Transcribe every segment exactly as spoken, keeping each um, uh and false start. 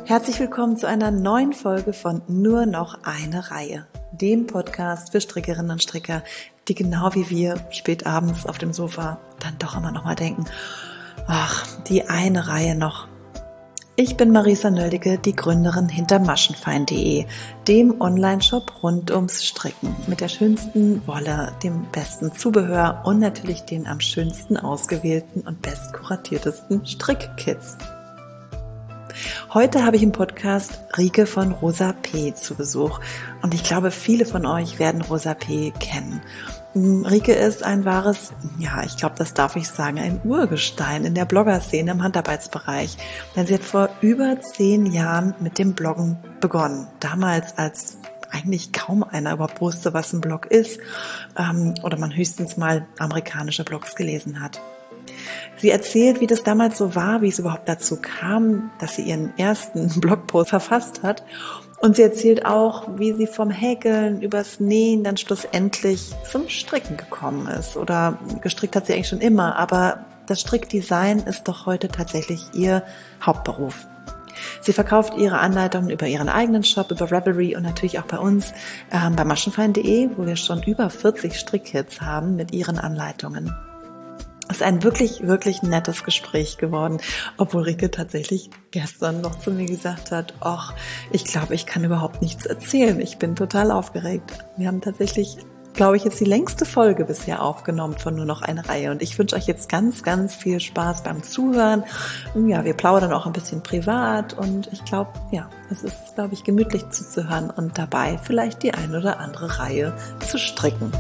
Herzlich willkommen zu einer neuen Folge von Nur noch eine Reihe, dem Podcast für Strickerinnen und Stricker, die genau wie wir spät abends auf dem Sofa dann doch immer noch mal denken, ach, die eine Reihe noch. Ich bin Marisa Nöldecke, die Gründerin hinter maschenfein punkt de, dem Online-Shop rund ums Stricken mit der schönsten Wolle, dem besten Zubehör und natürlich den am schönsten ausgewählten und bestkuratiertesten Strickkits. Heute habe ich im Podcast Rike von Rosa P. zu Besuch und ich glaube, viele von euch werden Rosa P. kennen. Rike ist ein wahres, ja, ich glaube, das darf ich sagen, ein Urgestein in der Blogger-Szene im Handarbeitsbereich. Denn sie hat vor über zehn Jahren mit dem Bloggen begonnen. Damals, als eigentlich kaum einer überhaupt wusste, was ein Blog ist, ähm, oder man höchstens mal amerikanische Blogs gelesen hat. Sie erzählt, wie das damals so war, wie es überhaupt dazu kam, dass sie ihren ersten Blogpost verfasst hat. Und sie erzählt auch, wie sie vom Häkeln übers Nähen dann schlussendlich zum Stricken gekommen ist. Oder gestrickt hat sie eigentlich schon immer, aber das Strickdesign ist doch heute tatsächlich ihr Hauptberuf. Sie verkauft ihre Anleitungen über ihren eigenen Shop, über Ravelry und natürlich auch bei uns ähm, bei maschenfein punkt de, wo wir schon über vierzig Strickkits haben mit ihren Anleitungen. Es ist ein wirklich, wirklich nettes Gespräch geworden, obwohl Rike tatsächlich gestern noch zu mir gesagt hat, ach, ich glaube, ich kann überhaupt nichts erzählen. Ich bin total aufgeregt. Wir haben tatsächlich, glaube ich, jetzt die längste Folge bisher aufgenommen von Nur noch eine Reihe. Und ich wünsche euch jetzt ganz, ganz viel Spaß beim Zuhören. Ja, wir plaudern auch ein bisschen privat und ich glaube, ja, es ist, glaube ich, gemütlich zuzuhören und dabei vielleicht die ein oder andere Reihe zu stricken.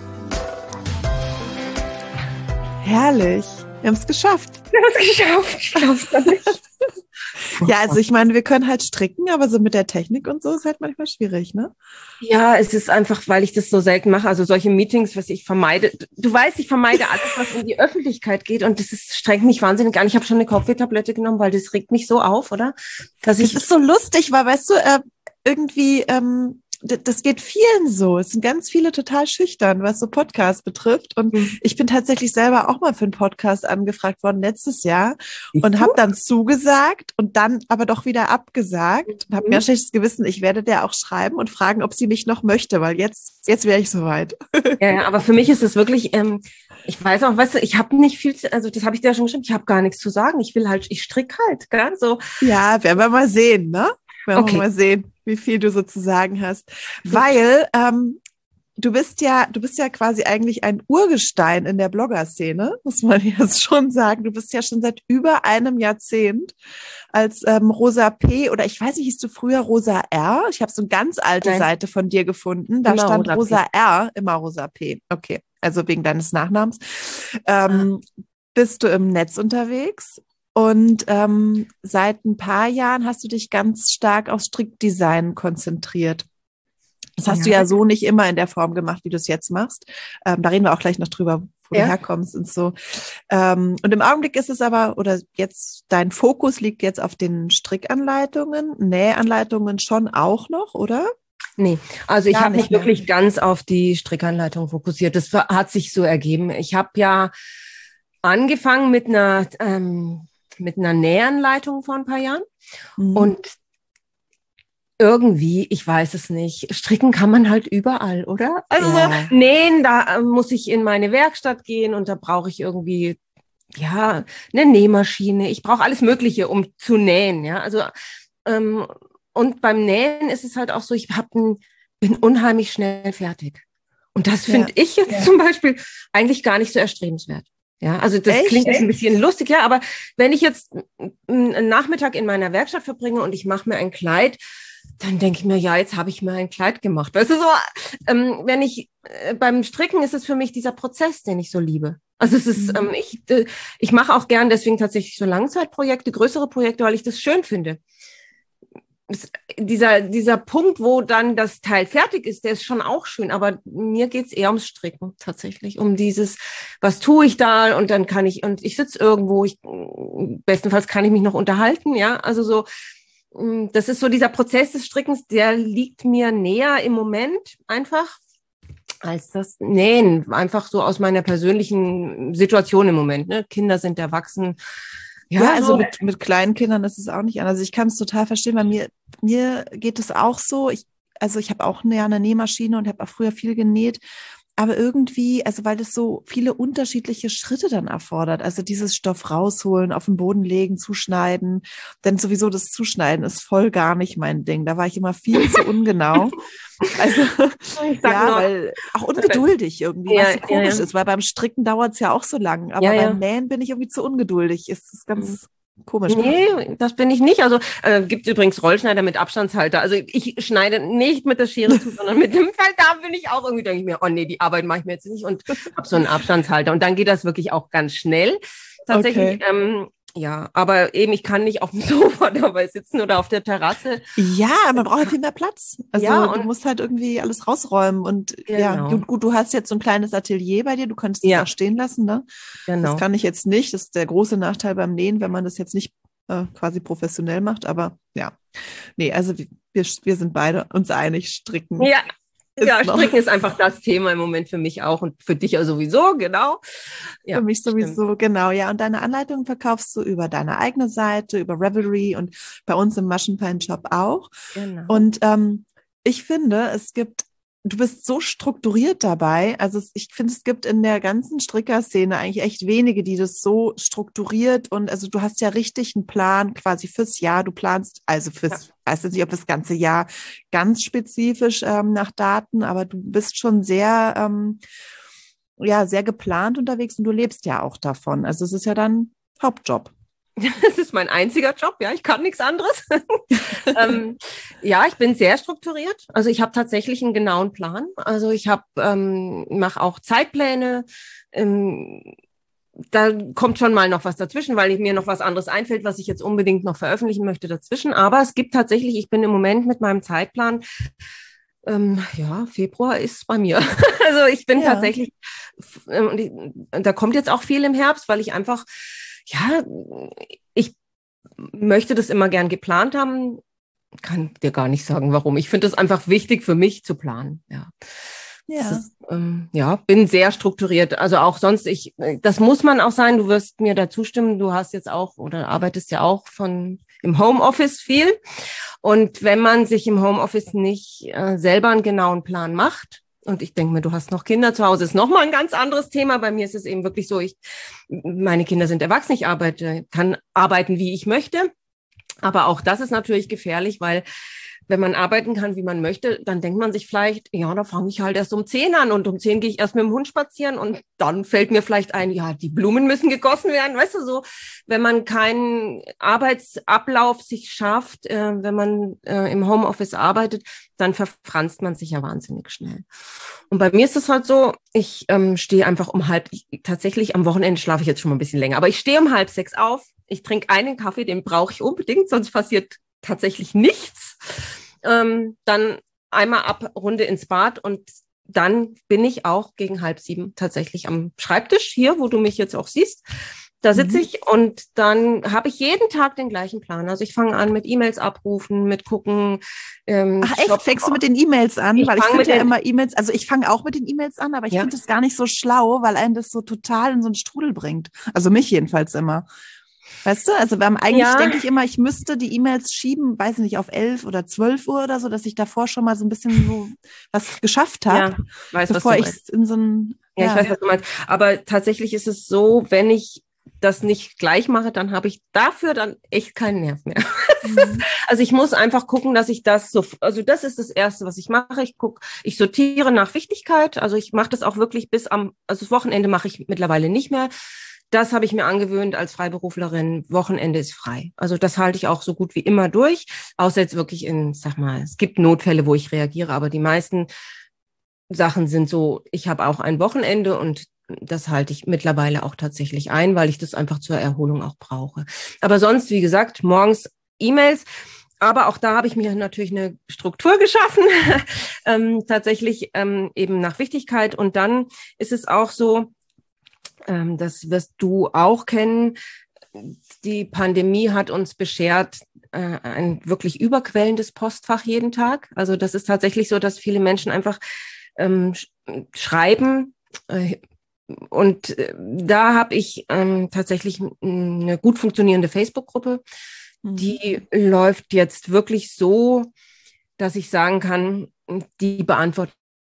Herrlich. Wir haben es geschafft. Wir haben es geschafft. Ich glaube es nicht. Ja, also ich meine, wir können halt stricken, aber so mit der Technik und so ist halt manchmal schwierig, ne? Ja, es ist einfach, weil ich das so selten mache. Also solche Meetings, was ich vermeide. Du weißt, ich vermeide alles, was in die Öffentlichkeit geht und das ist, strengt mich wahnsinnig an. Ich habe schon eine Kopfwehtablette genommen, weil das regt mich so auf, oder? Dass das ich ist so lustig, weil, weißt du, äh, irgendwie... Ähm, das geht vielen so. Es sind ganz viele total schüchtern, was so Podcasts betrifft. Und mhm. ich bin tatsächlich selber auch mal für einen Podcast angefragt worden letztes Jahr und habe dann zugesagt und dann aber doch wieder abgesagt mhm. und habe mir ein schlechtes Gewissen. Ich werde der auch schreiben und fragen, ob sie mich noch möchte, weil jetzt jetzt wäre ich soweit. Ja, ja, aber für mich ist es wirklich, ähm, ich weiß auch, weißt du, ich habe nicht viel, zu, also das habe ich dir ja schon geschrieben, ich habe gar nichts zu sagen. Ich will halt, ich stricke halt, gell? So. Ja, werden wir mal sehen, ne? Werden okay. wir mal sehen, wie viel du sozusagen hast. Weil ähm, du bist ja, du bist ja quasi eigentlich ein Urgestein in der Blogger-Szene, muss man jetzt schon sagen. Du bist ja schon seit über einem Jahrzehnt als ähm, Rosa P. oder ich weiß nicht, hieß du früher Rosa R? Ich habe so eine ganz alte Nein. Seite von dir gefunden. Da immer stand Rosa, Rosa R, immer Rosa P. Okay, also wegen deines Nachnamens. Ähm, ah. Bist du im Netz unterwegs? Und ähm, seit ein paar Jahren hast du dich ganz stark auf Strickdesign konzentriert. Das hast ja. du ja so nicht immer in der Form gemacht, wie du es jetzt machst. Ähm, da reden wir auch gleich noch drüber, wo ja. du herkommst und so. Ähm, und im Augenblick ist es aber, oder jetzt dein Fokus liegt jetzt auf den Strickanleitungen, Nähanleitungen schon auch noch, oder? Nee, also ich habe mich mehr. wirklich ganz auf die Strickanleitung fokussiert. Das hat sich so ergeben. Ich habe ja angefangen mit einer... Ähm, mit einer Nähanleitung vor ein paar Jahren. Mhm. Und irgendwie, ich weiß es nicht, stricken kann man halt überall, oder? Also ja. nähen, da muss ich in meine Werkstatt gehen und da brauche ich irgendwie, ja, eine Nähmaschine. Ich brauche alles Mögliche, um zu nähen, ja. Also, ähm, und beim Nähen ist es halt auch so, ich hab ein, bin unheimlich schnell fertig. Und das finde ja. ich jetzt ja. zum Beispiel eigentlich gar nicht so erstrebenswert. Ja, also das Echt? klingt jetzt ein bisschen lustig, ja, aber wenn ich jetzt einen Nachmittag in meiner Werkstatt verbringe und ich mache mir ein Kleid, dann denke ich mir, ja, jetzt habe ich mir ein Kleid gemacht. Weißt du, so, ähm, wenn ich, äh, beim Stricken ist es für mich dieser Prozess, den ich so liebe. Also es ist, mhm. ähm, ich, äh, ich mache auch gern deswegen tatsächlich so Langzeitprojekte, größere Projekte, weil ich das schön finde. Es, dieser, dieser Punkt, wo dann das Teil fertig ist, der ist schon auch schön, aber mir geht's eher ums Stricken tatsächlich, um dieses, was tue ich da und dann kann ich, und ich sitze irgendwo, ich, bestenfalls kann ich mich noch unterhalten, ja, also so, das ist so dieser Prozess des Strickens, der liegt mir näher im Moment einfach als das Nähen, einfach so aus meiner persönlichen Situation im Moment, ne? Kinder sind erwachsen, Ja, ja also so. mit, mit kleinen Kindern ist es auch nicht anders. Also ich kann es total verstehen, weil mir, mir geht es auch so. Ich, also ich habe auch eine, eine Nähmaschine und habe auch früher viel genäht. Aber irgendwie, also weil das so viele unterschiedliche Schritte dann erfordert. Also dieses Stoff rausholen, auf den Boden legen, zuschneiden. Denn sowieso das Zuschneiden ist voll gar nicht mein Ding. Da war ich immer viel zu ungenau. Also ja, nur, weil auch ungeduldig irgendwie, ja, was so komisch ja, ja. ist. Weil beim Stricken dauert es ja auch so lang. Aber ja, beim Nähen bin ich irgendwie zu ungeduldig. Ist das ganz... Mhm. Komisch. Nee, das bin ich nicht. Also äh, gibt übrigens Rollschneider mit Abstandshalter. Also ich schneide nicht mit der Schere zu, sondern mit dem Feld. Da bin ich auch irgendwie, denke ich mir, oh nee, die Arbeit mache ich mir jetzt nicht und habe so einen Abstandshalter. Und dann geht das wirklich auch ganz schnell. Tatsächlich, okay. ähm, ja, aber eben, ich kann nicht auf dem Sofa dabei sitzen oder auf der Terrasse. Ja, man braucht halt viel mehr Platz. Also ja, du musst halt irgendwie alles rausräumen und genau. ja, gut, gut, du hast jetzt so ein kleines Atelier bei dir, du könntest es ja. auch stehen lassen, ne? Genau. Das kann ich jetzt nicht, das ist der große Nachteil beim Nähen, wenn man das jetzt nicht äh, quasi professionell macht, aber ja. Nee, also wir, wir sind beide uns einig, stricken. Ja. Ja, Stricken ist einfach das Thema im Moment für mich auch und für dich ja sowieso, genau. Ja, für mich sowieso, stimmt. Genau. Ja, und deine Anleitung verkaufst du über deine eigene Seite, über Ravelry und bei uns im Maschenpein-Shop auch. Genau. Und ähm, ich finde, es gibt, du bist so strukturiert dabei. Also ich finde, es gibt in der ganzen Strickerszene eigentlich echt wenige, die das so strukturiert und also du hast ja richtig einen Plan quasi fürs Jahr. Du planst also fürs, ja. weiß jetzt nicht, ob das ganze Jahr ganz spezifisch ähm, nach Daten, aber du bist schon sehr, ähm, ja, sehr geplant unterwegs und du lebst ja auch davon. Also es ist ja dann Hauptjob. Das ist mein einziger Job, ja, ich kann nichts anderes. ähm, ja, ich bin sehr strukturiert. Also ich habe tatsächlich einen genauen Plan. Also ich habe ähm, mache auch Zeitpläne. Ähm, da kommt schon mal noch was dazwischen, weil mir noch was anderes einfällt, was ich jetzt unbedingt noch veröffentlichen möchte dazwischen. Aber es gibt tatsächlich, ich bin im Moment mit meinem Zeitplan, ähm, ja, Februar ist bei mir. Also ich bin ja. tatsächlich, äh, da kommt jetzt auch viel im Herbst, weil ich einfach ja, ich möchte das immer gern geplant haben. Kann dir gar nicht sagen, warum. Ich finde es einfach wichtig für mich zu planen. Ja, ja. Ist, ähm, ja, bin sehr strukturiert. Also auch sonst, ich, das muss man auch sein. Du wirst mir da zustimmen. Du hast jetzt auch oder arbeitest ja auch von im Homeoffice viel. Und wenn man sich im Homeoffice nicht äh, selber einen genauen Plan macht, und ich denke mir, du hast noch Kinder zu Hause, ist nochmal ein ganz anderes Thema. Bei mir ist es eben wirklich so, ich, meine Kinder sind erwachsen, ich arbeite, kann arbeiten, wie ich möchte. Aber auch das ist natürlich gefährlich, weil wenn man arbeiten kann, wie man möchte, dann denkt man sich vielleicht, ja, da fange ich halt erst um zehn an und um zehn gehe ich erst mit dem Hund spazieren und dann fällt mir vielleicht ein, ja, die Blumen müssen gegossen werden, weißt du, so, wenn man keinen Arbeitsablauf sich schafft, äh, wenn man äh, im Homeoffice arbeitet, dann verfranst man sich ja wahnsinnig schnell. Und bei mir ist es halt so, ich ähm, stehe einfach um halb, ich, tatsächlich am Wochenende schlafe ich jetzt schon mal ein bisschen länger, aber ich stehe um halb sechs auf, ich trinke einen Kaffee, den brauche ich unbedingt, sonst passiert tatsächlich nichts. Ähm, dann einmal ab, Runde ins Bad und dann bin ich auch gegen halb sieben tatsächlich am Schreibtisch hier, wo du mich jetzt auch siehst. Da sitze mhm. ich und dann habe ich jeden Tag den gleichen Plan. Also ich fange an mit E-Mails abrufen, mit gucken. Ähm, Ach echt? Shop. Fängst du mit den E-Mails an? Ich weil ich finde ja immer E-Mails, also ich fange auch mit den E-Mails an, aber ich ja. finde das gar nicht so schlau, weil einen das so total in so einen Strudel bringt. Also mich jedenfalls immer. Weißt du, also wir haben eigentlich, ja. denke ich immer, ich müsste die E-Mails schieben, weiß nicht, auf elf oder zwölf Uhr oder so, dass ich davor schon mal so ein bisschen so was geschafft habe, ja, weiß, bevor ich in so ein... Ja, ja, ich weiß, was du meinst. Aber tatsächlich ist es so, wenn ich das nicht gleich mache, dann habe ich dafür dann echt keinen Nerv mehr. Mhm. Also ich muss einfach gucken, dass ich das so, also das ist das Erste, was ich mache. Ich gucke, ich sortiere nach Wichtigkeit. Also ich mache das auch wirklich bis am, also das Wochenende mache ich mittlerweile nicht mehr. Das habe ich mir angewöhnt als Freiberuflerin. Wochenende ist frei. Also das halte ich auch so gut wie immer durch. Außer jetzt wirklich in, sag mal, es gibt Notfälle, wo ich reagiere, aber die meisten Sachen sind so, ich habe auch ein Wochenende und das halte ich mittlerweile auch tatsächlich ein, weil ich das einfach zur Erholung auch brauche. Aber sonst, wie gesagt, morgens E-Mails. Aber auch da habe ich mir natürlich eine Struktur geschaffen, ähm, tatsächlich ähm, eben nach Wichtigkeit. Und dann ist es auch so, ähm, das wirst du auch kennen, die Pandemie hat uns beschert, äh, ein wirklich überquellendes Postfach jeden Tag. Also das ist tatsächlich so, dass viele Menschen einfach ähm, sch- schreiben, äh, und äh, da habe ich ähm, tatsächlich eine gut funktionierende Facebook-Gruppe. Mhm. Die läuft jetzt wirklich so, dass ich sagen kann, die beantwortet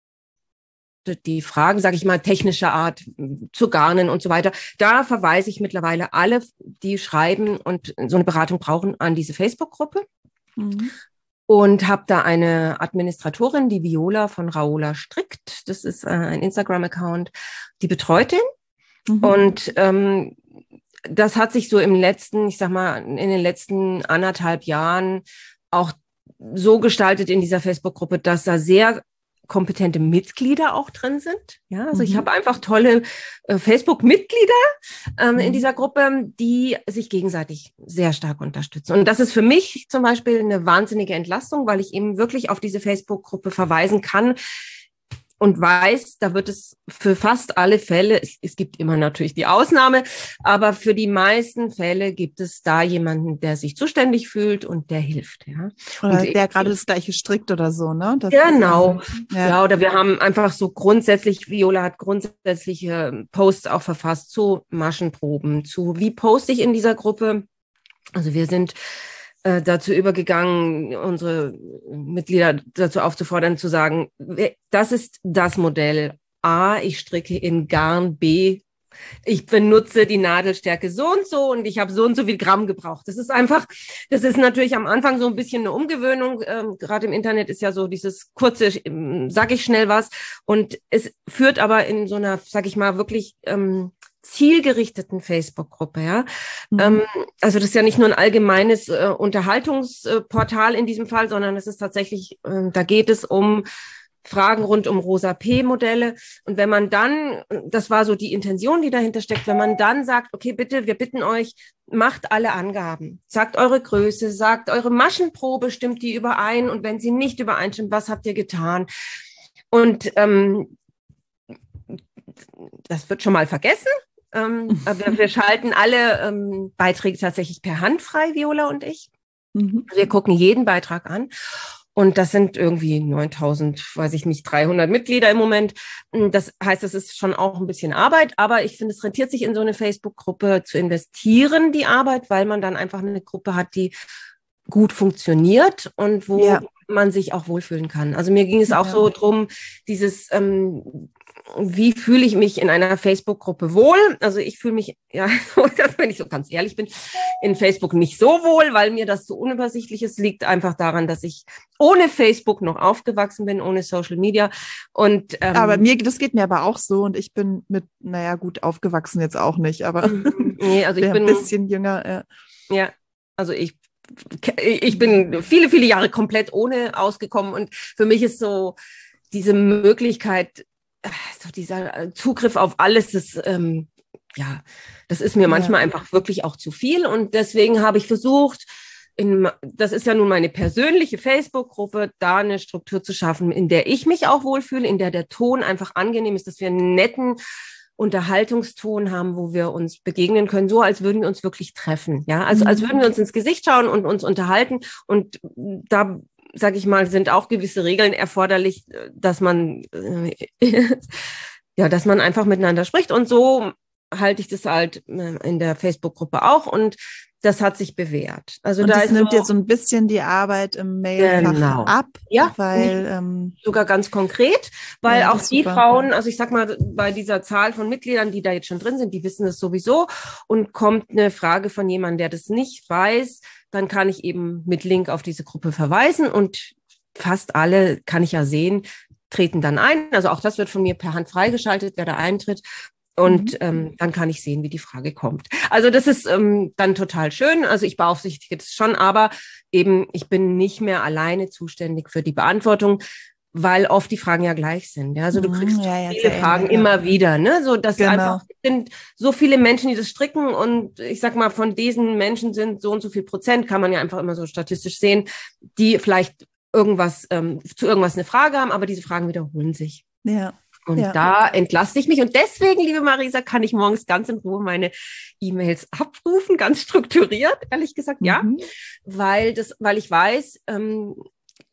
die Fragen, sage ich mal, technischer Art zu Garnen und so weiter. Da verweise ich mittlerweile alle, die schreiben und so eine Beratung brauchen, an diese Facebook-Gruppe. Mhm. Und habe da eine Administratorin, die Viola von Raola Strickt. Das ist äh, ein Instagram-Account, die betreut den. Mhm. Und ähm, das hat sich so im letzten, ich sag mal, in den letzten anderthalb Jahren auch so gestaltet in dieser Facebook-Gruppe, dass da sehr kompetente Mitglieder auch drin sind. Ja, also mhm. ich habe einfach tolle äh, Facebook-Mitglieder ähm, mhm. in dieser Gruppe, die sich gegenseitig sehr stark unterstützen. Und das ist für mich zum Beispiel eine wahnsinnige Entlastung, weil ich eben wirklich auf diese Facebook-Gruppe verweisen kann und weiß, da wird es für fast alle Fälle, es, es gibt immer natürlich die Ausnahme, aber für die meisten Fälle gibt es da jemanden, der sich zuständig fühlt und der hilft. Ja. Oder und der ich, gerade das Gleiche strickt oder so, ne? Das genau. Ist, ja. ja, oder wir haben einfach so grundsätzlich, Viola hat grundsätzliche Posts auch verfasst zu Maschenproben, zu wie poste ich in dieser Gruppe. Also wir sind dazu übergegangen, unsere Mitglieder dazu aufzufordern, zu sagen, das ist das Modell A, ich stricke in Garn B, ich benutze die Nadelstärke so und so und ich habe so und so viel Gramm gebraucht. Das ist einfach, das ist natürlich am Anfang so ein bisschen eine Umgewöhnung. Ähm, gerade im Internet ist ja so dieses kurze, sag ich schnell was. Und es führt aber in so einer, sag ich mal, wirklich ähm, zielgerichteten Facebook-Gruppe, ja. Mhm. Ähm, also das ist ja nicht nur ein allgemeines äh, Unterhaltungsportal in diesem Fall, sondern es ist tatsächlich, äh, da geht es um Fragen rund um Rosa-P-Modelle. Und wenn man dann, das war so die Intention, die dahinter steckt, wenn man dann sagt, okay, bitte, wir bitten euch, macht alle Angaben, sagt eure Größe, sagt eure Maschenprobe, stimmt die überein? Und wenn sie nicht übereinstimmt, was habt ihr getan? Und ähm, das wird schon mal vergessen. Ähm, aber wir schalten alle ähm, Beiträge tatsächlich per Hand frei, Viola und ich. Mhm. Wir gucken jeden Beitrag an. Und das sind irgendwie neuntausend, weiß ich nicht, dreihundert Mitglieder im Moment. Das heißt, es ist schon auch ein bisschen Arbeit, aber ich finde, es rentiert sich in so eine Facebook-Gruppe zu investieren, die Arbeit, weil man dann einfach eine Gruppe hat, die gut funktioniert und wo ja. man sich auch wohlfühlen kann. Also mir ging es auch ja. so drum, dieses, ähm, wie fühle ich mich in einer Facebook-Gruppe wohl? Also ich fühle mich, ja, das, wenn ich so ganz ehrlich bin, in Facebook nicht so wohl, weil mir das so unübersichtlich ist. Liegt einfach daran, dass ich ohne Facebook noch aufgewachsen bin, ohne Social Media. Und ähm, aber mir, das geht mir aber auch so und ich bin mit, naja gut, aufgewachsen jetzt auch nicht, aber nee, also ich bin ein bisschen jünger. Ja, ja also ich Ich bin viele, viele Jahre komplett ohne ausgekommen und für mich ist so diese Möglichkeit, so dieser Zugriff auf alles, das, ähm, ja, das ist mir manchmal ja. einfach wirklich auch zu viel und deswegen habe ich versucht, in, das ist ja nun meine persönliche Facebook-Gruppe, da eine Struktur zu schaffen, in der ich mich auch wohlfühle, in der der Ton einfach angenehm ist, dass wir einen netten Unterhaltungston haben, wo wir uns begegnen können, so als würden wir uns wirklich treffen, ja, also als würden wir uns ins Gesicht schauen und uns unterhalten und da, sage ich mal, sind auch gewisse Regeln erforderlich, dass man äh, ja, dass man einfach miteinander spricht und so halte ich das halt in der Facebook-Gruppe auch und das hat sich bewährt. Also und da das ist nimmt so, jetzt so ein bisschen die Arbeit im Mailfach genau. ab, ja, weil ähm, sogar ganz konkret, weil ja, auch die super. Frauen, also ich sag mal, bei dieser Zahl von Mitgliedern, die da jetzt schon drin sind, die wissen es sowieso und kommt eine Frage von jemandem, der das nicht weiß, dann kann ich eben mit Link auf diese Gruppe verweisen und fast alle, kann ich ja sehen, treten dann ein. Also auch das wird von mir per Hand freigeschaltet, wer da eintritt. Und mhm. ähm, dann kann ich sehen, wie die Frage kommt. Also das ist ähm, dann total schön. Also ich beaufsichtige das schon, aber eben ich bin nicht mehr alleine zuständig für die Beantwortung, weil oft die Fragen ja gleich sind. Ja? Also du kriegst ja, ja, viele Fragen ähnlich, immer ja. wieder. Ne? So, dass genau. einfach sind so viele Menschen, die das stricken und ich sag mal, von diesen Menschen sind so und so viel Prozent, kann man ja einfach immer so statistisch sehen, die vielleicht irgendwas ähm, zu irgendwas eine Frage haben, aber diese Fragen wiederholen sich. Ja. Und ja. da entlaste ich mich. Und deswegen, liebe Marisa, kann ich morgens ganz in Ruhe meine E-Mails abrufen, ganz strukturiert, ehrlich gesagt, ja. Mhm. Weil das, weil ich weiß, ähm,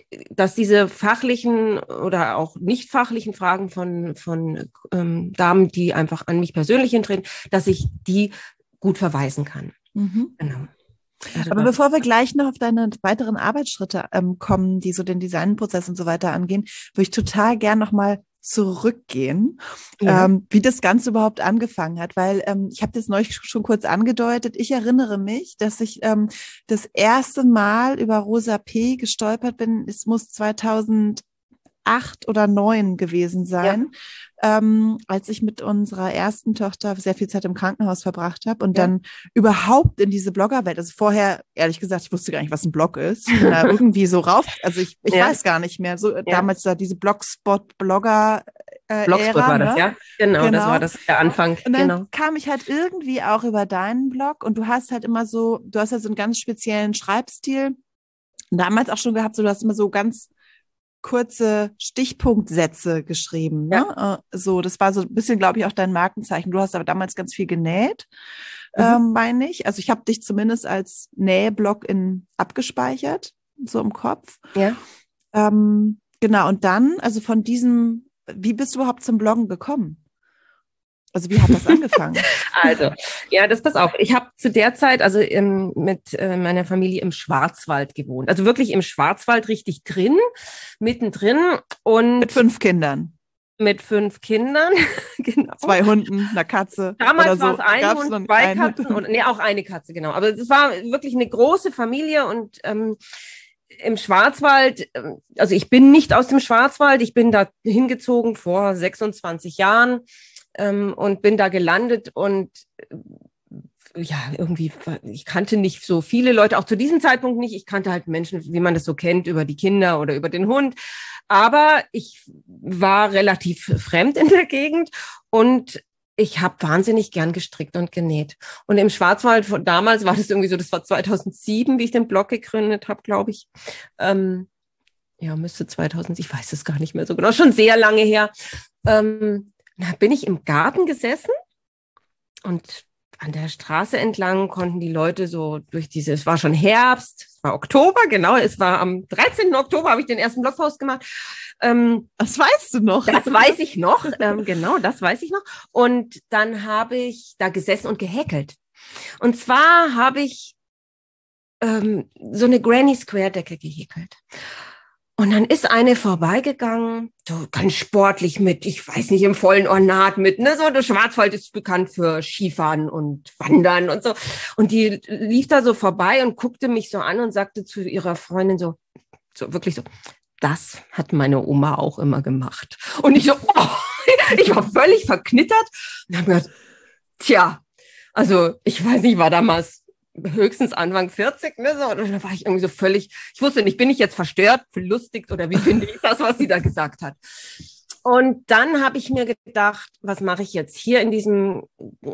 dass diese fachlichen oder auch nicht fachlichen Fragen von, von ähm, Damen, die einfach an mich persönlich hintreten, dass ich die gut verweisen kann. Mhm. Genau. Also aber bevor wir gleich noch auf deine weiteren Arbeitsschritte ähm, kommen, die so den Designprozess und so weiter angehen, würde ich total gern nochmal zurückgehen, ja. ähm, wie das Ganze überhaupt angefangen hat, weil ähm, ich habe das neulich schon kurz angedeutet. Ich erinnere mich, dass ich ähm, das erste Mal über Rosa P. gestolpert bin. Es muss zweitausendacht oder neun gewesen sein, ja. ähm, als ich mit unserer ersten Tochter sehr viel Zeit im Krankenhaus verbracht habe und ja. dann überhaupt in diese Bloggerwelt, also vorher, ehrlich gesagt, ich wusste gar nicht, was ein Blog ist, ich bin da irgendwie so rauf, also ich, ich ja. weiß gar nicht mehr, so ja. damals da diese Blogspot-Blogger äh, Blogspot Ära, war das, ne? ja? Genau, genau, das war das der Anfang. Und dann genau. kam ich halt irgendwie auch über deinen Blog und du hast halt immer so, du hast ja so einen ganz speziellen Schreibstil, damals auch schon gehabt, so, du hast immer so ganz kurze Stichpunktsätze geschrieben. Ne? Ja. So, das war so ein bisschen, glaube ich, auch dein Markenzeichen. Du hast aber damals ganz viel genäht, mhm. ähm, meine ich. Also ich habe dich zumindest als Näheblock in abgespeichert, so im Kopf. Ja. Ähm, genau, und dann, also von diesem, wie bist du überhaupt zum Bloggen gekommen? Also wie hat das angefangen? Also, ja, das pass auf. Ich habe zu der Zeit also im, mit äh, meiner Familie im Schwarzwald gewohnt. Also wirklich im Schwarzwald, richtig drin, mittendrin. Und mit fünf Kindern. Mit fünf Kindern, genau. Zwei Hunden, einer Katze. Damals oder so. war es ein Gab's Hund, zwei Katzen und nee, auch eine Katze, genau. Aber es war wirklich eine große Familie und ähm, im Schwarzwald, also ich bin nicht aus dem Schwarzwald, ich bin da hingezogen vor sechsundzwanzig Jahren. Ähm, und bin da gelandet und äh, ja, irgendwie, ich kannte nicht so viele Leute, auch zu diesem Zeitpunkt nicht. Ich kannte halt Menschen, wie man das so kennt, über die Kinder oder über den Hund. Aber ich war relativ fremd in der Gegend und ich habe wahnsinnig gern gestrickt und genäht. Und im Schwarzwald von damals war das irgendwie so, das war zweitausendsieben, wie ich den Blog gegründet habe, glaube ich. Ähm, ja, müsste zweitausend, ich weiß es gar nicht mehr so genau, schon sehr lange her. Ähm, Da bin ich im Garten gesessen und an der Straße entlang konnten die Leute so durch diese, es war schon Herbst, es war Oktober, genau, es war am dreizehnten Oktober habe ich den ersten Blogpost gemacht. Ähm, das weißt du noch. Das weiß ich noch, ähm, genau, das weiß ich noch. Und dann habe ich da gesessen und gehäkelt. Und zwar habe ich ähm, so eine Granny Square Decke gehäkelt. Und dann ist eine vorbeigegangen, so ganz sportlich mit, ich weiß nicht, im vollen Ornat mit, ne, so, der Schwarzwald ist bekannt für Skifahren und Wandern und so. Und die lief da so vorbei und guckte mich so an und sagte zu ihrer Freundin so, so wirklich so, das hat meine Oma auch immer gemacht. Und ich so, oh, ich war völlig verknittert und habe gedacht, tja, also ich weiß nicht, war damals höchstens Anfang vierzig, ne, so, und dann war ich irgendwie so völlig, ich wusste nicht, bin ich jetzt verstört, belustigt oder wie finde ich das, was sie da gesagt hat. Und dann habe ich mir gedacht, was mache ich jetzt hier in diesem,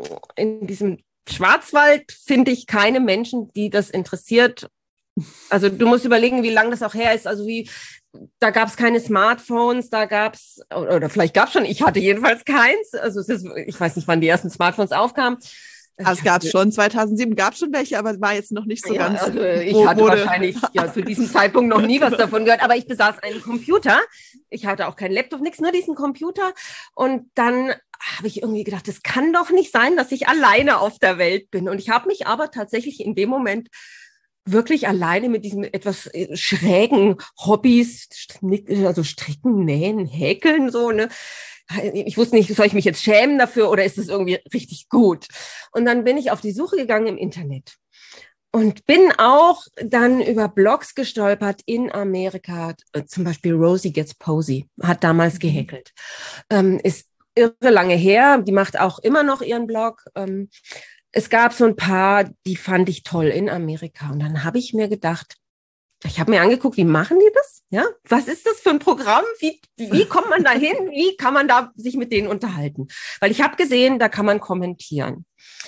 in diesem Schwarzwald, finde ich keine Menschen, die das interessiert. Also du musst überlegen, wie lange das auch her ist, also wie, da gab es keine Smartphones, da gab es, oder vielleicht gab es schon, ich hatte jedenfalls keins, also es ist, ich weiß nicht, wann die ersten Smartphones aufkamen. Also es gab schon, zweitausendsieben gab es schon welche, aber war jetzt noch nicht so ja, ganz. Also ich hatte wurde. wahrscheinlich ja zu diesem Zeitpunkt noch nie was davon gehört, aber ich besaß einen Computer. Ich hatte auch keinen Laptop, nichts, nur diesen Computer. Und dann habe ich irgendwie gedacht, das kann doch nicht sein, dass ich alleine auf der Welt bin. Und ich habe mich aber tatsächlich in dem Moment wirklich alleine mit diesen etwas schrägen Hobbys, also stricken, nähen, häkeln, so, ne, ich wusste nicht, soll ich mich jetzt schämen dafür oder ist es irgendwie richtig gut? Und dann bin ich auf die Suche gegangen im Internet und bin auch dann über Blogs gestolpert in Amerika. Zum Beispiel Rosie Gets Posy hat damals gehäkelt. Ähm, ist irre lange her. Die macht auch immer noch ihren Blog. Ähm, es gab so ein paar, die fand ich toll in Amerika. Und dann habe ich mir gedacht, ich habe mir angeguckt, wie machen die das? Ja, was ist das für ein Programm? Wie, wie kommt man da hin? Wie kann man da sich mit denen unterhalten? Weil ich habe gesehen, da kann man kommentieren.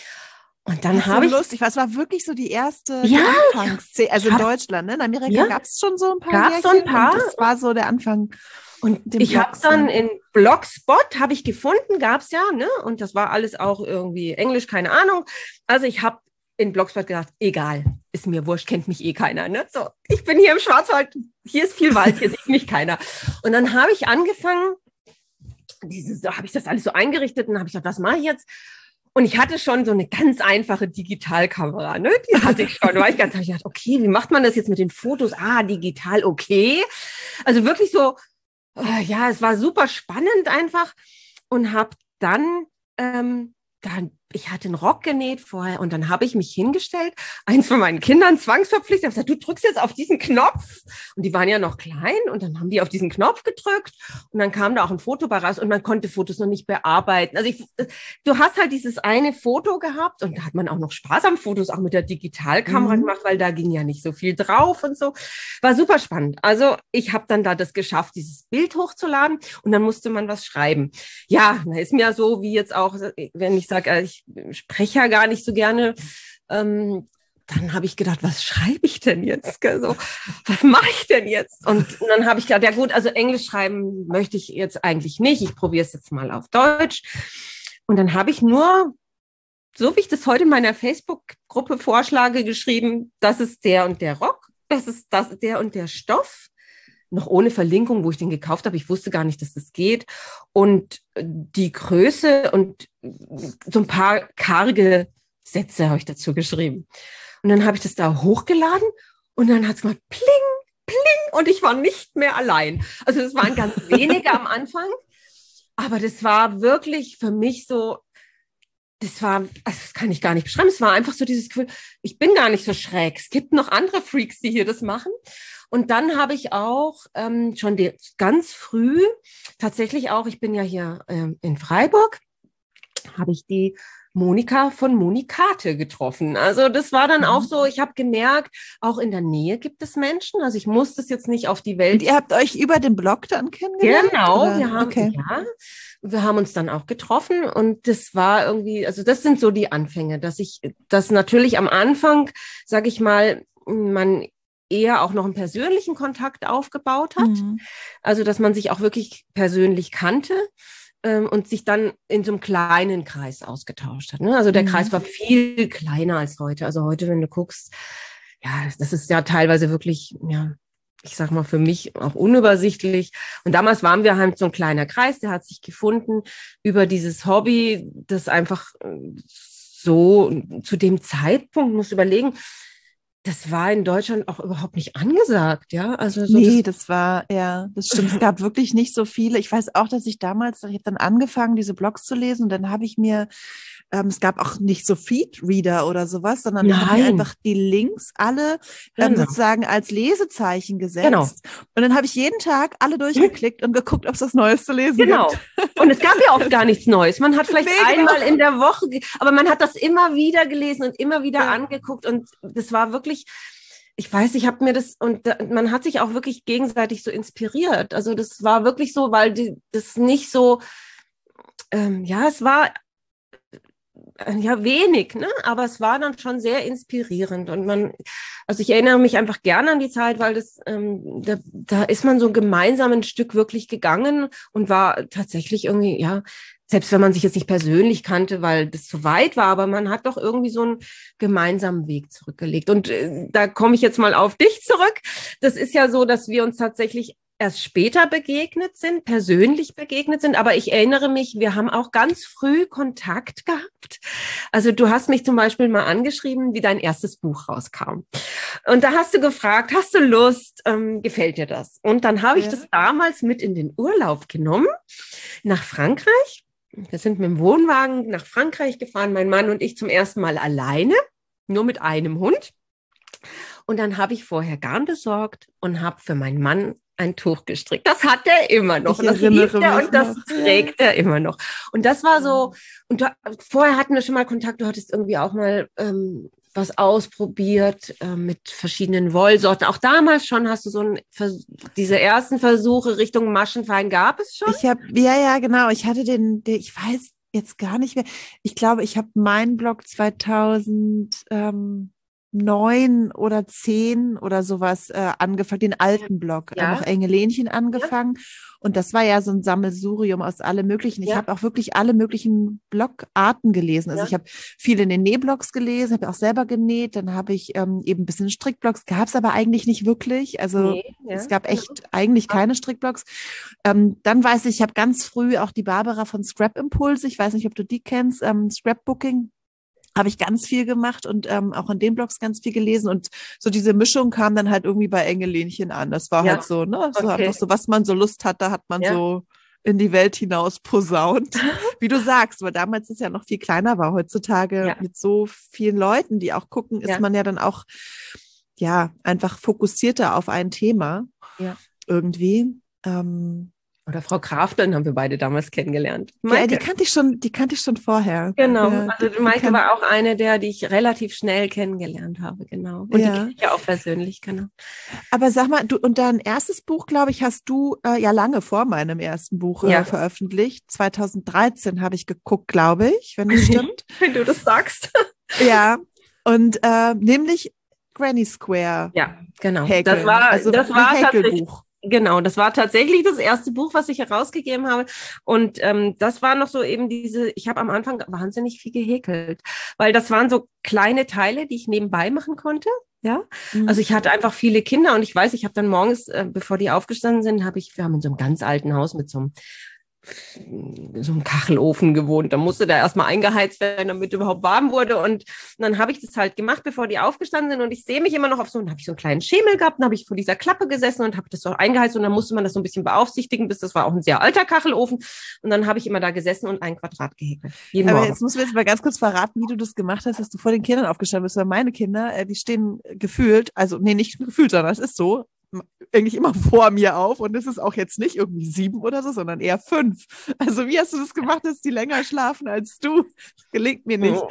Und dann habe ich lustig, was war wirklich so die erste ja, die Anfangsszene, also in Deutschland, ne? In Amerika ja, gab es schon so ein paar. Gab so ein paar. Das war so der Anfang. Und ich habe dann in Blogspot habe ich gefunden, gab es ja, ne? Und das war alles auch irgendwie Englisch, keine Ahnung. Also ich habe in Blogspot gedacht, egal. ist mir wurscht, kennt mich eh keiner. Ne? So, ich bin hier im Schwarzwald, hier ist viel Wald, hier sieht mich keiner. Und dann habe ich angefangen, dieses, da habe ich das alles so eingerichtet und habe ich gedacht, was mache ich jetzt? Und ich hatte schon so eine ganz einfache Digitalkamera, ne? Die hatte ich schon. Da war ich ganz, habe ich gedacht, okay, wie macht man das jetzt mit den Fotos? Ah, digital, okay. Also wirklich so, ja, es war super spannend einfach und habe dann, ähm, dann, ich hatte einen Rock genäht vorher und dann habe ich mich hingestellt, eins von meinen Kindern zwangsverpflichtet, habe gesagt, du drückst jetzt auf diesen Knopf und die waren ja noch klein und dann haben die auf diesen Knopf gedrückt und dann kam da auch ein Foto bei raus und man konnte Fotos noch nicht bearbeiten. Also ich, du hast halt dieses eine Foto gehabt und da hat man auch noch Spaß am Fotos, auch mit der Digitalkamera mhm. gemacht, weil da ging ja nicht so viel drauf und so. War super spannend. Also ich habe dann da das geschafft, dieses Bild hochzuladen und dann musste man was schreiben. Ja, da ist mir so wie jetzt auch, wenn ich sage, ich spreche ja gar nicht so gerne, ähm, dann habe ich gedacht, was schreibe ich denn jetzt? Also, was mache ich denn jetzt? Und, und dann habe ich gedacht, ja gut, also Englisch schreiben möchte ich jetzt eigentlich nicht. Ich probiere es jetzt mal auf Deutsch. Und dann habe ich nur, so wie ich das heute in meiner Facebook-Gruppe vorschlage, geschrieben, das ist der und der Rock, das ist das, der und der Stoff. Noch ohne Verlinkung, wo ich den gekauft habe. Ich wusste gar nicht, dass das geht. Und die Größe und so ein paar karge Sätze habe ich dazu geschrieben. Und dann habe ich das da hochgeladen und dann hat es gemacht, pling, pling, und ich war nicht mehr allein. Also es waren ganz wenige am Anfang, aber das war wirklich für mich so, das war, also das kann ich gar nicht beschreiben, es war einfach so dieses Gefühl, ich bin gar nicht so schräg. Es gibt noch andere Freaks, die hier das machen. Und dann habe ich auch ähm, schon die, ganz früh, tatsächlich auch, ich bin ja hier ähm, in Freiburg, habe ich die Monika von Monikate getroffen. Also das war dann auch so, ich habe gemerkt, auch in der Nähe gibt es Menschen. Also ich muss das jetzt nicht auf die Welt. Und ihr habt euch über den Blog dann kennengelernt? Genau, oder? wir haben, okay. ja, wir haben uns dann auch getroffen und das war irgendwie, also das sind so die Anfänge, dass ich, dass natürlich am Anfang, sage ich mal, man eher auch noch einen persönlichen Kontakt aufgebaut hat. Mhm. Also, dass man sich auch wirklich persönlich kannte ähm, und sich dann in so einem kleinen Kreis ausgetauscht hat. Ne? Also der mhm. Kreis war viel kleiner als heute. Also heute, wenn du guckst, ja, das ist ja teilweise wirklich, ja, ich sag mal, für mich auch unübersichtlich. Und damals waren wir halt so ein kleiner Kreis, der hat sich gefunden über dieses Hobby, das einfach so zu dem Zeitpunkt, muss überlegen, das war in Deutschland auch überhaupt nicht angesagt, ja. Also so nee, das, das war, ja, das stimmt. Es gab wirklich nicht so viele. Ich weiß auch, dass ich damals, ich habe dann angefangen, diese Blogs zu lesen und dann habe ich mir, ähm, es gab auch nicht so Feed-Reader oder sowas, sondern ich habe mir einfach die Links alle ähm, genau. sozusagen als Lesezeichen gesetzt. Genau. Und dann habe ich jeden Tag alle durchgeklickt und geguckt, ob es was Neues zu lesen genau. gibt. Und es gab ja oft gar nichts Neues. Man hat vielleicht nee, einmal genau. in der Woche, aber man hat das immer wieder gelesen und immer wieder ja. angeguckt und das war wirklich, ich weiß, ich habe mir das, und man hat sich auch wirklich gegenseitig so inspiriert. Also das war wirklich so, weil die, das nicht so, ähm, ja, es war äh, ja wenig, ne? Aber es war dann schon sehr inspirierend. Und man, also ich erinnere mich einfach gerne an die Zeit, weil das, ähm, da, da ist man so gemeinsam ein Stück wirklich gegangen und war tatsächlich irgendwie, ja, selbst wenn man sich jetzt nicht persönlich kannte, weil das zu weit war, aber man hat doch irgendwie so einen gemeinsamen Weg zurückgelegt. Und äh, da komme ich jetzt mal auf dich zurück. Das ist ja so, dass wir uns tatsächlich erst später begegnet sind, persönlich begegnet sind. Aber ich erinnere mich, wir haben auch ganz früh Kontakt gehabt. Also du hast mich zum Beispiel mal angeschrieben, wie dein erstes Buch rauskam. Und da hast du gefragt, hast du Lust, ähm, gefällt dir das? Und dann habe ich ja. das damals mit in den Urlaub genommen, nach Frankreich. Wir sind mit dem Wohnwagen nach Frankreich gefahren, mein Mann und ich zum ersten Mal alleine, nur mit einem Hund. Und dann habe ich vorher Garn besorgt und habe für meinen Mann ein Tuch gestrickt. Das hat er immer noch. Ich und das liebt er und das noch. trägt er immer noch. Und das war so, und du, vorher hatten wir schon mal Kontakt, du hattest irgendwie auch mal ähm, was ausprobiert äh, mit verschiedenen Wollsorten. Auch damals schon hast du so ein, diese ersten Versuche Richtung Maschenfein gab es schon? Ich habe, ja, ja, genau. Ich hatte den, den, ich weiß jetzt gar nicht mehr. Ich glaube, ich habe meinen Blog zweitausend, ähm, neun oder zehn oder sowas äh, angefangen, den alten Blog, Ja. äh, noch Engelenchen angefangen. Ja. Und das war ja so ein Sammelsurium aus allem Möglichen. Ich Ja. habe auch wirklich alle möglichen Blogarten gelesen. Also Ja. ich habe viele in den Nähblogs gelesen, habe auch selber genäht. Dann habe ich ähm, eben ein bisschen Strickblogs, gab es aber eigentlich nicht wirklich. Also Nee, ja. es gab echt eigentlich keine Strickblogs. Ähm, dann weiß ich, ich habe ganz früh auch die Barbara von Scrap Impulse, ich weiß nicht, ob du die kennst, ähm, Scrapbooking. Habe ich ganz viel gemacht und ähm, auch in den Blogs ganz viel gelesen und so diese Mischung kam dann halt irgendwie bei Engelenchen an. Das war Ja. halt so, ne, so Okay. einfach so, was man so Lust hatte, hat man Ja. so in die Welt hinaus posaunt. Wie du sagst, weil damals es ja noch viel kleiner war. Heutzutage Ja. mit so vielen Leuten, die auch gucken, ist Ja. man ja dann auch, ja, einfach fokussierter auf ein Thema. Ja. Irgendwie. Ähm, Oder Frau Krafteln haben wir beide damals kennengelernt. ja, die kannte ich schon, die kannte ich schon vorher. Genau, ja, also die, Maike die war auch eine der, die ich relativ schnell kennengelernt habe, genau. Und ja. die kenne ich ja auch persönlich, genau. Aber sag mal, du und dein erstes Buch, glaube ich, hast du äh, ja lange vor meinem ersten Buch äh, Ja. veröffentlicht. zweitausenddreizehn habe ich geguckt, glaube ich, wenn das stimmt. Wenn du das sagst. Ja, und äh, nämlich Granny Square. Ja, genau. Häkeln. Das war, also das ein war Häkelbuch. Genau, das war tatsächlich das erste Buch, was ich herausgegeben habe. Und ähm, das war noch so eben diese, ich habe am Anfang wahnsinnig viel gehäkelt, weil das waren so kleine Teile, die ich nebenbei machen konnte. Ja, Mhm. also ich hatte einfach viele Kinder und ich weiß, ich habe dann morgens, äh, bevor die aufgestanden sind, habe ich, wir haben in so einem ganz alten Haus mit so einem so einem Kachelofen gewohnt. Da musste der erstmal eingeheizt werden, damit überhaupt warm wurde. Und dann habe ich das halt gemacht, bevor die aufgestanden sind. Und ich sehe mich immer noch auf so, dann habe ich so einen kleinen Schemel gehabt, dann habe ich vor dieser Klappe gesessen und habe das so eingeheizt. Und dann musste man das so ein bisschen beaufsichtigen, bis das war auch ein sehr alter Kachelofen. Und dann habe ich immer da gesessen und ein Quadrat gehäkelt. Jeden Aber Morgen. jetzt musst du jetzt mal ganz kurz verraten, wie du das gemacht hast, dass du vor den Kindern aufgestanden bist. Weil meine Kinder, äh, die stehen gefühlt, also nee, nicht gefühlt, sondern es ist so, eigentlich immer vor mir auf und es ist auch jetzt nicht irgendwie sieben oder so, sondern eher fünf. Also wie hast du das gemacht, dass die länger schlafen als du? Das gelingt mir nicht.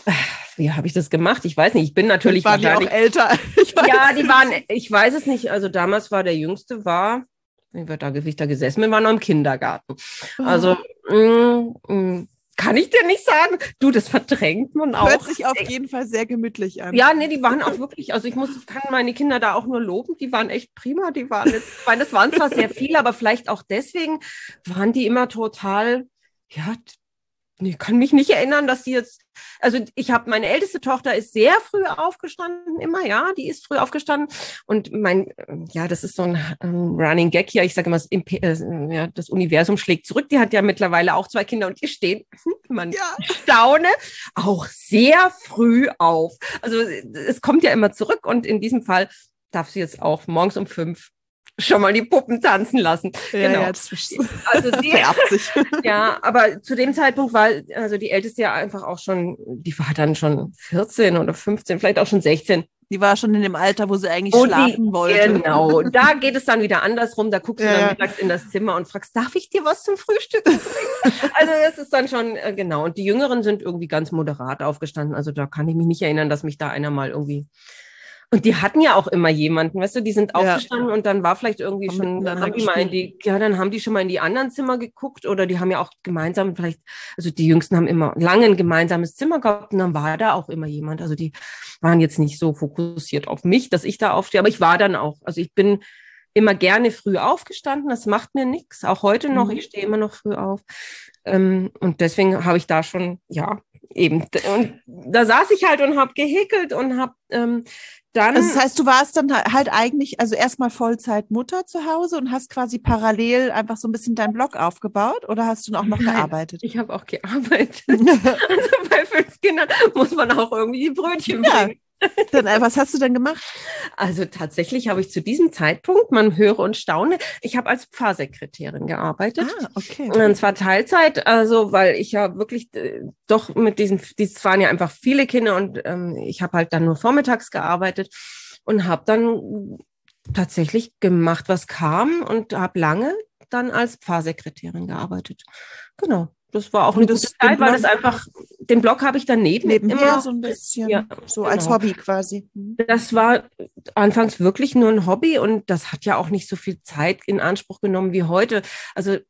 Wie habe ich das gemacht? Ich weiß nicht. Ich bin natürlich waren die auch älter. Ich weiß ja, die nicht. waren, ich weiß es nicht. Also damals war der Jüngste, war, wie wir da, wie ich da gesessen bin, war noch im Kindergarten. Also, oh. mh, mh, kann ich dir nicht sagen. Du, das verdrängt man auch. Hört sich auf jeden Fall sehr gemütlich an. Ja, nee, die waren auch wirklich, also ich muss, kann meine Kinder da auch nur loben, die waren echt prima, die waren jetzt, ich meine, das waren zwar sehr viele, aber vielleicht auch deswegen waren die immer total, ja, ich kann mich nicht erinnern, dass die jetzt, also ich habe, meine älteste Tochter ist sehr früh aufgestanden, immer, ja, die ist früh aufgestanden und mein, ja, das ist so ein ähm, Running Gag hier, ich sage immer, das, äh, ja, das Universum schlägt zurück, die hat ja mittlerweile auch zwei Kinder und die stehen, man ja. staune, auch sehr früh auf. Also es kommt ja immer zurück und in diesem Fall darf sie jetzt auch morgens um fünf schon mal die Puppen tanzen lassen. Ja, genau. Ja, das also sie, sich. ja, aber zu dem Zeitpunkt war also die Älteste ja einfach auch schon, die war dann schon vierzehn oder fünfzehn, vielleicht auch schon sechzehn. Die war schon in dem Alter, wo sie eigentlich Und schlafen die, wollte. Genau, da geht es dann wieder andersrum. Da guckst du Ja, dann ja. mittags in das Zimmer und fragst, darf ich dir was zum Frühstück bringen? Also das ist dann schon, äh, genau. Und die Jüngeren sind irgendwie ganz moderat aufgestanden. Also da kann ich mich nicht erinnern, dass mich da einer mal irgendwie... Und die hatten ja auch immer jemanden, weißt du, die sind Ja. aufgestanden und dann war vielleicht irgendwie Haben schon, miteinander haben die mal in die, ja, dann haben die schon mal in die anderen Zimmer geguckt oder die haben ja auch gemeinsam vielleicht, also die Jüngsten haben immer lange ein gemeinsames Zimmer gehabt und dann war da auch immer jemand. Also die waren jetzt nicht so fokussiert auf mich, dass ich da aufstehe, aber ich war dann auch, also ich bin immer gerne früh aufgestanden, das macht mir nichts, auch heute noch, Mhm. ich stehe immer noch früh auf. Ähm, und deswegen habe ich da schon, ja, eben, und da saß ich halt und habe gehäkelt und habe ähm, dann... Also das heißt, du warst dann halt eigentlich, also erstmal Vollzeit Mutter zu Hause und hast quasi parallel einfach so ein bisschen deinen Blog aufgebaut oder hast du auch noch Nein, gearbeitet? Ich habe auch gearbeitet. Also bei fünf Kindern muss man auch irgendwie die Brötchen Ja. bringen. Dann, äh, was hast du denn gemacht? Also tatsächlich habe ich zu diesem Zeitpunkt, man höre und staune, ich habe als Pfarrsekretärin gearbeitet. Ah, okay. Und zwar Teilzeit, also weil ich ja wirklich äh, doch mit diesen, dies waren ja einfach viele Kinder und ähm, ich habe halt dann nur vormittags gearbeitet und habe dann tatsächlich gemacht, was kam und habe lange dann als Pfarrsekretärin gearbeitet. Genau. Das war auch Und eine das- gute Zeit, den weil Blog- das einfach, den Blog habe ich daneben Nebenher immer so ein bisschen, Ja, so als genau. Hobby quasi. Mhm. Das war anfangs wirklich nur ein Hobby und das hat ja auch nicht so viel Zeit in Anspruch genommen wie heute. Also Ja.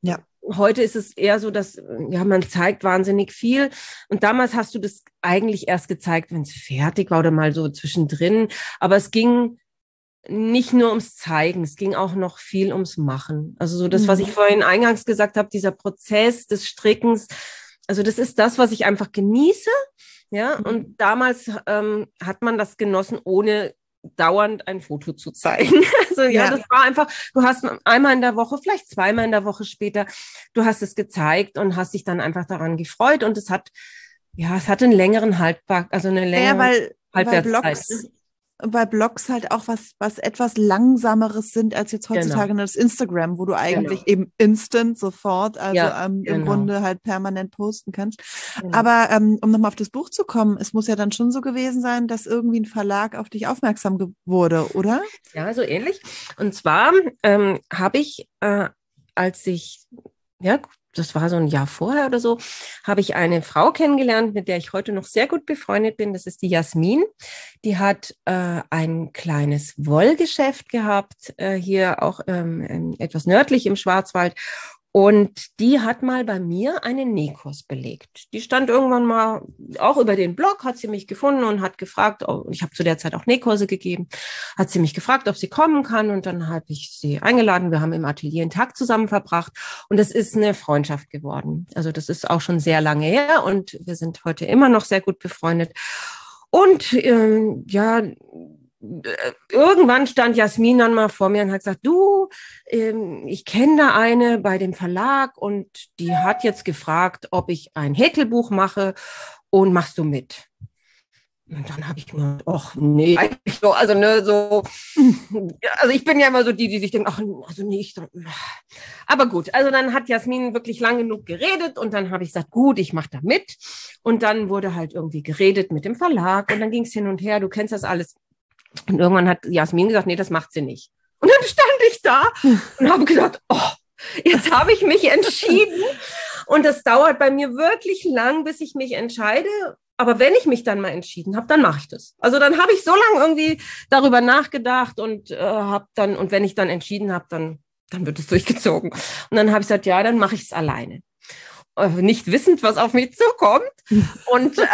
heute ist es eher so, dass ja man zeigt wahnsinnig viel. Und damals hast du das eigentlich erst gezeigt, wenn es fertig war oder mal so zwischendrin. Aber es ging nicht nur ums Zeigen, es ging auch noch viel ums Machen. Also so das, was ich vorhin eingangs gesagt habe, dieser Prozess des Strickens, also das ist das, was ich einfach genieße. Ja, und damals ähm, hat man das genossen, ohne dauernd ein Foto zu zeigen. Also ja, ja, das war einfach, du hast einmal in der Woche, vielleicht zweimal in der Woche später, du hast es gezeigt und hast dich dann einfach daran gefreut und es hat, ja, es hat einen längeren Haltbar, also eine längere ja, weil, Halbwertszeit. Weil Blogs, weil Blogs halt auch was, was etwas Langsameres sind als jetzt heutzutage genau. das Instagram, wo du eigentlich genau. eben instant sofort, also ja, ähm, genau. im Grunde halt permanent posten kannst. Genau. Aber ähm, um nochmal auf das Buch zu kommen, es muss ja dann schon so gewesen sein, dass irgendwie ein Verlag auf dich aufmerksam ge- wurde, oder? Ja, so ähnlich. Und zwar ähm, habe ich, äh, als ich, ja, das war so ein Jahr vorher oder so, habe ich eine Frau kennengelernt, mit der ich heute noch sehr gut befreundet bin. Das ist die Jasmin. Die hat äh, ein kleines Wollgeschäft gehabt, äh, hier auch ähm, etwas nördlich im Schwarzwald. Und die hat mal bei mir einen Nähkurs belegt. Die stand irgendwann mal, auch über den Blog, hat sie mich gefunden und hat gefragt, oh, ich habe zu der Zeit auch Nähkurse gegeben, hat sie mich gefragt, ob sie kommen kann. Und dann habe ich sie eingeladen. Wir haben im Atelier einen Tag zusammen verbracht. Und das ist eine Freundschaft geworden. Also das ist auch schon sehr lange her. Und wir sind heute immer noch sehr gut befreundet. Und ähm, ja... irgendwann stand Jasmin dann mal vor mir und hat gesagt, du, ähm, ich kenne da eine bei dem Verlag und die hat jetzt gefragt, ob ich ein Häkelbuch mache und machst du mit? Und dann habe ich gedacht, ach nee, so, also ne, so, also ich bin ja immer so die, die sich denken, ach, also nee, ich, aber gut, also dann hat Jasmin wirklich lang genug geredet und dann habe ich gesagt, gut, ich mache da mit und dann wurde halt irgendwie geredet mit dem Verlag und dann ging es hin und her, du kennst das alles. Und irgendwann hat Jasmin gesagt, nee, das macht sie nicht. Und dann stand ich da und habe gedacht, oh, jetzt habe ich mich entschieden. Und das dauert bei mir wirklich lang, bis ich mich entscheide. Aber wenn ich mich dann mal entschieden habe, dann mache ich das. Also dann habe ich so lange irgendwie darüber nachgedacht und äh, habe dann, und wenn ich dann entschieden habe, dann, dann wird es durchgezogen. Und dann habe ich gesagt, ja, dann mache ich es alleine. Äh, nicht wissend, was auf mich zukommt. Und äh,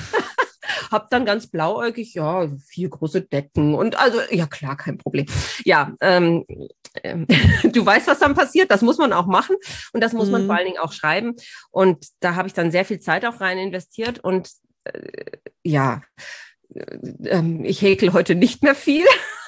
hab dann ganz blauäugig, ja, vier große Decken und also, ja klar, kein Problem. Ja, ähm, ähm, du weißt, was dann passiert, das muss man auch machen und das muss man mhm. vor allen Dingen auch schreiben und da habe ich dann sehr viel Zeit auch rein investiert und äh, ja, äh, ich häkel heute nicht mehr viel.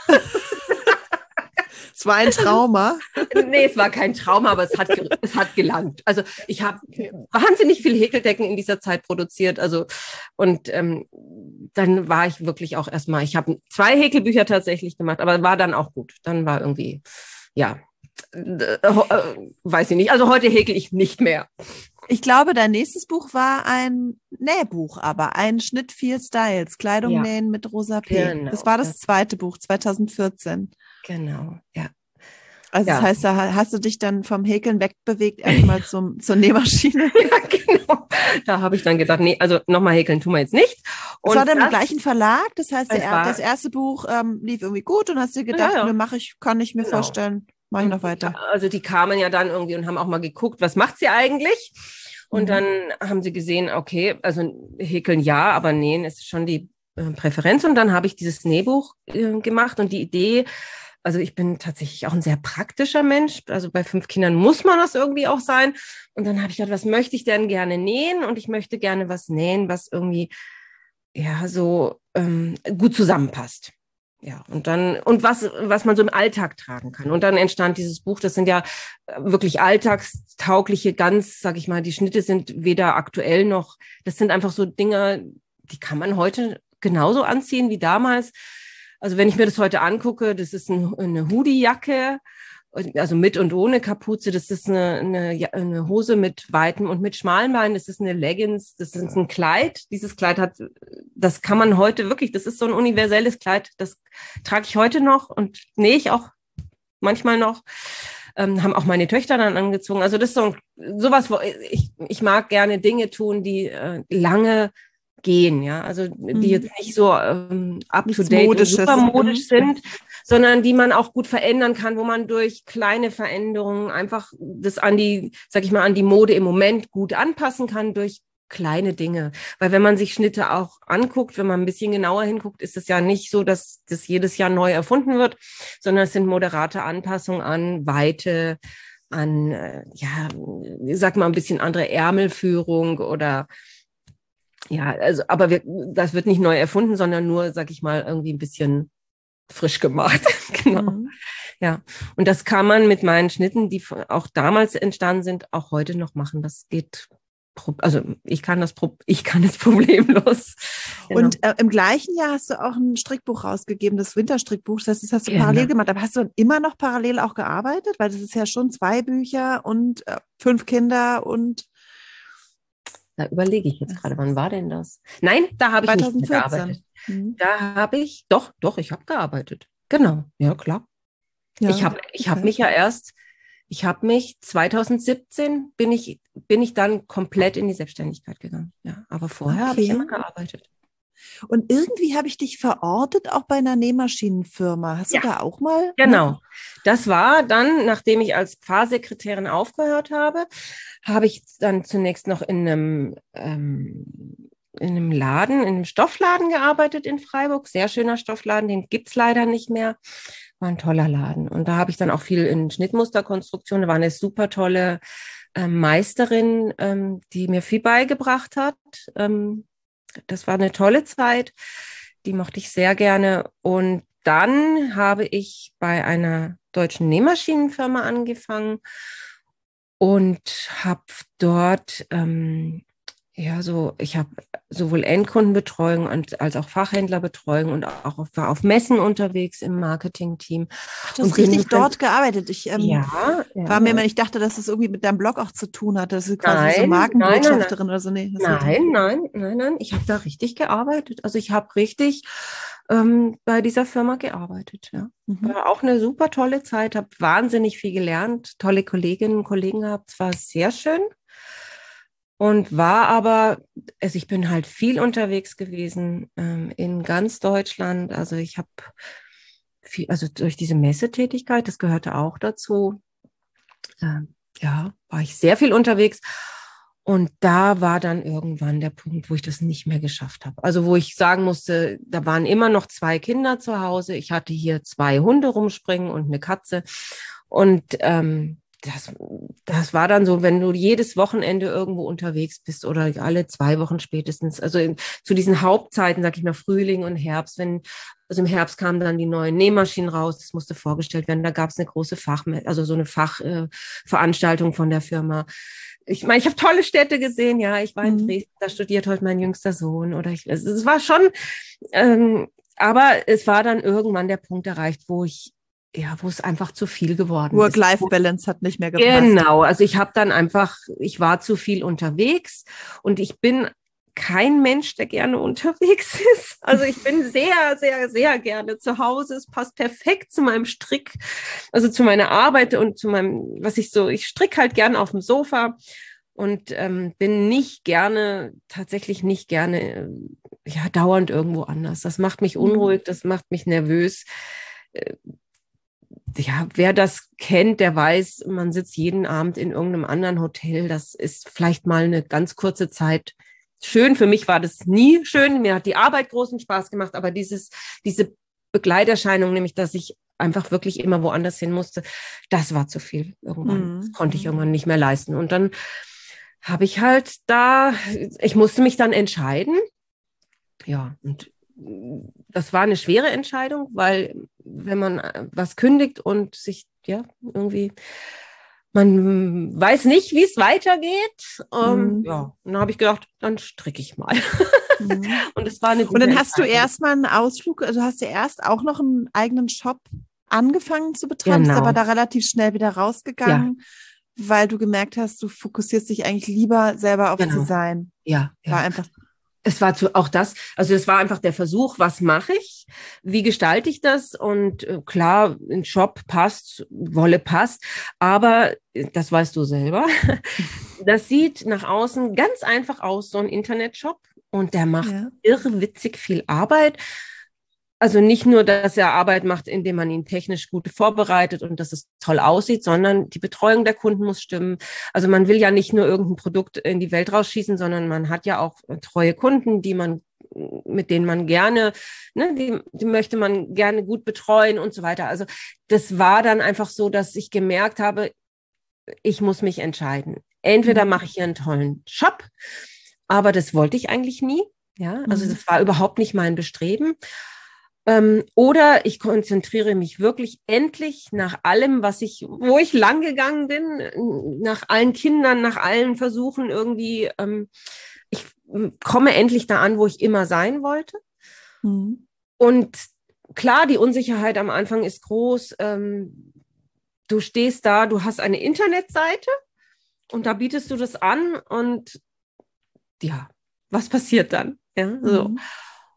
Es war ein Trauma. Nee, es war kein Trauma, aber es hat, es hat gelangt. Also ich habe wahnsinnig viel Häkeldecken in dieser Zeit produziert. Also und ähm, dann war ich wirklich auch erstmal, ich habe zwei Häkelbücher tatsächlich gemacht, aber war dann auch gut. Dann war irgendwie, ja, äh, äh, weiß ich nicht. Also heute häkel ich nicht mehr. Ich glaube, dein nächstes Buch war ein Nähbuch, aber ein Schnitt vier Styles, Kleidung ja. nähen mit Rosa P. Genau. Das war das zweite Buch, zwanzig vierzehn. Genau, ja. Also ja. das heißt, da hast du dich dann vom Häkeln wegbewegt, erstmal zum zur Nähmaschine. Ja, genau. Da habe ich dann gedacht, nee, also nochmal häkeln tun wir jetzt nicht. Und das war dann das, im gleichen Verlag, das heißt, der, war, das erste Buch ähm, lief irgendwie gut und hast dir gedacht, ja, ja. mache ich, kann ich mir genau. vorstellen, mache ich noch weiter. Also die kamen ja dann irgendwie und haben auch mal geguckt, was macht sie eigentlich? Und mhm. dann haben sie gesehen, okay, also häkeln ja, aber nähen ist schon die äh, Präferenz. Und dann habe ich dieses Nähbuch äh, gemacht und die Idee, also ich bin tatsächlich auch ein sehr praktischer Mensch. Also bei fünf Kindern muss man das irgendwie auch sein. Und dann habe ich gedacht, was möchte ich denn gerne nähen? Und ich möchte gerne was nähen, was irgendwie ja so ähm, gut zusammenpasst. Ja, und dann, und was, was man so im Alltag tragen kann. Und dann entstand dieses Buch, das sind ja wirklich alltagstaugliche, ganz, sag ich mal, die Schnitte sind weder aktuell noch, das sind einfach so Dinge, die kann man heute genauso anziehen wie damals. Also wenn ich mir das heute angucke, das ist ein, eine Hoodie-Jacke, also mit und ohne Kapuze, das ist eine, eine, eine Hose mit weitem und mit schmalen Beinen, das ist eine Leggings, das ist ein Kleid. Dieses Kleid hat, das kann man heute wirklich, das ist so ein universelles Kleid, das trage ich heute noch und nähe ich auch manchmal noch. Ähm, haben auch meine Töchter dann angezogen. Also das ist so ein, sowas, wo ich, ich mag gerne Dinge tun, die äh, lange gehen, ja, also die jetzt nicht so ähm, up to date und super modisch sind, sondern die man auch gut verändern kann, wo man durch kleine Veränderungen einfach das an die, sag ich mal, an die Mode im Moment gut anpassen kann durch kleine Dinge. Weil wenn man sich Schnitte auch anguckt, wenn man ein bisschen genauer hinguckt, ist es ja nicht so, dass das jedes Jahr neu erfunden wird, sondern es sind moderate Anpassungen an Weite, an, äh, ja, ich sag mal, ein bisschen andere Ärmelführung oder ja, also, aber wir, das wird nicht neu erfunden, sondern nur, sag ich mal, irgendwie ein bisschen frisch gemacht. Genau. Mhm. Ja. Und das kann man mit meinen Schnitten, die auch damals entstanden sind, auch heute noch machen. Das geht, also ich kann das, ich kann es problemlos. Genau. Und äh, im gleichen Jahr hast du auch ein Strickbuch rausgegeben, das Winterstrickbuch. Das heißt, das hast du Genau. parallel gemacht. Aber hast du immer noch parallel auch gearbeitet? Weil das ist ja schon zwei Bücher und äh, fünf Kinder und da überlege ich jetzt gerade, wann war denn das? Nein, da habe ich nicht mehr gearbeitet. Mhm. Da habe ich, doch, doch, ich habe gearbeitet. Genau, ja klar. Ja, ich habe ich okay. hab mich ja erst, ich habe mich zwanzig siebzehn bin ich, bin ich dann komplett in die Selbstständigkeit gegangen. Ja, aber vorher okay. habe ich immer gearbeitet. Und irgendwie habe ich dich verortet, auch bei einer Nähmaschinenfirma. Hast ja. du da auch mal? Genau. Ne? Das war dann, nachdem ich als Pfarrsekretärin aufgehört habe, habe ich dann zunächst noch in einem, ähm, in einem Laden, in einem Stoffladen gearbeitet in Freiburg. Sehr schöner Stoffladen, den gibt's leider nicht mehr. War ein toller Laden. Und da habe ich dann auch viel in Schnittmusterkonstruktion. Da war eine super tolle ähm, Meisterin, ähm, die mir viel beigebracht hat. Ähm, Das war eine tolle Zeit, die mochte ich sehr gerne. Und dann habe ich bei einer deutschen Nähmaschinenfirma angefangen und habe dort, ähm, ja, so, ich habe sowohl Endkundenbetreuung als auch Fachhändlerbetreuung und auch auf, war auf Messen unterwegs im Marketingteam. Ach, du hast richtig dort gearbeitet. Ich ähm, ja, war ja, mir ja. immer, ich dachte, dass das irgendwie mit deinem Blog auch zu tun hat, dass du quasi Nein, so Markenbotschafterin nein, nein, oder so. Nee, nein, nein, nein, nein. Ich habe da richtig gearbeitet. Also ich habe richtig ähm, bei dieser Firma gearbeitet. Ja. Mhm. War auch eine super tolle Zeit, habe wahnsinnig viel gelernt, tolle Kolleginnen und Kollegen gehabt. Es war sehr schön. Und war aber, also ich bin halt viel unterwegs gewesen ähm, in ganz Deutschland. Also ich habe viel, also durch diese Messetätigkeit, das gehörte auch dazu. Ähm, ja, war ich sehr viel unterwegs. Und da war dann irgendwann der Punkt, wo ich das nicht mehr geschafft habe. Also wo ich sagen musste, da waren immer noch zwei Kinder zu Hause. Ich hatte hier zwei Hunde rumspringen und eine Katze. Und ähm, Das, das war dann so, wenn du jedes Wochenende irgendwo unterwegs bist oder alle zwei Wochen spätestens, also in, zu diesen Hauptzeiten, sag ich mal, Frühling und Herbst, wenn, also im Herbst kamen dann die neuen Nähmaschinen raus, das musste vorgestellt werden, da gab es eine große Fach, also so eine Fachveranstaltung äh, von der Firma. Ich meine, ich habe tolle Städte gesehen, ja, ich war in Dresden, da studiert heute mein jüngster Sohn oder ich, also es war schon, ähm, aber es war dann irgendwann der Punkt erreicht, wo ich ja, wo es einfach zu viel geworden ist. Work-Life-Balance hat nicht mehr gepasst. Genau, also ich habe dann einfach, ich war zu viel unterwegs und ich bin kein Mensch, der gerne unterwegs ist. Also ich bin sehr, sehr, sehr gerne zu Hause. Es passt perfekt zu meinem Strick, also zu meiner Arbeit und zu meinem, was ich so, ich stricke halt gerne auf dem Sofa und ähm, bin nicht gerne, tatsächlich nicht gerne, ja, dauernd irgendwo anders. Das macht mich unruhig, das macht mich nervös. Ja, wer das kennt, der weiß, man sitzt jeden Abend in irgendeinem anderen Hotel. Das ist vielleicht mal eine ganz kurze Zeit schön. Für mich war das nie schön. Mir hat die Arbeit großen Spaß gemacht, aber dieses, diese Begleiterscheinung, nämlich, dass ich einfach wirklich immer woanders hin musste, das war zu viel irgendwann. Mhm. Das konnte ich irgendwann nicht mehr leisten. Und dann habe ich halt da, ich musste mich dann entscheiden. Ja, und das war eine schwere Entscheidung, weil wenn man was kündigt und sich, ja, irgendwie, man weiß nicht, wie es weitergeht. Ähm, mhm. Ja, und dann habe ich gedacht, dann stricke ich mal. Mhm. Und es war eine gute Und dann hast du erstmal einen Ausflug, also hast du erst auch noch einen eigenen Shop angefangen zu betreiben, genau. Bist aber da relativ schnell wieder rausgegangen, ja. Weil du gemerkt hast, du fokussierst dich eigentlich lieber selber aufs genau. Design. Ja, ja. War einfach Es war zu, auch das, also es war einfach der Versuch, was mache ich, wie gestalte ich das und äh, klar, ein Shop passt, Wolle passt, aber das weißt du selber, das sieht nach außen ganz einfach aus, so ein Internetshop und der macht ja. irrwitzig viel Arbeit Also nicht nur, dass er Arbeit macht, indem man ihn technisch gut vorbereitet und dass es toll aussieht, sondern die Betreuung der Kunden muss stimmen. Also man will ja nicht nur irgendein Produkt in die Welt rausschießen, sondern man hat ja auch treue Kunden, die man, mit denen man gerne, ne, die, die möchte man gerne gut betreuen und so weiter. Also das war dann einfach so, dass ich gemerkt habe, ich muss mich entscheiden. Entweder mache ich hier einen tollen Job, aber das wollte ich eigentlich nie. Ja, also das war überhaupt nicht mein Bestreben. Ähm, oder ich konzentriere mich wirklich endlich nach allem, was ich, wo ich lang gegangen bin, nach allen Kindern, nach allen Versuchen irgendwie, ähm, ich komme endlich da an, wo ich immer sein wollte. Mhm. Und klar, die Unsicherheit am Anfang ist groß. Ähm, du stehst da, du hast eine Internetseite und da bietest du das an und ja, was passiert dann? Ja, so. Mhm.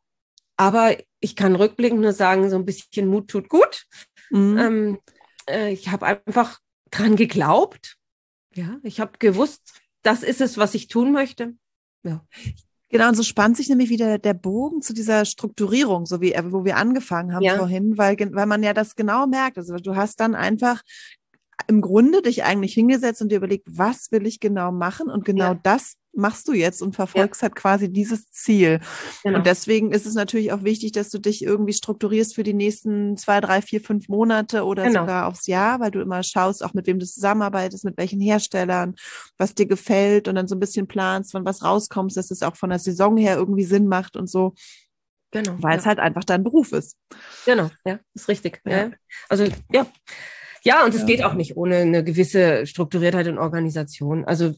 Aber ich kann rückblickend nur sagen, so ein bisschen Mut tut gut. Mhm. Ähm, äh, ich habe einfach dran geglaubt. Ja, ich habe gewusst, das ist es, was ich tun möchte. Ja. Genau, und so spannt sich nämlich wieder der Bogen zu dieser Strukturierung, so wie wo wir angefangen haben ja. vorhin, weil, weil man ja das genau merkt. Also du hast dann einfach im Grunde dich eigentlich hingesetzt und dir überlegt, was will ich genau machen? Und genau ja. das machst du jetzt und verfolgst ja. halt quasi dieses Ziel. Genau. Und deswegen ist es natürlich auch wichtig, dass du dich irgendwie strukturierst für die nächsten zwei, drei, vier, fünf Monate oder genau. sogar aufs Jahr, weil du immer schaust, auch mit wem du zusammenarbeitest, mit welchen Herstellern, was dir gefällt und dann so ein bisschen planst, von was rauskommst, dass es auch von der Saison her irgendwie Sinn macht und so. Genau. Weil ja. es halt einfach dein Beruf ist. Genau, ja, ist richtig. Ja. Ja. Also, ja. Ja, und es ja. geht auch nicht ohne eine gewisse Strukturiertheit und Organisation. Also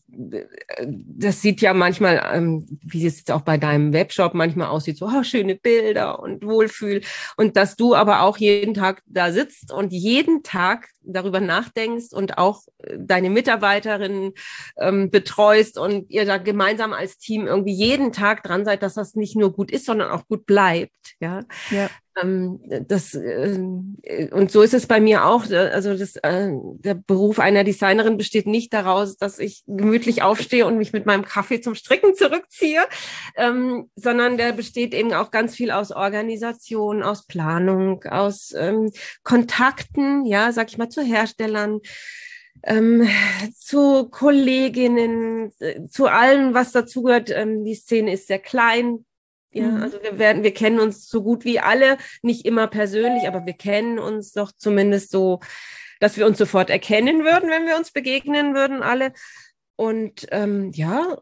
das sieht ja manchmal, ähm, wie es jetzt auch bei deinem Webshop manchmal aussieht, so oh, schöne Bilder und Wohlfühl. Und dass du aber auch jeden Tag da sitzt und jeden Tag darüber nachdenkst und auch deine Mitarbeiterinnen ähm, betreust und ihr da gemeinsam als Team irgendwie jeden Tag dran seid, dass das nicht nur gut ist, sondern auch gut bleibt. Ja. Ja. Ähm, das, äh, und so ist es bei mir auch. Also das, äh, der Beruf einer Designerin besteht nicht daraus, dass ich gemütlich aufstehe und mich mit meinem Kaffee zum Stricken zurückziehe, ähm, sondern der besteht eben auch ganz viel aus Organisation, aus Planung, aus ähm, Kontakten, ja, sag ich mal, zu Herstellern, ähm, zu Kolleginnen, äh, zu allem, was dazugehört. Ähm, die Szene ist sehr klein. Ja, also wir werden, wir kennen uns so gut wie alle, nicht immer persönlich, aber wir kennen uns doch zumindest so, dass wir uns sofort erkennen würden, wenn wir uns begegnen würden, alle. Und ähm, ja,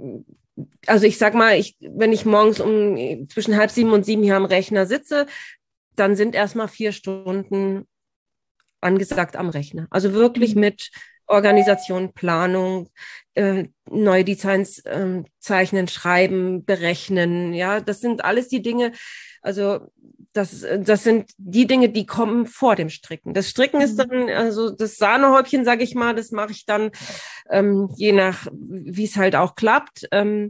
also ich sag mal, ich, wenn ich morgens um zwischen halb sieben und sieben hier am Rechner sitze, dann sind erstmal vier Stunden angesagt am Rechner. Also wirklich mit Organisation, Planung, äh, neue Designs äh, zeichnen, schreiben, berechnen. Ja, das sind alles die Dinge, also das, das sind die Dinge, die kommen vor dem Stricken. Das Stricken mhm. ist dann, also das Sahnehäubchen, sage ich mal, das mache ich dann ähm, je nach, wie es halt auch klappt, ähm,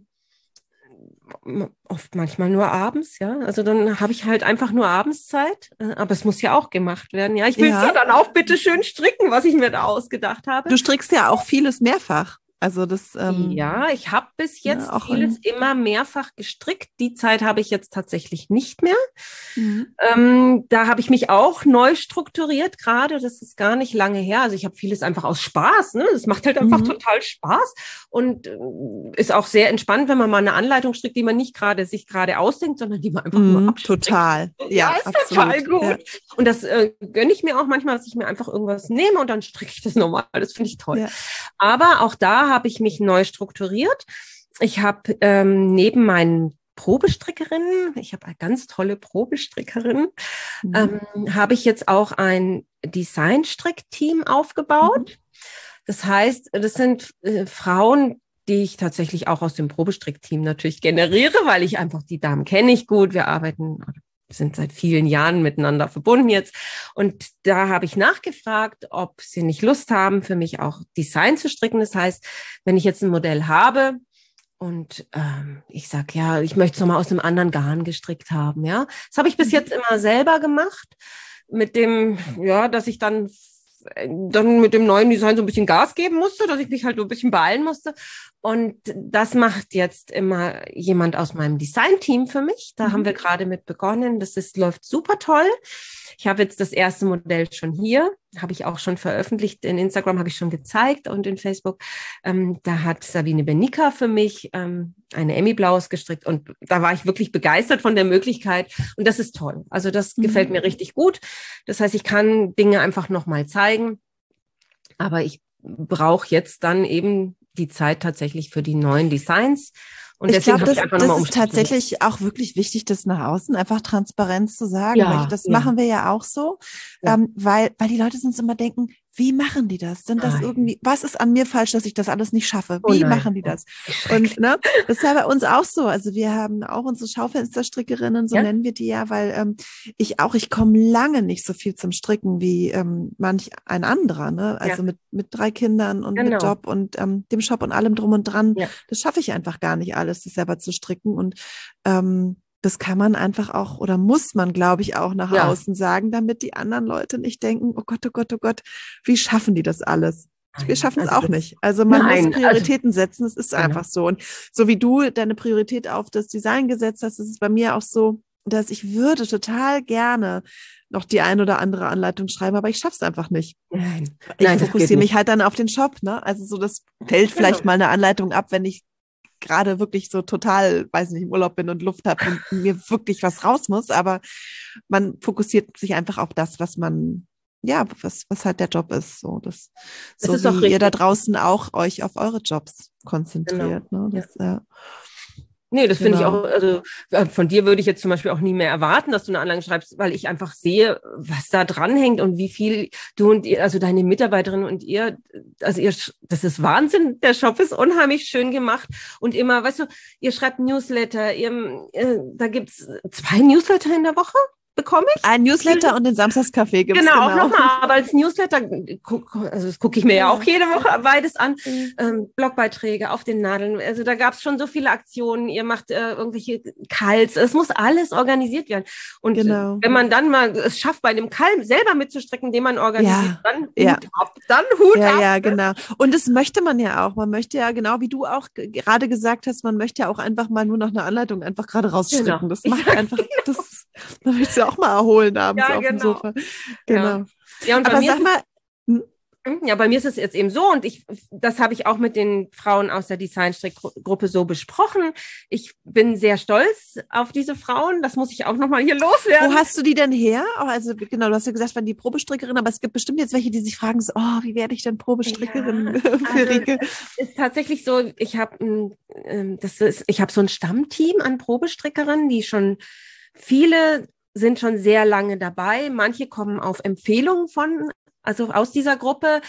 oft manchmal nur abends, ja. Also dann habe ich halt einfach nur Abendszeit, aber es muss ja auch gemacht werden. Ja, ich will ja. ja dann auch bitte schön stricken, was ich mir da ausgedacht habe. Du strickst ja auch vieles mehrfach. Also das ähm, ja, ich habe bis jetzt ja, vieles immer mehrfach gestrickt. Die Zeit habe ich jetzt tatsächlich nicht mehr. Mhm. Ähm, da habe ich mich auch neu strukturiert gerade. Das ist gar nicht lange her. Also ich habe vieles einfach aus Spaß. Ne? Das macht halt einfach mhm. total Spaß und äh, ist auch sehr entspannt, wenn man mal eine Anleitung strickt, die man nicht gerade sich gerade ausdenkt, sondern die man einfach mhm, nur abstrickt. Total. Ja, ja ist absolut. Total gut. Ja. Und das äh, gönne ich mir auch manchmal, dass ich mir einfach irgendwas nehme und dann stricke ich das normal. Das finde ich toll. Ja. Aber auch da habe ich mich neu strukturiert. Ich habe ähm, neben meinen Probestrickerinnen, ich habe eine ganz tolle Probestrickerin, mhm. ähm, habe ich jetzt auch ein Designstrickteam aufgebaut. Mhm. Das heißt, das sind äh, Frauen, die ich tatsächlich auch aus dem Probestrickteam natürlich generiere, weil ich einfach die Damen kenne ich gut. Wir arbeiten sind seit vielen Jahren miteinander verbunden jetzt. Und da habe ich nachgefragt, ob sie nicht Lust haben, für mich auch Design zu stricken. Das heißt, wenn ich jetzt ein Modell habe und ähm, ich sage, ja, ich möchte es nochmal aus einem anderen Garn gestrickt haben, ja. Das habe ich bis jetzt immer selber gemacht, mit dem, ja, dass ich dann dann mit dem neuen Design so ein bisschen Gas geben musste, dass ich mich halt so ein bisschen beeilen musste. Und das macht jetzt immer jemand aus meinem Design-Team für mich. Da mhm. haben wir gerade mit begonnen. Das ist, läuft super toll. Ich habe jetzt das erste Modell schon hier, habe ich auch schon veröffentlicht. In Instagram habe ich schon gezeigt und in Facebook. Ähm, da hat Sabine Benica für mich ähm, eine Emmy-Blaues gestrickt und da war ich wirklich begeistert von der Möglichkeit und das ist toll. Also das mhm. gefällt mir richtig gut. Das heißt, ich kann Dinge einfach nochmal zeigen, aber ich brauche jetzt dann eben die Zeit tatsächlich für die neuen Designs. Und ich glaube, das, das ist tatsächlich auch wirklich wichtig, das nach außen einfach Transparenz zu sagen. Ja, weil das ja. machen wir ja auch so, Ja. ähm, weil, weil die Leute uns immer denken, wie machen die das? Sind das Nein. irgendwie, was ist an mir falsch, dass ich das alles nicht schaffe? Oh Wie nein. machen die das? Und ne, das ist ja bei uns auch so. Also wir haben auch unsere Schaufensterstrickerinnen, so Ja. nennen wir die ja, weil ähm, ich auch, ich komme lange nicht so viel zum Stricken wie ähm, manch ein anderer, ne? Also Ja. mit mit drei Kindern und Genau. mit Job und ähm, dem Shop und allem drum und dran. Ja. Das schaffe ich einfach gar nicht alles, das selber zu stricken und ähm, das kann man einfach auch oder muss man, glaube ich, auch nach Ja. außen sagen, damit die anderen Leute nicht denken, oh Gott, oh Gott, oh Gott, wie schaffen die das alles? Wir schaffen es also auch nicht. Also man nein, muss Prioritäten also, setzen, es ist genau. einfach so. Und so wie du deine Priorität auf das Design gesetzt hast, ist es bei mir auch so, dass ich würde total gerne noch die ein oder andere Anleitung schreiben, aber ich schaffe es einfach nicht. Nein, ich Nein, fokussiere mich halt dann auf den Shop, ne? Also so, das fällt vielleicht Genau. mal eine Anleitung ab, wenn ich gerade wirklich so total, weiß nicht, im Urlaub bin und Luft habe und mir wirklich was raus muss, aber man fokussiert sich einfach auf das, was man, ja, was, was halt der Job ist, so, das, Das so ist auch wie ihr da richtig. draußen auch euch auf eure Jobs konzentriert, Genau. ne, das, ja. Nee, das finde ich Genau. auch, also von dir würde ich jetzt zum Beispiel auch nie mehr erwarten, dass du eine Anleitung schreibst, weil ich einfach sehe, was da dranhängt und wie viel du und ihr, also deine Mitarbeiterinnen und ihr, also ihr, das ist Wahnsinn, der Shop ist unheimlich schön gemacht und immer, weißt du, ihr schreibt Newsletter, ihr, äh, da gibt's zwei Newsletter in der Woche, bekomme ich? Ein Newsletter und den Samstagscafé gibt's Genau, genau. auch nochmal, aber als Newsletter, guck, also das gucke ich mir ja auch jede Woche beides an, Mhm. ähm, Blogbeiträge auf den Nadeln, also da gab es schon so viele Aktionen, ihr macht äh, irgendwelche Kals, es muss alles organisiert werden und Genau. wenn man dann mal es schafft, bei dem Kal selber mitzustricken, den man organisiert, Ja, dann Hut ja. ab, dann Hut Ja, ab. ja, genau. Und das möchte man ja auch. Man möchte ja, genau wie du auch g- gerade gesagt hast, man möchte ja auch einfach mal nur noch eine Anleitung einfach gerade rausstricken. Genau. Das Ich macht sag einfach, das, man möchte ja auch mal erholen abends Ja, auf dem genau. Sofa. Genau. Ja. Ja, und bei Aber mir sag ist mal, hm? Ja, bei mir ist es jetzt eben so und ich, das habe ich auch mit den Frauen aus der Designstrickgruppe so besprochen. Ich bin sehr stolz auf diese Frauen. Das muss ich auch nochmal hier loswerden. Wo hast du die denn her? Auch also genau, du hast ja gesagt, waren die Probestrickerin, aber es gibt bestimmt jetzt welche, die sich fragen, so, oh, wie werde ich denn Probestrickerin Ja, für also, Rike? es ist tatsächlich so, ich habe das ist, ich habe so ein Stammteam an Probestrickerinnen, die schon viele sind schon sehr lange dabei. Manche kommen auf Empfehlungen von Also aus dieser Gruppe.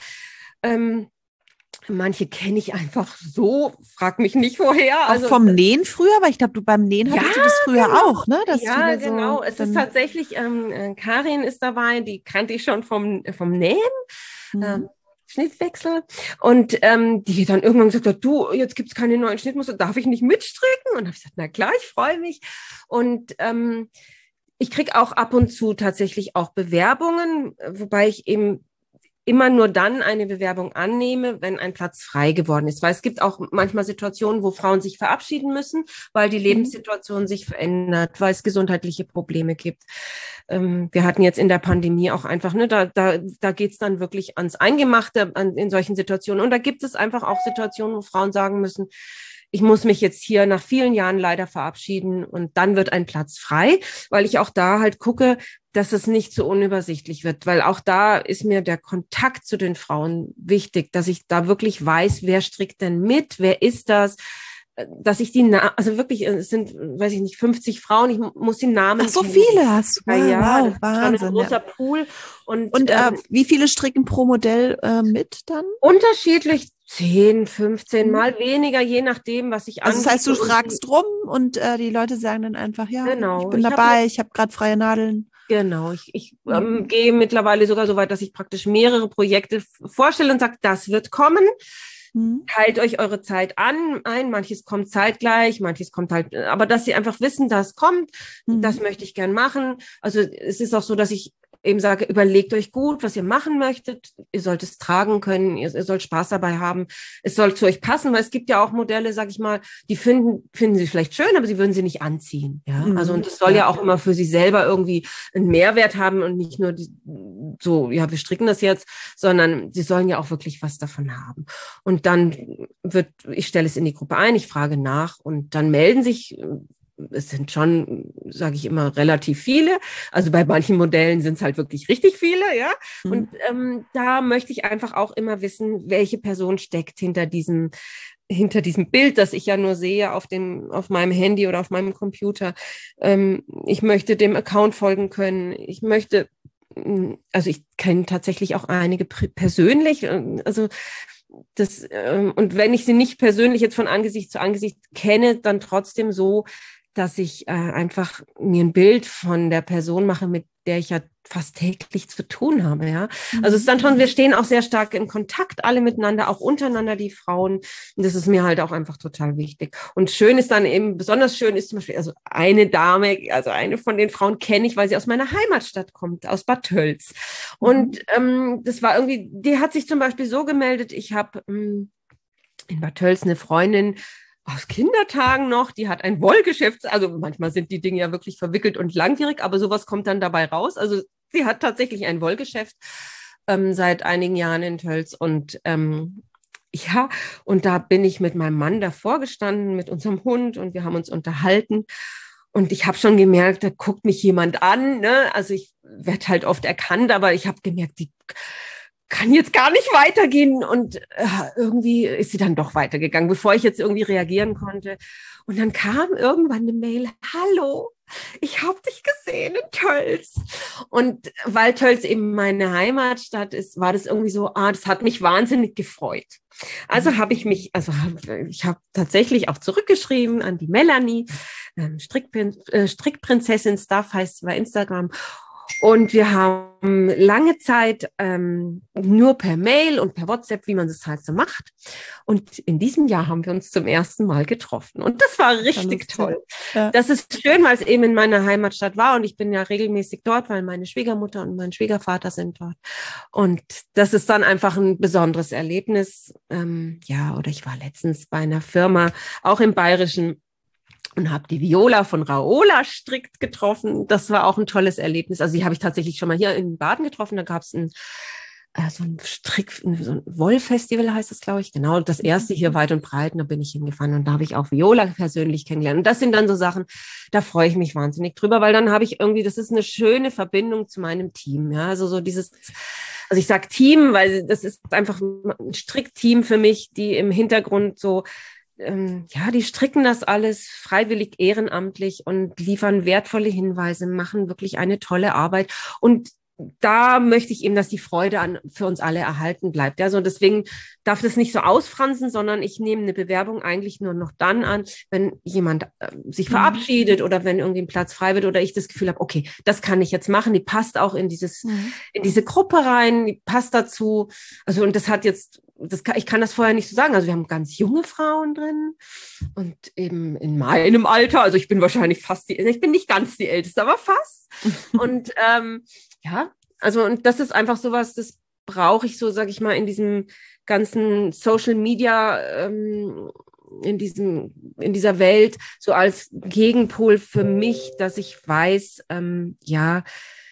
Ähm, manche kenne ich einfach so, frag mich nicht woher. Auch Also, vom Nähen früher, weil ich glaube, du beim Nähen hattest Ja, du das früher genau. auch, ne? Dass ja, viele genau. So es dann, ist tatsächlich, ähm, äh, Karin ist dabei, die kannte ich schon vom, vom Nähen. Mhm. Ähm, Schnittwechsel. Und ähm, die dann irgendwann gesagt hat, du, jetzt gibt's keine neuen Schnittmuster, darf ich nicht mitstricken? Und habe ich gesagt, na klar, ich freue mich. Und ähm, ich krieg auch ab und zu tatsächlich auch Bewerbungen, wobei ich eben immer nur dann eine Bewerbung annehme, wenn ein Platz frei geworden ist. Weil es gibt auch manchmal Situationen, wo Frauen sich verabschieden müssen, weil die Lebenssituation sich verändert, weil es gesundheitliche Probleme gibt. Ähm, wir hatten jetzt in der Pandemie auch einfach, ne, da, da, da geht's dann wirklich ans Eingemachte an, in solchen Situationen. Und da gibt es einfach auch Situationen, wo Frauen sagen müssen, ich muss mich jetzt hier nach vielen Jahren leider verabschieden und dann wird ein Platz frei, weil ich auch da halt gucke, dass es nicht so unübersichtlich wird, weil auch da ist mir der Kontakt zu den Frauen wichtig, dass ich da wirklich weiß, wer strickt denn mit, wer ist das, dass ich die, Na- also wirklich, es sind, weiß ich nicht, fünfzig Frauen, ich muss die Namen Ach, so kennen. viele hast du. Ja, ja, wow, das ist Wahnsinn. schon ein großer Ja. Pool. Und, Und äh, ähm, wie viele stricken pro Modell äh, mit dann? unterschiedlich zehn, fünfzehn, Mhm. mal weniger, je nachdem, was ich Also das heißt, du anbiete und fragst rum und äh, die Leute sagen dann einfach, ja, Genau. ich bin Ich hab dabei, ich habe gerade freie Nadeln. Genau, ich, ich Mhm. ähm, gehe mittlerweile sogar so weit, dass ich praktisch mehrere Projekte f- vorstelle und sage, das wird kommen. Mhm. Teilt euch eure Zeit an, ein, manches kommt zeitgleich, manches kommt halt, aber dass sie einfach wissen, das kommt, Mhm. das möchte ich gern machen. Also es ist auch so, dass ich eben sage, überlegt euch gut, was ihr machen möchtet. Ihr sollt es tragen können, ihr, ihr sollt Spaß dabei haben. Es soll zu euch passen, weil es gibt ja auch Modelle, sag ich mal, die finden, finden sie vielleicht schön, aber sie würden sie nicht anziehen. Ja, mhm. Also, und das soll ja. ja auch immer für sie selber irgendwie einen Mehrwert haben und nicht nur die, so, ja, wir stricken das jetzt, sondern sie sollen ja auch wirklich was davon haben. Und dann wird, ich stelle es in die Gruppe ein, ich frage nach und dann melden sich, es sind schon, sage ich immer, relativ viele. Also bei manchen Modellen sind es halt wirklich richtig viele, ja. Mhm. Und ähm, da möchte ich einfach auch immer wissen, welche Person steckt hinter diesem hinter diesem Bild, das ich ja nur sehe auf dem auf meinem Handy oder auf meinem Computer. Ähm, ich möchte dem Account folgen können. Ich möchte, also ich kenne tatsächlich auch einige persönlich, also das, ähm, und wenn ich sie nicht persönlich jetzt von Angesicht zu Angesicht kenne, dann trotzdem so, dass ich äh, einfach mir ein Bild von der Person mache, mit der ich ja fast täglich zu tun habe, ja. Mhm. Also es ist dann schon, wir stehen auch sehr stark in Kontakt, alle miteinander, auch untereinander, die Frauen. Und das ist mir halt auch einfach total wichtig. Und schön ist dann eben, besonders schön ist zum Beispiel, also eine Dame, also eine von den Frauen kenne ich, weil sie aus meiner Heimatstadt kommt, aus Bad Tölz. Und mhm. ähm, das war irgendwie, die hat sich zum Beispiel so gemeldet, ich habe ähm, in Bad Tölz eine Freundin, aus Kindertagen noch, die hat ein Wollgeschäft, also manchmal sind die Dinge ja wirklich verwickelt und langwierig, aber sowas kommt dann dabei raus. Also sie hat tatsächlich ein Wollgeschäft ähm, seit einigen Jahren in Tölz und ähm, ja, und da bin ich mit meinem Mann davor gestanden, mit unserem Hund und wir haben uns unterhalten und ich habe schon gemerkt, da guckt mich jemand an, ne? Also ich werde halt oft erkannt, aber ich habe gemerkt, die kann jetzt gar nicht weitergehen und äh, irgendwie ist sie dann doch weitergegangen, bevor ich jetzt irgendwie reagieren konnte. Und dann kam irgendwann eine Mail, hallo, ich habe dich gesehen in Tölz. Und weil Tölz eben meine Heimatstadt ist, war das irgendwie so, ah, das hat mich wahnsinnig gefreut. Also habe ich mich, also hab, ich habe tatsächlich auch zurückgeschrieben an die Melanie, ähm, Strickprin- äh, Strickprinzessin Stuff heißt bei Instagram. Und wir haben lange Zeit ähm, nur per Mail und per WhatsApp, wie man das halt so macht. Und in diesem Jahr haben wir uns zum ersten Mal getroffen. Und das war richtig toll. Ja. Das ist schön, weil es eben in meiner Heimatstadt war. Und ich bin ja regelmäßig dort, weil meine Schwiegermutter und mein Schwiegervater sind dort. Und das ist dann einfach ein besonderes Erlebnis. Ähm, ja, oder ich war letztens bei einer Firma, auch im Bayerischen, und habe die Viola von Raola Strickt getroffen. Das war auch ein tolles Erlebnis. Also die habe ich tatsächlich schon mal hier in Baden getroffen. Da gab es ein, äh, so ein Strick, so ein Wollfestival heißt das, glaube ich. Genau, das erste hier weit und breit. Und da bin ich hingefahren und da habe ich auch Viola persönlich kennengelernt. Und das sind dann so Sachen, da freue ich mich wahnsinnig drüber, weil dann habe ich irgendwie, das ist eine schöne Verbindung zu meinem Team. Ja, also so dieses, also ich sage Team, weil das ist einfach ein Strickteam für mich, die im Hintergrund so, ja, die stricken das alles freiwillig, ehrenamtlich und liefern wertvolle Hinweise, machen wirklich eine tolle Arbeit. Und da möchte ich eben, dass die Freude an, für uns alle erhalten bleibt. Ja, so deswegen darf das nicht so ausfransen, sondern ich nehme eine Bewerbung eigentlich nur noch dann an, wenn jemand äh, sich verabschiedet oder wenn irgendwie ein Platz frei wird oder ich das Gefühl habe, okay, das kann ich jetzt machen. Die passt auch in dieses, mhm. in diese Gruppe rein, die passt dazu. Also, und das hat jetzt, das kann, ich kann das vorher nicht so sagen. Also wir haben ganz junge Frauen drin und eben in meinem Alter, also ich bin wahrscheinlich fast die, ich bin nicht ganz die Älteste, aber fast. Und ähm, ja, also und das ist einfach sowas, das brauche ich so, sage ich mal, in diesem ganzen Social Media, ähm, in diesem, in dieser Welt, so als Gegenpol für mich, dass ich weiß, ähm, ja,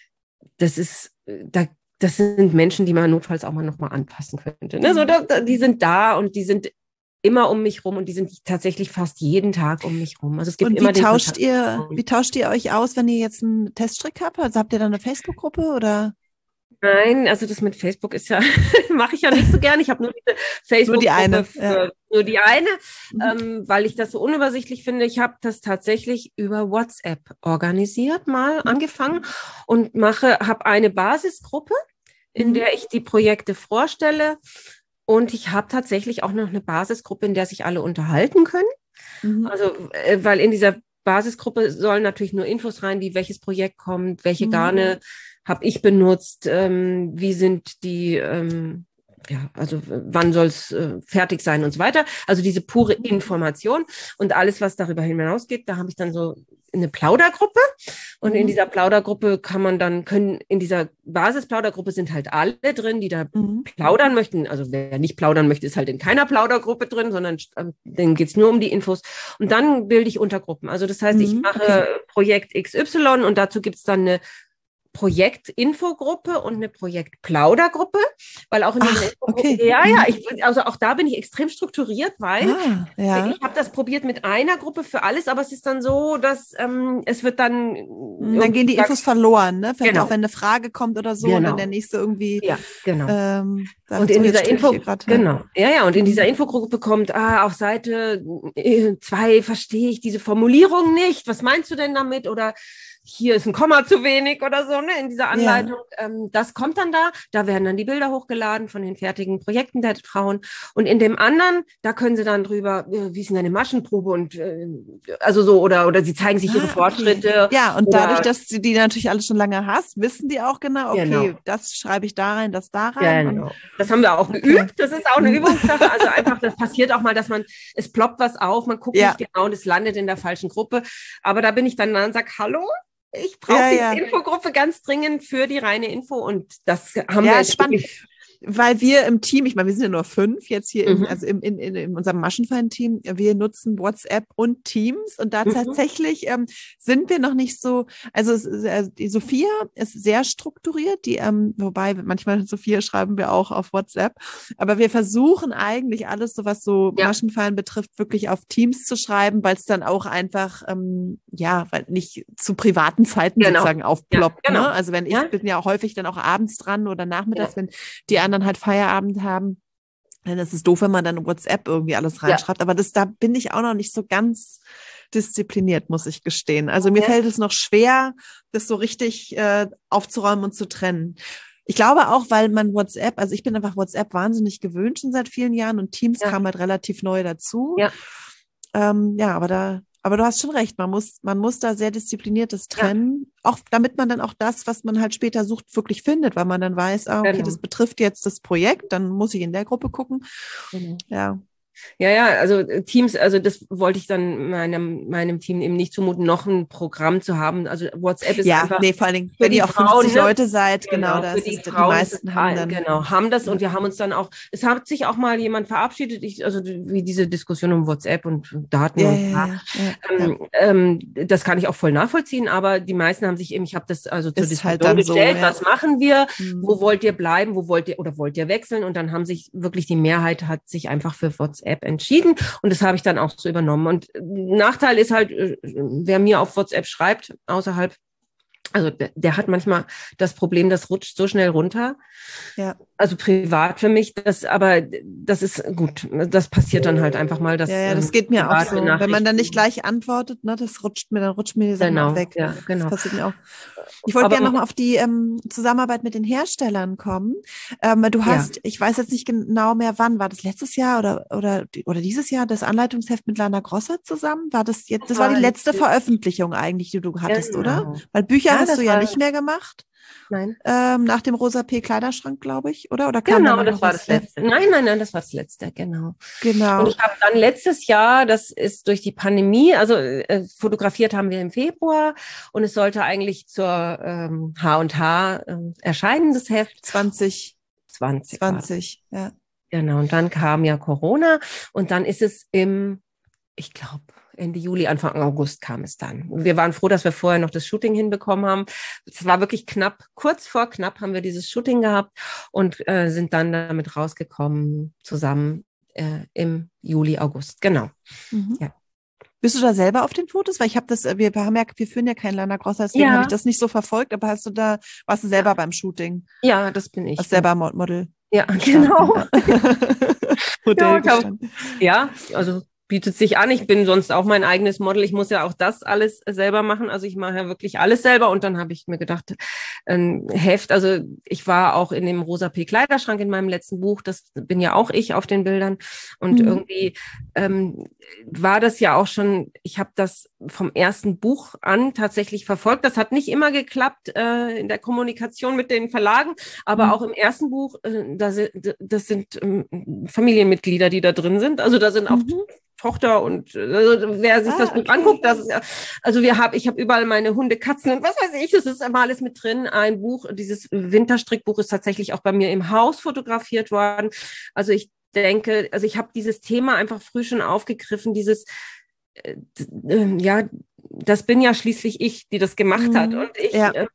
das ist, da das sind Menschen, die man notfalls auch mal nochmal anpassen könnte. Ne? So, da, da, die sind da und die sind immer um mich rum und die sind tatsächlich fast jeden Tag um mich rum. Also es gibt und immer wie den tauscht Kontakt. ihr, wie tauscht ihr euch aus, wenn ihr jetzt einen Teststrick habt? Also habt ihr dann eine Facebook-Gruppe oder? Nein, also das mit Facebook ist ja, mache ich ja nicht so gern. Ich habe nur diese Facebook-Gruppe, nur die eine, für, ja. nur die eine, mhm. ähm, weil ich das so unübersichtlich finde. Ich habe das tatsächlich über WhatsApp organisiert, mal mhm. angefangen und mache, habe eine Basisgruppe, in mhm. der ich die Projekte vorstelle. Und ich habe tatsächlich auch noch eine Basisgruppe, in der sich alle unterhalten können. Mhm. Also, äh, weil in dieser Basisgruppe sollen natürlich nur Infos rein, wie welches Projekt kommt, welche mhm. Garne habe ich benutzt, ähm, wie sind die, ähm, ja, also wann soll es äh, fertig sein und so weiter. Also diese pure Information und alles, was darüber hinausgeht, da habe ich dann so eine Plaudergruppe und mhm. in dieser Plaudergruppe kann man dann, können, in dieser Basisplaudergruppe sind halt alle drin, die da mhm. plaudern möchten. Also wer nicht plaudern möchte, ist halt in keiner Plaudergruppe drin, sondern äh, denen geht's nur um die Infos. Und dann bilde ich Untergruppen. Also das heißt, mhm. ich mache okay. Projekt X Y und dazu gibt's dann eine Projektinfogruppe und eine Projektplaudergruppe, weil auch in Ach, der okay. ja, ja, ich, also auch da bin ich extrem strukturiert, weil ah, ja. ich habe das probiert mit einer Gruppe für alles, aber es ist dann so, dass ähm, es wird dann dann gehen die Infos verloren, ne? Wenn genau. auch wenn eine Frage kommt oder so, genau. und dann der nächste irgendwie ja, genau. Ähm, und in dieser Info grad, genau, ja, ja, und in dieser Infogruppe kommt, ah, auf Seite zwei verstehe ich diese Formulierung nicht. Was meinst du denn damit? Oder hier ist ein Komma zu wenig oder so, ne, in dieser Anleitung. Ja. Ähm, das kommt dann da. Da werden dann die Bilder hochgeladen von den fertigen Projekten der Frauen. Und in dem anderen, da können sie dann drüber, äh, wie ist denn eine Maschenprobe und äh, also so, oder oder sie zeigen sich ah, ihre Fortschritte. Okay. Ja, und oder, dadurch, dass du die natürlich alles schon lange hast, wissen die auch genau, okay, genau. das schreibe ich da rein, das da rein. Ja, genau. Das haben wir auch okay. geübt. Das ist auch eine Übungssache. Also einfach, das passiert auch mal, dass man, es ploppt was auf, man guckt ja. nicht genau und es landet in der falschen Gruppe. Aber da bin ich dann und sage, hallo? Ich brauche ja, die ja. Infogruppe ganz dringend für die reine Info und das haben ja, wir jetzt spannend. Wirklich weil wir im Team, ich meine, wir sind ja nur fünf jetzt hier, mhm. im, also im, in, in, in unserem Maschenfallen-Team, wir nutzen WhatsApp und Teams und da mhm. tatsächlich ähm, sind wir noch nicht so, also es, äh, die Sophia ist sehr strukturiert, die, ähm, wobei manchmal Sophia schreiben wir auch auf WhatsApp, aber wir versuchen eigentlich alles, so was so ja. Maschenfallen betrifft, wirklich auf Teams zu schreiben, weil es dann auch einfach, ähm, ja, weil nicht zu privaten Zeiten genau. sozusagen aufploppt. Ja, genau. Ne? Also wenn ich ja. bin ja häufig dann auch abends dran oder nachmittags, ja. wenn die anderen halt Feierabend haben, dann ist es doof, wenn man dann in WhatsApp irgendwie alles reinschreibt. Ja. Aber das, da bin ich auch noch nicht so ganz diszipliniert, muss ich gestehen. Also mir ja. fällt es noch schwer, das so richtig äh, aufzuräumen und zu trennen. Ich glaube auch, weil man WhatsApp, also ich bin einfach WhatsApp wahnsinnig gewöhnt schon seit vielen Jahren und Teams ja. kam halt relativ neu dazu. Ja, ähm, ja aber da Aber du hast schon recht, man muss, man muss da sehr diszipliniert das trennen, ja. auch damit man dann auch das, was man halt später sucht, wirklich findet, weil man dann weiß, ah, okay, genau. das betrifft jetzt das Projekt, dann muss ich in der Gruppe gucken. Mhm. Ja. Ja, ja, also Teams, also das wollte ich dann meinem, meinem Team eben nicht zumuten, noch ein Programm zu haben. Also WhatsApp ist ja, einfach. Nee, vor allen Dingen, wenn ihr auch Frauen, fünfzig ne? Leute seid, genau, genau das die, ist, die Frauen meisten haben dann. Genau, haben das und wir haben uns dann auch, es hat sich auch mal jemand verabschiedet, ich, also wie diese Diskussion um WhatsApp und Daten ja, und ja, ja, ja, ähm, ja. Ähm, das kann ich auch voll nachvollziehen, aber die meisten haben sich eben, ich habe das also zur ist Diskussion halt dann gestellt, so, ja. was machen wir, mhm. wo wollt ihr bleiben, wo wollt ihr oder wollt ihr wechseln und dann haben sich wirklich die Mehrheit hat sich einfach für WhatsApp entschieden. Und das habe ich dann auch so übernommen. Und Nachteil ist halt, wer mir auf WhatsApp schreibt, außerhalb, also der, der hat manchmal das Problem, das rutscht so schnell runter. Ja. Also privat für mich, das, aber das ist gut. Das passiert dann halt einfach mal. Dass, ja, ja, das geht mir auch so. Wenn man dann nicht gleich antwortet, ne, das rutscht mir, dann rutscht mir die Sachen genau, auch weg. Ja, genau. Das passiert mir auch. Ich wollte gerne nochmal auf die ähm, Zusammenarbeit mit den Herstellern kommen. Ähm, du hast, ja. ich weiß jetzt nicht genau mehr wann, war das letztes Jahr oder oder oder dieses Jahr das Anleitungsheft mit Lana Grosser zusammen? War das jetzt? Das war die letzte Veröffentlichung eigentlich, die du hattest, genau. oder? Weil Bücher ja, hast du ja nicht mehr gemacht. Nein. Ähm, nach dem Rosa P. Kleiderschrank, glaube ich, oder? Oder kam genau, das war das letzte. Nein, nein, nein, das war das letzte, genau. Genau. Und ich habe dann letztes Jahr, das ist durch die Pandemie, also äh, fotografiert haben wir im Februar und es sollte eigentlich zur ähm, H und H äh, erscheinen, das Heft. zwanzig zwanzig. zwanzig, ja. Genau, und dann kam ja Corona und dann ist es im, ich glaube, Ende Juli, Anfang August kam es dann. Und wir waren froh, dass wir vorher noch das Shooting hinbekommen haben. Es war wirklich knapp, kurz vor knapp haben wir dieses Shooting gehabt und äh, sind dann damit rausgekommen zusammen äh, im Juli, August. Genau. Mhm. Ja. Bist du da selber auf den Fotos? Weil ich habe das, wir haben ja, wir führen ja keinen Lana Grosser, deswegen ja. habe ich das nicht so verfolgt, aber hast du da, warst du selber beim Shooting? Ja, das bin ich. Warst selber Model? Ja, genau. Modell ja, ja, also bietet sich an. Ich bin sonst auch mein eigenes Model. Ich muss ja auch das alles selber machen. Also ich mache ja wirklich alles selber. Und dann habe ich mir gedacht, ein Heft, also ich war auch in dem Rosa P. Kleiderschrank in meinem letzten Buch. Das bin ja auch ich auf den Bildern. Und mhm. irgendwie ähm, war das ja auch schon, ich habe das vom ersten Buch an tatsächlich verfolgt. Das hat nicht immer geklappt äh, in der Kommunikation mit den Verlagen, aber mhm. auch im ersten Buch, äh, da sind, das sind ähm, Familienmitglieder, die da drin sind. Also da sind auch mhm. Tochter und also, wer sich ah, das Buch okay. anguckt, das ist ja, also wir haben, ich habe überall meine Hunde, Katzen und was weiß ich, das ist immer alles mit drin. Ein Buch, dieses Winterstrickbuch ist tatsächlich auch bei mir im Haus fotografiert worden. Also ich denke, also ich habe dieses Thema einfach früh schon aufgegriffen, dieses, äh, äh, ja, das bin ja schließlich ich, die das gemacht mhm. hat und ich ja. äh,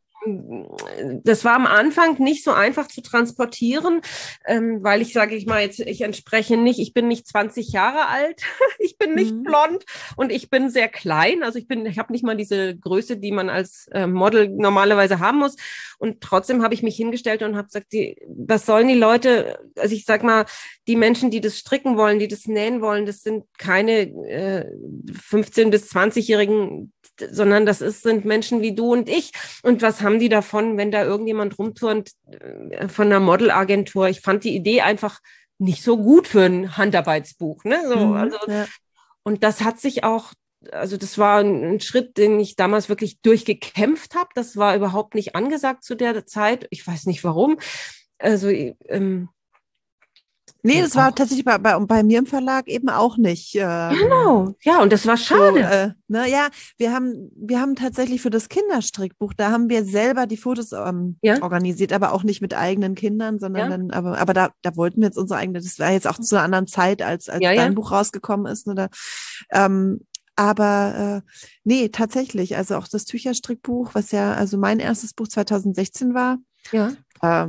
das war am Anfang nicht so einfach zu transportieren, ähm, weil ich sage ich mal jetzt, ich entspreche nicht, ich bin nicht zwanzig Jahre alt, ich bin nicht mhm. blond und ich bin sehr klein, also ich bin, ich habe nicht mal diese Größe, die man als äh, Model normalerweise haben muss und trotzdem habe ich mich hingestellt und habe gesagt, die, was sollen die Leute, also ich sag mal, die Menschen, die das stricken wollen, die das nähen wollen, das sind keine äh, fünfzehn- bis zwanzig-Jährigen, sondern das ist, sind Menschen wie du und ich. Und was haben die davon, wenn da irgendjemand rumturnt äh, von einer Modelagentur? Ich fand die Idee einfach nicht so gut für ein Handarbeitsbuch. Ne? So, mhm, also, ja. Und das hat sich auch, also das war ein, ein Schritt, den ich damals wirklich durchgekämpft habe. Das war überhaupt nicht angesagt zu der Zeit. Ich weiß nicht warum. Also ähm, Nee, das war tatsächlich bei, bei, bei mir im Verlag eben auch nicht. Ähm, genau, ja, und das war schade. So, äh, ne, ja, wir haben, wir haben tatsächlich für das Kinderstrickbuch, da haben wir selber die Fotos ähm, ja? organisiert, aber auch nicht mit eigenen Kindern, sondern ja? dann, aber, aber da, da wollten wir jetzt unsere eigene, das war jetzt auch zu einer anderen Zeit, als, als ja, dein ja. Buch rausgekommen ist. Ne, da, ähm, aber äh, nee, tatsächlich, also auch das Tücherstrickbuch, was ja also mein erstes Buch zweitausendsechzehn war, ja. äh,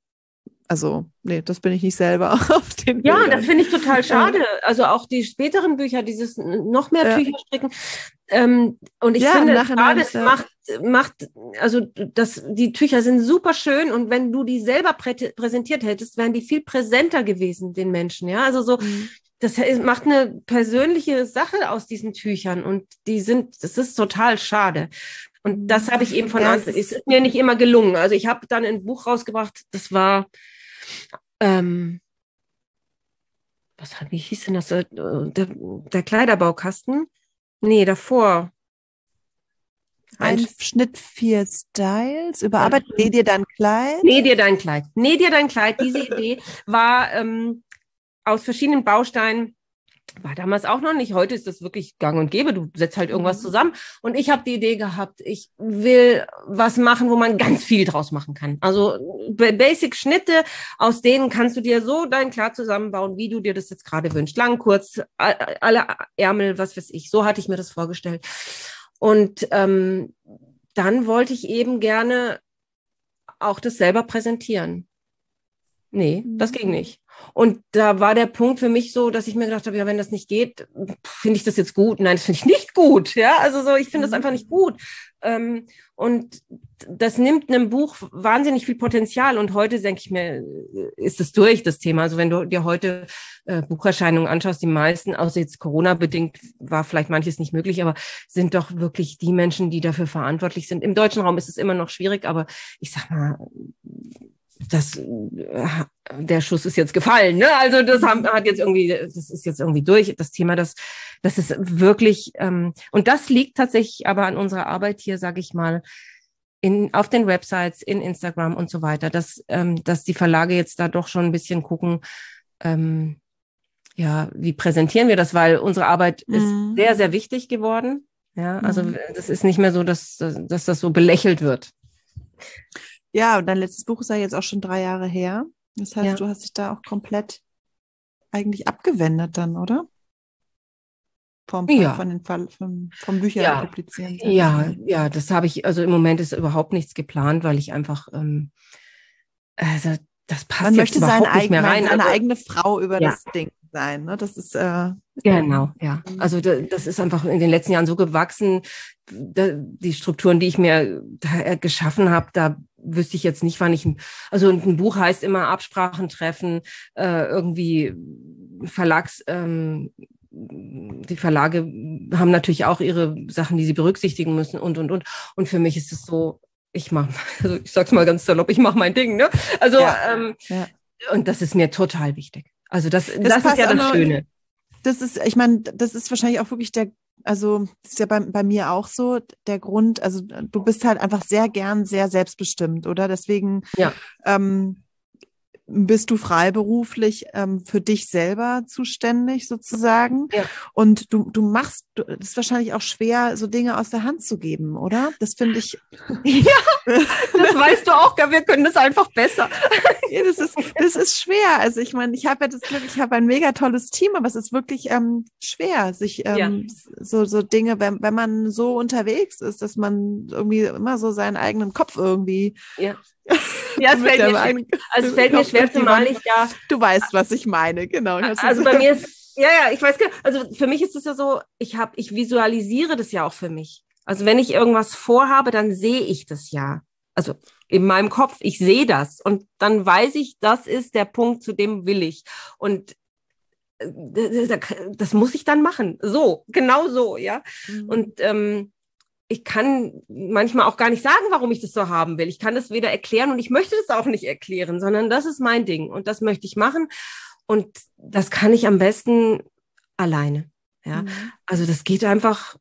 Also, nee, das bin ich nicht selber auf den Ja, Bildern. Das finde ich total schade. Also auch die späteren Bücher, dieses noch mehr ja. Tücher stricken. Ähm, und ich ja, finde, gerade es ja. macht, macht, also das, die Tücher sind super schön und wenn du die selber prä- präsentiert hättest, wären die viel präsenter gewesen, den Menschen. Ja, also so, mhm. das macht eine persönliche Sache aus diesen Tüchern und die sind, das ist total schade. Und das habe ich eben von ja, Anfang, es ist mir nicht immer gelungen. Also ich habe dann ein Buch rausgebracht, das war Ähm, was wie hieß denn das? Der, der Kleiderbaukasten? Nee, davor. Ein, Ein Schnitt, vier Styles, überarbeitet, näh dir dein Kleid. Näh dir dein Kleid. Näh dir dein Kleid. Diese Idee war ähm, aus verschiedenen Bausteinen. War damals auch noch nicht. Heute ist das wirklich gang und gäbe. Du setzt halt irgendwas mhm. zusammen. Und ich habe die Idee gehabt, ich will was machen, wo man ganz viel draus machen kann. Also Basic-Schnitte, aus denen kannst du dir so dein Kleid zusammenbauen, wie du dir das jetzt gerade wünschst. Lang, kurz, alle Ärmel, was weiß ich. So hatte ich mir das vorgestellt. Und ähm, dann wollte ich eben gerne auch das selber präsentieren. Nee, mhm. das ging nicht. Und da war der Punkt für mich so, dass ich mir gedacht habe, ja, wenn das nicht geht, finde ich das jetzt gut? Nein, das finde ich nicht gut. Ja, also so, ich finde das einfach nicht gut. Ähm, und das nimmt einem Buch wahnsinnig viel Potenzial. Und heute denke ich mir, ist es durch, das Thema. Also wenn du dir heute äh, Bucherscheinungen anschaust, die meisten, außer jetzt Corona-bedingt, war vielleicht manches nicht möglich, aber sind doch wirklich die Menschen, die dafür verantwortlich sind. Im deutschen Raum ist es immer noch schwierig, aber ich sag mal, das, der Schuss ist jetzt gefallen, ne? Also das hat jetzt irgendwie, das ist jetzt irgendwie durch. Das Thema, das, das ist wirklich, ähm, und das liegt tatsächlich aber an unserer Arbeit hier, sage ich mal, in auf den Websites, in Instagram und so weiter, dass, ähm, dass die Verlage jetzt da doch schon ein bisschen gucken, ähm, ja, wie präsentieren wir das, weil unsere Arbeit mhm. ist sehr, sehr wichtig geworden. Ja, also mhm. das ist nicht mehr so, dass, dass das so belächelt wird. Ja, und dein letztes Buch ist ja jetzt auch schon drei Jahre her. Das heißt, ja. du hast dich da auch komplett eigentlich abgewendet dann, oder? Vom, ja. von den Fall, vom, vom Bücher ja. publizieren. Ja, ja, das habe ich, also im Moment ist überhaupt nichts geplant, weil ich einfach, ähm, also das passt Man jetzt möchte überhaupt seine nicht mehr rein. Seine also, eigene Frau über ja. das Ding sein, ne? Das ist äh, genau, ja. Also das ist einfach in den letzten Jahren so gewachsen. Die Strukturen, die ich mir da geschaffen habe, da wüsste ich jetzt nicht, wann ich, also ein Buch heißt immer Absprachen treffen, äh, irgendwie Verlags, ähm, die Verlage haben natürlich auch ihre Sachen, die sie berücksichtigen müssen und, und, und. Und für mich ist es so, ich mache, also ich sag's mal ganz salopp, ich mache mein Ding, ne? Also, ja, ähm, ja. Und das ist mir total wichtig. Also das, das, das ist ja das Schöne. Das ist, ich meine, das ist wahrscheinlich auch wirklich der, also das ist ja bei, bei mir auch so, der Grund, also du bist halt einfach sehr gern sehr selbstbestimmt, oder? Deswegen ja. ähm, bist du freiberuflich ähm, für dich selber zuständig sozusagen. Ja. Und du, du machst, du, das ist wahrscheinlich auch schwer, so Dinge aus der Hand zu geben, oder? Das finde ich. Ja, das weißt du auch, wir können das einfach besser. Ja, das ist, das ist schwer. Also ich meine, ich habe ja das Glück, ich habe ein mega tolles Team, aber es ist wirklich ähm, schwer, sich ähm, ja. so, so Dinge, wenn, wenn man so unterwegs ist, dass man irgendwie immer so seinen eigenen Kopf irgendwie ja. Ja, es fällt mir, schwer, also es fällt mir schwer, zumal ich ja... Du weißt, was ich meine, genau. Also bei mir ist, ja, ja, ich weiß genau, also für mich ist es ja so, ich habe, ich visualisiere das ja auch für mich. Also wenn ich irgendwas vorhabe, dann sehe ich das ja. Also in meinem Kopf, ich sehe das und dann weiß ich, das ist der Punkt, zu dem will ich. Und das muss ich dann machen. So, genau so, ja. Mhm. Und ähm, ich kann manchmal auch gar nicht sagen, warum ich das so haben will. Ich kann das weder erklären und ich möchte das auch nicht erklären, sondern das ist mein Ding und das möchte ich machen. Und das kann ich am besten alleine. Ja, mhm. Also das geht einfach,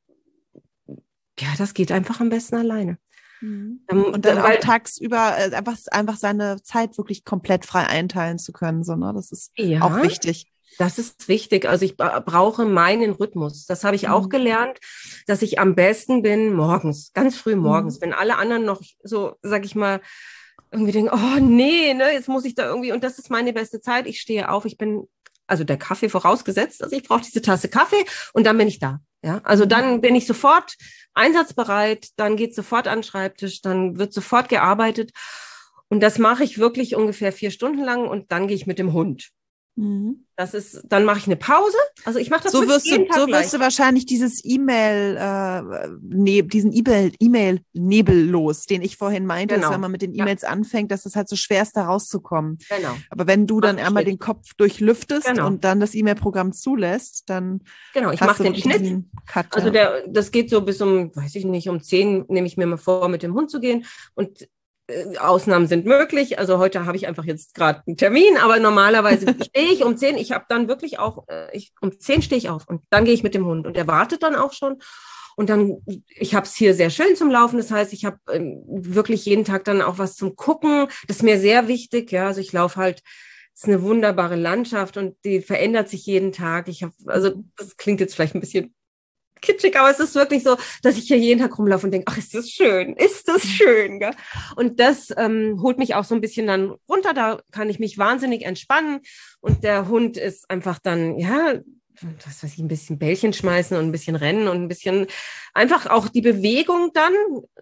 ja, das geht einfach am besten alleine. Mhm. Und dann weil, auch tagsüber äh, einfach, einfach seine Zeit wirklich komplett frei einteilen zu können. So, ne? Das ist ja auch wichtig. Das ist wichtig. Also ich brauche meinen Rhythmus. Das habe ich auch gelernt, dass ich am besten bin morgens, ganz früh morgens, mhm. wenn alle anderen noch so, sag ich mal, irgendwie denken, oh nee, ne, jetzt muss ich da irgendwie, und das ist meine beste Zeit. Ich stehe auf, ich bin, also der Kaffee vorausgesetzt, also ich brauche diese Tasse Kaffee und dann bin ich da. Ja, also dann bin ich sofort einsatzbereit, dann geht sofort an den Schreibtisch, dann wird sofort gearbeitet. Und das mache ich wirklich ungefähr vier Stunden lang und dann gehe ich mit dem Hund. Mhm. Das ist, dann mache ich eine Pause. Also ich mache das so wirst jeden du, Tag so gleich. wirst du wahrscheinlich dieses E-Mail, äh, ne, diesen E-Mail, E-Mail-Nebel los, den ich vorhin meinte, genau. Dass wenn man mit den E-Mails ja. anfängt, dass es halt so schwer ist, da rauszukommen. Genau. Aber wenn du dann einmal den Kopf durchlüftest genau. und dann das E-Mail-Programm zulässt, dann genau, ich mache den Schnitt. Cut, also ja. der, das geht so bis um, weiß ich nicht, um zehn nehme ich mir mal vor, mit dem Hund zu gehen und Ausnahmen sind möglich. Also heute habe ich einfach jetzt gerade einen Termin, aber normalerweise stehe ich um zehn. Ich habe dann wirklich auch, ich, um zehn stehe ich auf und dann gehe ich mit dem Hund und der wartet dann auch schon. Und dann, ich habe es hier sehr schön zum Laufen. Das heißt, ich habe ähm, wirklich jeden Tag dann auch was zum Gucken. Das ist mir sehr wichtig. Ja, also ich laufe halt, es ist eine wunderbare Landschaft und die verändert sich jeden Tag. Ich habe, also das klingt jetzt vielleicht ein bisschen kitschig, aber es ist wirklich so, dass ich hier jeden Tag rumlaufe und denke, ach, ist das schön, ist das schön, gell? Und das ähm, holt mich auch so ein bisschen dann runter, da kann ich mich wahnsinnig entspannen und der Hund ist einfach dann, ja, was weiß ich, ein bisschen Bällchen schmeißen und ein bisschen rennen und ein bisschen einfach auch die Bewegung dann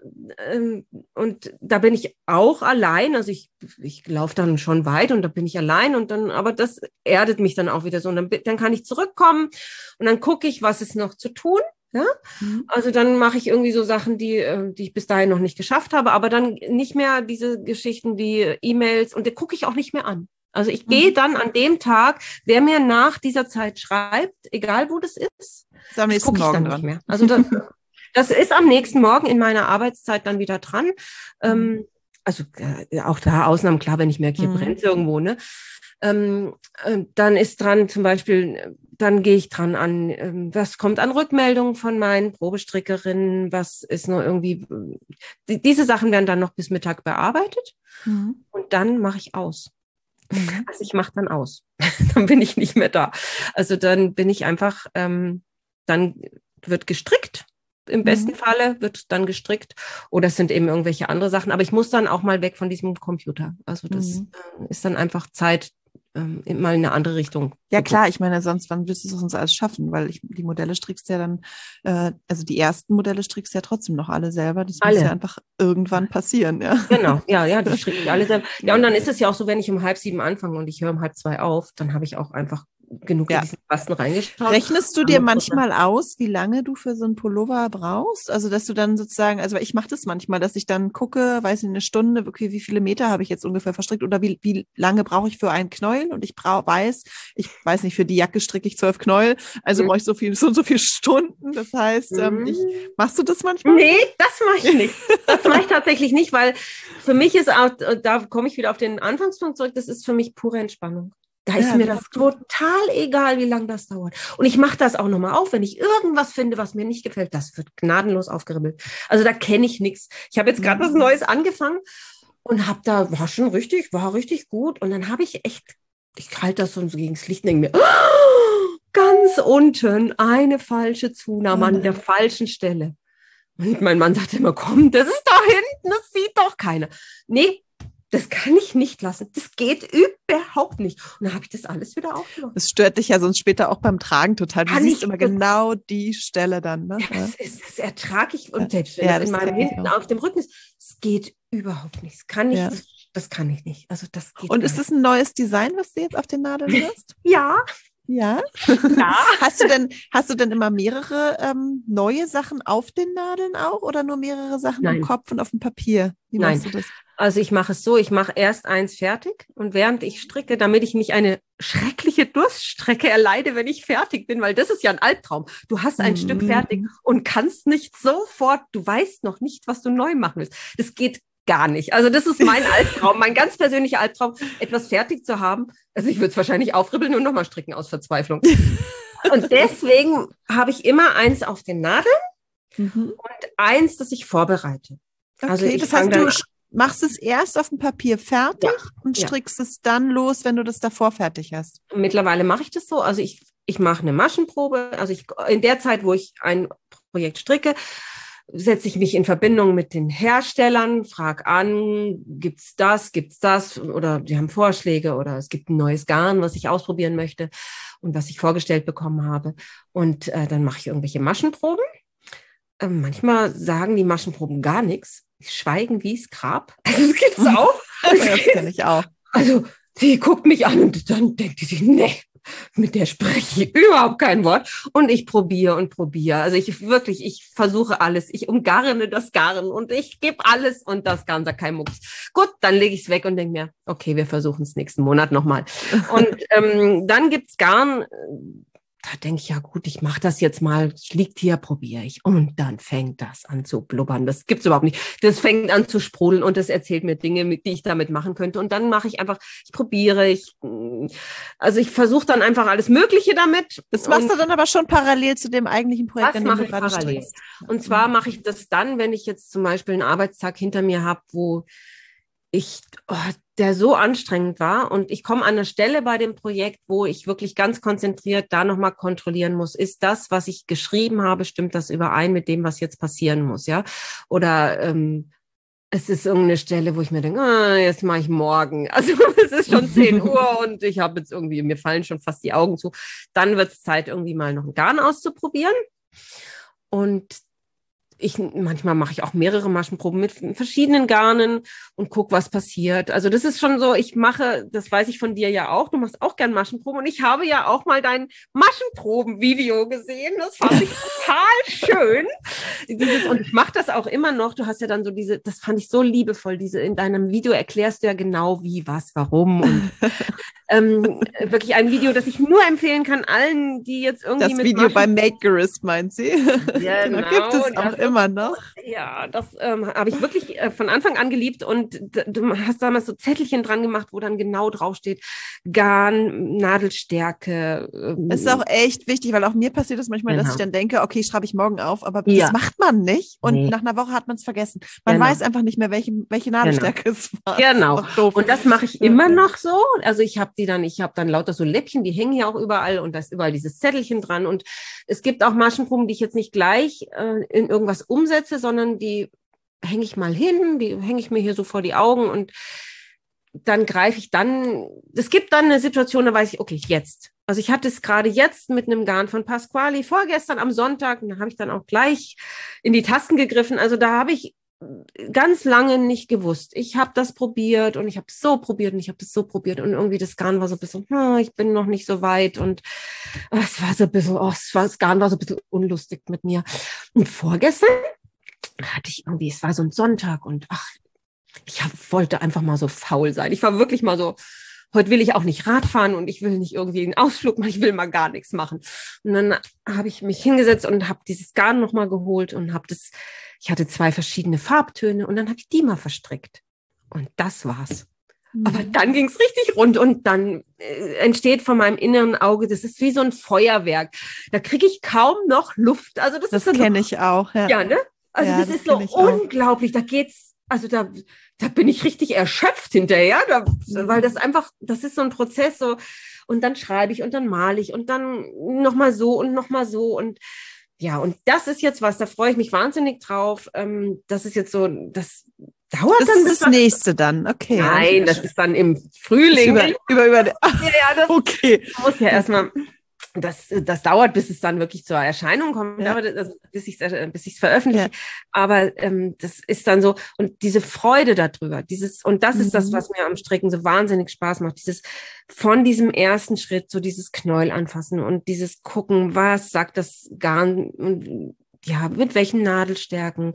ähm, und da bin ich auch allein, also ich, ich laufe dann schon weit und da bin ich allein und dann, aber das erdet mich dann auch wieder so und dann, dann kann ich zurückkommen und dann gucke ich, was ist noch zu tun. Ja, mhm. Also dann mache ich irgendwie so Sachen, die, die ich bis dahin noch nicht geschafft habe, aber dann nicht mehr diese Geschichten wie E-Mails und die gucke ich auch nicht mehr an. Also ich gehe dann an dem Tag, wer mir nach dieser Zeit schreibt, egal wo das ist, das am nächsten Morgen dran. Nicht mehr. Also das, das ist am nächsten Morgen in meiner Arbeitszeit dann wieder dran. Mhm. Ähm, also äh, auch da Ausnahmen, klar, wenn ich merke, hier mhm. brennt irgendwo, ne? Ähm, äh, dann ist dran zum Beispiel, dann gehe ich dran an, äh, was kommt an Rückmeldungen von meinen Probestrickerinnen, was ist noch irgendwie, die, diese Sachen werden dann noch bis Mittag bearbeitet mhm. und dann mache ich aus. Also ich mache dann aus. Dann bin ich nicht mehr da. Also dann bin ich einfach, ähm, dann wird gestrickt. Im besten mhm. Falle wird dann gestrickt. Oder es sind eben irgendwelche andere Sachen. Aber ich muss dann auch mal weg von diesem Computer. Also das mhm. äh, ist dann einfach Zeit, ähm, mal in eine andere Richtung. Ja klar, ich meine, sonst, wann willst du es sonst alles schaffen? Weil ich, die Modelle strickst ja dann, äh, also die ersten Modelle strickst ja trotzdem noch alle selber. Das alle. muss ja einfach irgendwann passieren, ja. Genau, ja, ja, die stricken alle selber. Ja, und dann ist es ja auch so, wenn ich um halb sieben anfange und ich höre um halb zwei auf, dann habe ich auch einfach genug ja. in diesen Kasten reingeschaut. Rechnest du dir manchmal aus, wie lange du für so einen Pullover brauchst? Also, dass du dann sozusagen, also ich mache das manchmal, dass ich dann gucke, weiß nicht, eine Stunde, okay, wie viele Meter habe ich jetzt ungefähr verstrickt oder wie, wie lange brauche ich für einen Knäuel? Und ich brauch, weiß, ich weiß nicht, für die Jacke stricke ich zwölf Knäuel, also mhm. brauche ich so viel, so und so viele Stunden. Das heißt, mhm. ähm, ich, machst du das manchmal? Nee, das mache ich nicht. Das mache ich tatsächlich nicht, weil für mich ist auch, da komme ich wieder auf den Anfangspunkt zurück, das ist für mich pure Entspannung. Da ist ja, mir das, das total egal, wie lange das dauert. Und ich mache das auch nochmal auf, wenn ich irgendwas finde, was mir nicht gefällt, das wird gnadenlos aufgeribbelt. Also da kenne ich nichts. Ich habe jetzt gerade mhm. was Neues angefangen und habe da, war schon richtig, war richtig gut. Und dann habe ich echt, ich halte das so gegen das Licht und denke mir, oh, ganz unten eine falsche Zunahme mhm. an der falschen Stelle. Und mein Mann sagte immer, komm, das ist da hinten, das sieht doch keiner. Nee, das kann ich nicht lassen. Das geht überhaupt nicht. Und dann habe ich das alles wieder aufgenommen. Das stört dich ja sonst später auch beim Tragen total. Du kann siehst immer genau die Stelle dann. Ne? Ja, das, ist, das ertrage ich. Und selbst wenn ja, das in meinem hinten auf dem Rücken ist, es geht überhaupt nicht. Das kann ich, ja. das, das kann ich nicht. Also das geht Und ist es ein neues Design, was du jetzt auf den Nadeln hast? Ja. Ja? Ja. Hast du denn, hast du denn immer mehrere ähm, neue Sachen auf den Nadeln auch oder nur mehrere Sachen Nein. im Kopf und auf dem Papier? Wie Nein. machst du das? Also ich mache es so, ich mache erst eins fertig und während ich stricke, damit ich nicht eine schreckliche Durststrecke erleide, wenn ich fertig bin, weil das ist ja ein Albtraum. Du hast ein mm. Stück fertig und kannst nicht sofort, du weißt noch nicht, was du neu machen willst. Das geht gar nicht. Also das ist mein Albtraum, mein ganz persönlicher Albtraum, etwas fertig zu haben. Also ich würde es wahrscheinlich aufribbeln und nochmal stricken aus Verzweiflung. Und deswegen habe ich immer eins auf den Nadeln mhm. und eins, das ich vorbereite. Okay, also ich das heißt, du machst es erst auf dem Papier fertig ja, und strickst ja. es dann los, wenn du das davor fertig hast. Mittlerweile mache ich das so. Also ich, ich mache eine Maschenprobe. Also ich, in der Zeit, wo ich ein Projekt stricke, setze ich mich in Verbindung mit den Herstellern, frage an, gibt's das, gibt's das oder die haben Vorschläge oder es gibt ein neues Garn, was ich ausprobieren möchte und was ich vorgestellt bekommen habe. Und äh, dann mache ich irgendwelche Maschenproben. Äh, manchmal sagen die Maschenproben gar nichts. Schweigen wie es Grab. Also das gibt's auch. Das, das kenne ich auch. Also sie guckt mich an und dann denkt sie, nee, mit der spreche ich überhaupt kein Wort. Und ich probiere und probiere. Also ich wirklich, ich versuche alles. Ich umgarne das Garn und ich gebe alles und das Garn sagt kein Mucks. Gut, dann lege ich es weg und denke mir, okay, wir versuchen es nächsten Monat nochmal. Und ähm, dann gibt's Garn. Da denke ich, ja gut, ich mache das jetzt mal, es liegt hier, probiere ich. Und dann fängt das an zu blubbern. Das gibt's überhaupt nicht. Das fängt an zu sprudeln und das erzählt mir Dinge, die ich damit machen könnte. Und dann mache ich einfach, ich probiere, ich, also ich versuche dann einfach alles Mögliche damit. Das machst und du dann aber schon parallel zu dem eigentlichen Projekt, an dem du gerade strickst. Und zwar mache ich das dann, wenn ich jetzt zum Beispiel einen Arbeitstag hinter mir habe, wo ich, oh, der so anstrengend war und ich komme an eine Stelle bei dem Projekt, wo ich wirklich ganz konzentriert da nochmal kontrollieren muss, ist das, was ich geschrieben habe, stimmt das überein mit dem, was jetzt passieren muss, ja? Oder ähm, es ist irgendeine Stelle, wo ich mir denke, ah, jetzt mache ich morgen. Also es ist schon zehn Uhr und ich habe jetzt irgendwie, mir fallen schon fast die Augen zu. Dann wird es Zeit, irgendwie mal noch ein Garn auszuprobieren. Und Ich, manchmal mache ich auch mehrere Maschenproben mit verschiedenen Garnen und gucke, was passiert. Also das ist schon so, ich mache, das weiß ich von dir ja auch, du machst auch gern Maschenproben und ich habe ja auch mal dein Maschenproben-Video gesehen. Das fand ich total schön. Dieses, und ich mache das auch immer noch. Du hast ja dann so diese, das fand ich so liebevoll, diese, in deinem Video erklärst du ja genau wie, was, warum und ähm, wirklich ein Video, das ich nur empfehlen kann, allen, die jetzt irgendwie das mit Video bei Makerist, meint sie? Ja, genau, gibt es auch immer noch. Ja, das ähm, habe ich wirklich äh, von Anfang an geliebt und d- du hast damals so Zettelchen dran gemacht, wo dann genau draufsteht, Garn, Nadelstärke. Ähm, das ist auch echt wichtig, weil auch mir passiert das manchmal, genau. dass ich dann denke, okay, schreibe ich morgen auf, aber ja. das macht man nicht und nee. nach einer Woche hat man es vergessen. Man genau. weiß einfach nicht mehr, welche, welche Nadelstärke genau. es war. Genau. Das und das mache ich immer noch so. Also ich habe die dann, ich habe dann lauter so Läppchen, die hängen ja auch überall und da ist überall dieses Zettelchen dran und es gibt auch Maschenproben, die ich jetzt nicht gleich äh, in irgendwas umsetze, sondern die hänge ich mal hin, die hänge ich mir hier so vor die Augen und dann greife ich dann, es gibt dann eine Situation, da weiß ich, okay, jetzt. Also ich hatte es gerade jetzt mit einem Garn von Pasquali vorgestern am Sonntag und da habe ich dann auch gleich in die Tasten gegriffen. Also da habe ich ganz lange nicht gewusst. Ich habe das probiert und ich habe das so probiert und ich habe das so probiert und irgendwie das Garn war so ein bisschen, hm, ich bin noch nicht so weit und es war so ein bisschen, oh, es war, das Garn war so ein bisschen unlustig mit mir. Und vorgestern hatte ich irgendwie, es war so ein Sonntag und ach, ich hab, wollte einfach mal so faul sein. Ich war wirklich mal so, heute will ich auch nicht Rad fahren und ich will nicht irgendwie einen Ausflug machen, ich will mal gar nichts machen. Und dann habe ich mich hingesetzt und habe dieses Garn nochmal geholt und habe das, ich hatte zwei verschiedene Farbtöne und dann habe ich die mal verstrickt. Und das war's. Mhm. Aber dann ging's richtig rund und dann äh, entsteht von meinem inneren Auge, das ist wie so ein Feuerwerk. Da kriege ich kaum noch Luft. Also das, das ist so kenne ich auch. Ja, ja ne? Also ja, das, das ist so unglaublich. Da geht's, also da, da bin ich richtig erschöpft hinterher, da, mhm. weil das einfach, das ist so ein Prozess so. Und dann schreibe ich und dann male ich und dann nochmal so und nochmal so und ja, und das ist jetzt was, da freue ich mich wahnsinnig drauf. Ähm, das ist jetzt so, das dauert das dann. Das ist das nächste dann, okay. Nein, das ist dann im Frühling. Über, über, über, ja, ja, das okay. muss ja erstmal, das, das dauert, bis es dann wirklich zur Erscheinung kommt, ja. aber das, bis ich es bis ich's veröffentliche. Ja. Aber ähm, das ist dann so, und diese Freude darüber, dieses, und das mhm. ist das, was mir am Stricken so wahnsinnig Spaß macht, dieses von diesem ersten Schritt, so dieses Knäuel anfassen und dieses Gucken, was sagt das Garn, und ja, mit welchen Nadelstärken,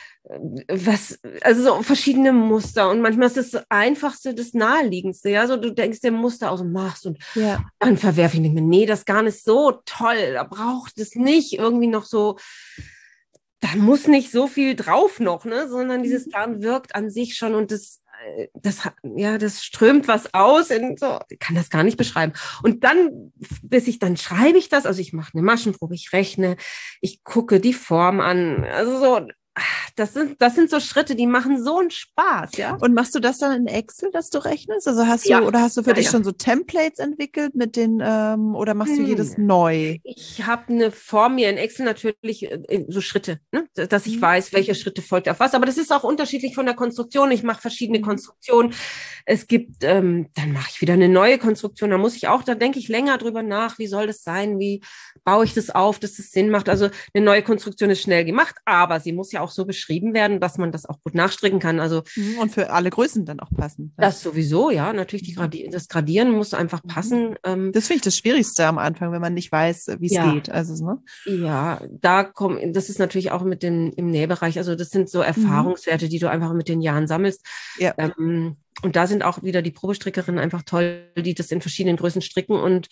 was, also so verschiedene Muster und manchmal ist das Einfachste das Naheliegendste, ja, so du denkst dir Muster aus und machst und ja. dann verwerfe ich nicht mehr, nee, das Garn ist so toll, da braucht es nicht irgendwie noch so, da muss nicht so viel drauf noch, ne, sondern dieses Garn wirkt an sich schon und das, das, ja, das strömt was aus in so, ich kann das gar nicht beschreiben. Und dann, bis ich, dann schreibe ich das, also ich mache eine Maschenprobe, ich rechne, ich gucke die Form an, also so, Das sind, das sind so Schritte, die machen so einen Spaß, ja. Und machst du das dann in Excel, dass du rechnest? Also hast du, ja. oder hast du für ja, dich ja. schon so Templates entwickelt mit den, ähm, oder machst hm. du jedes neu? Ich habe eine Form mir in Excel natürlich, äh, so Schritte, ne? Dass ich hm. weiß, welche Schritte folgt auf was. Aber das ist auch unterschiedlich von der Konstruktion. Ich mache verschiedene hm. Konstruktionen. Es gibt, ähm, dann mache ich wieder eine neue Konstruktion. Da muss ich auch, da denke ich länger drüber nach, wie soll das sein? Wie baue ich das auf, dass das Sinn macht? Also eine neue Konstruktion ist schnell gemacht, aber sie muss ja auch so beschrieben werden, dass man das auch gut nachstricken kann. Also und für alle Größen dann auch passen. Das sowieso, ja. Natürlich die Gradi- das Gradieren muss einfach passen. Ähm, das finde ich das Schwierigste am Anfang, wenn man nicht weiß, wie es ja. geht. Also ne? Ja, da kommen. Das ist natürlich auch mit den im Nähbereich. Also das sind so Erfahrungswerte, mhm. die du einfach mit den Jahren sammelst. Ja. Ähm, und da sind auch wieder die Probestrickerinnen einfach toll, die das in verschiedenen Größen stricken und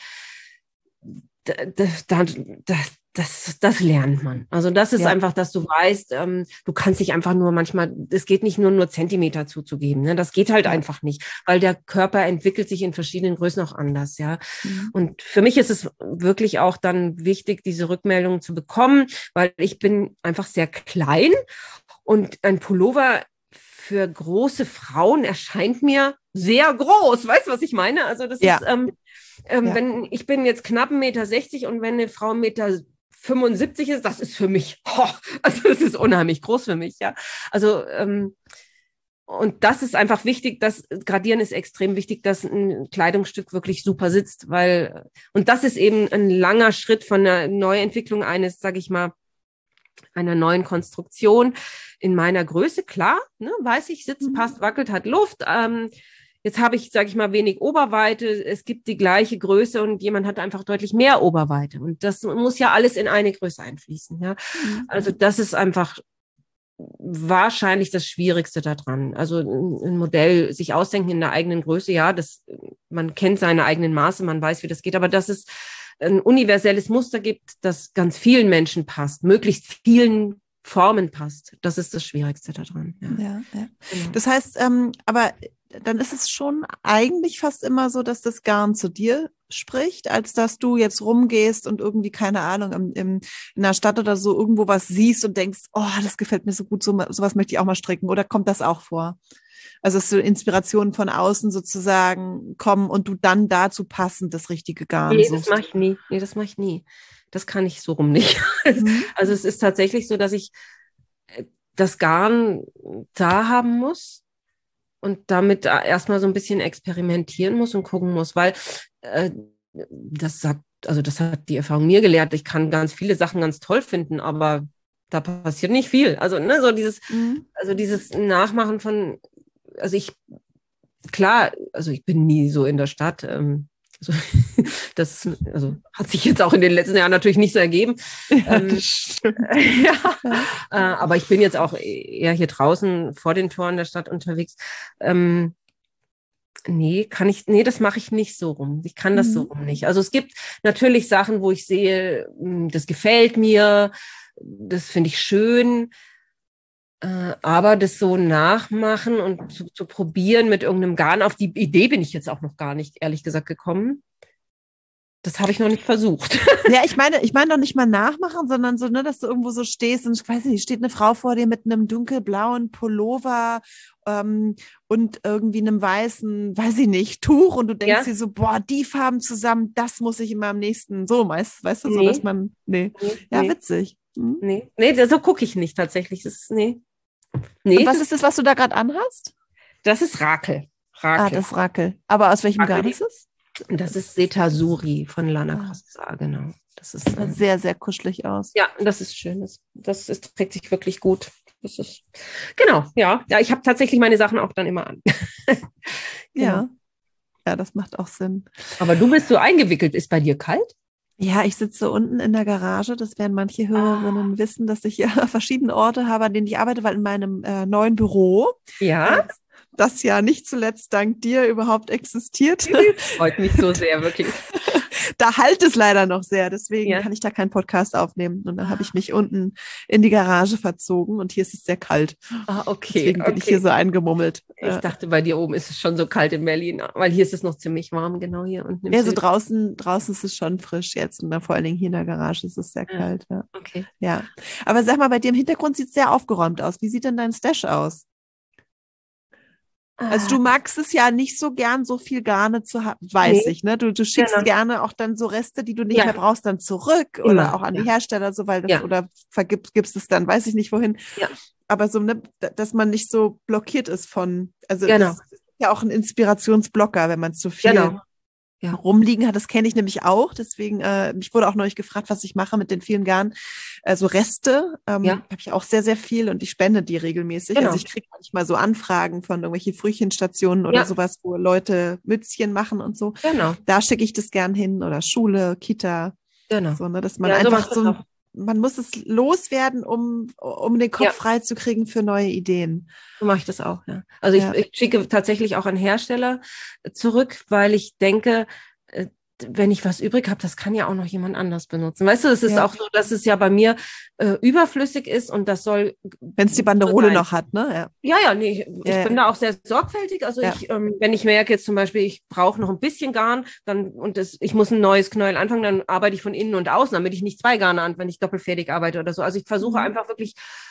das, das, das, das lernt man. Also das ist ja. einfach, dass du weißt, ähm, du kannst dich einfach nur manchmal, es geht nicht nur nur Zentimeter zuzugeben, ne? Das geht halt ja. einfach nicht, weil der Körper entwickelt sich in verschiedenen Größen auch anders, ja. Mhm. Und für mich ist es wirklich auch dann wichtig, diese Rückmeldungen zu bekommen, weil ich bin einfach sehr klein und ein Pullover für große Frauen erscheint mir sehr groß. Weißt du, was ich meine? Also das ja. ist, ähm, ähm, ja. wenn ich bin jetzt knapp ein Meter sechzig und wenn eine Frau ein Meter fünfundsiebzig ist, das ist für mich, oh, also das ist unheimlich groß für mich, ja. Also ähm, und das ist einfach wichtig, das Gradieren ist extrem wichtig, dass ein Kleidungsstück wirklich super sitzt, weil und das ist eben ein langer Schritt von der Neuentwicklung eines, sag ich mal, einer neuen Konstruktion in meiner Größe, klar, ne, weiß ich, sitzt, passt, wackelt, hat Luft. Ähm, jetzt habe ich, sage ich mal, wenig Oberweite. Es gibt die gleiche Größe und jemand hat einfach deutlich mehr Oberweite. Und das muss ja alles in eine Größe einfließen. Ja, mhm. Also das ist einfach wahrscheinlich das Schwierigste daran. Also ein Modell sich ausdenken in der eigenen Größe, ja, das, man kennt seine eigenen Maße, man weiß, wie das geht, aber das ist ein universelles Muster gibt, das ganz vielen Menschen passt, möglichst vielen Formen passt. Das ist das Schwierigste daran. Ja, ja, ja. Genau. Das heißt, ähm, aber dann ist es schon eigentlich fast immer so, dass das Garn zu dir spricht, als dass du jetzt rumgehst und irgendwie, keine Ahnung, im, im, in der Stadt oder so irgendwo was siehst und denkst, oh, das gefällt mir so gut, so, sowas möchte ich auch mal stricken. Oder kommt das auch vor? Also, dass so Inspirationen von außen sozusagen kommen und du dann dazu passend das richtige Garn Nee, suchst. das mache ich nie. Nee, das mache ich nie. Das kann ich so rum nicht. Mhm. Also, es ist tatsächlich so, dass ich das Garn da haben muss und damit erstmal so ein bisschen experimentieren muss und gucken muss, weil äh, das sagt, also das hat die Erfahrung mir gelehrt. Ich kann ganz viele Sachen ganz toll finden, aber da passiert nicht viel. Also, ne, so dieses, mhm. also dieses Nachmachen von, also ich, klar, also ich bin nie so in der Stadt, ähm, also, das also hat sich jetzt auch in den letzten Jahren natürlich nicht so ergeben. Ja, ähm, ja. ja. Äh, aber ich bin jetzt auch eher hier draußen vor den Toren der Stadt unterwegs. Ähm, nee, kann ich, nee, das mache ich nicht so rum. Ich kann das mhm. so rum nicht. Also es gibt natürlich Sachen, wo ich sehe, das gefällt mir, das finde ich schön. Äh, aber das so nachmachen und zu, zu probieren mit irgendeinem Garn, auf die Idee bin ich jetzt auch noch gar nicht, ehrlich gesagt, gekommen. Das habe ich noch nicht versucht. Ja, ich meine, ich meine doch nicht mal nachmachen, sondern so, ne, dass du irgendwo so stehst und ich weiß nicht, steht eine Frau vor dir mit einem dunkelblauen Pullover ähm, und irgendwie einem weißen, weiß ich nicht, Tuch und du denkst ja? dir so, boah, die Farben zusammen, das muss ich immer am nächsten, so, weißt, weißt du, nee. so, dass man, nee, nee ja, nee. witzig. Hm? Nee, nee, so gucke ich nicht tatsächlich, das ist, nee. Nee, und was ist das, was du da gerade anhast? Das ist Rakel. Rakel. Ah, das Rakel. Aber aus welchem Garn ist es? Das ist Setasuri von Lana Costa, genau. Das ist äh, sehr, sehr kuschelig aus. Ja, das ist schön. Das, das ist, trägt sich wirklich gut. Das ist, genau, ja. Ja, ich habe tatsächlich meine Sachen auch dann immer an. Genau. Ja. Ja, das macht auch Sinn. Aber du bist so eingewickelt. Ist bei dir kalt? Ja, ich sitze unten in der Garage. Das werden manche Hörerinnen ah. wissen, dass ich ja verschiedene Orte habe, an denen ich arbeite, weil in meinem äh, neuen Büro, ja, äh, das ja nicht zuletzt dank dir überhaupt existiert. Freut mich so sehr, wirklich. Da halt es leider noch sehr, deswegen ja. kann ich da keinen Podcast aufnehmen. Und dann habe ich mich unten in die Garage verzogen und hier ist es sehr kalt. Ah, okay. Deswegen bin okay. ich hier so eingemummelt. Ich ja. dachte, bei dir oben ist es schon so kalt in Berlin, weil hier ist es noch ziemlich warm, genau hier unten. Ja, so draußen, draußen ist es schon frisch jetzt und dann vor allen Dingen hier in der Garage ist es sehr ja. kalt. Ja. Okay. Ja. Aber sag mal, bei dir im Hintergrund sieht es sehr aufgeräumt aus. Wie sieht denn dein Stash aus? Also du magst es ja nicht so gern, so viel Garne zu haben, weiß nee. ich, ne? Du, du schickst genau. gerne auch dann so Reste, die du nicht ja. mehr brauchst, dann zurück Immer. oder auch an ja. die Hersteller, so weil das ja. oder vergibst gibst es dann, weiß ich nicht wohin. Ja. Aber so, ne, dass man nicht so blockiert ist von, also genau. das ist ja auch ein Inspirationsblocker, wenn man zu viel genau. ja. rumliegen hat. Das kenne ich nämlich auch. Deswegen, äh, mich wurde auch neulich gefragt, was ich mache mit den vielen Garn. Also Reste ähm, ja. habe ich auch sehr, sehr viel und ich spende die regelmäßig. Genau. Also ich kriege manchmal so Anfragen von irgendwelchen Frühchenstationen oder ja. sowas, wo Leute Mützchen machen und so. Genau. Da schicke ich das gern hin oder Schule, Kita. Genau. So, ne, dass man ja, einfach so, so, man muss es loswerden, um, um den Kopf ja. frei zu kriegen für neue Ideen. So mache ich das auch, ja. Also ja. ich, ich schicke tatsächlich auch an Hersteller zurück, weil ich denke, wenn ich was übrig habe, das kann ja auch noch jemand anders benutzen. Weißt du, es ist ja. auch so, dass es ja bei mir äh, überflüssig ist und das soll... Wenn es die Banderole noch hat, ne? Ja, ja, ja nee, ich, ja, ich bin ja. da auch sehr sorgfältig. Also ja. ich, ähm, wenn ich merke jetzt zum Beispiel, ich brauche noch ein bisschen Garn dann und das, ich muss ein neues Knäuel anfangen, dann arbeite ich von innen und außen, damit ich nicht zwei Garne an, wenn ich doppelfädig arbeite oder so. Also ich versuche mhm. einfach wirklich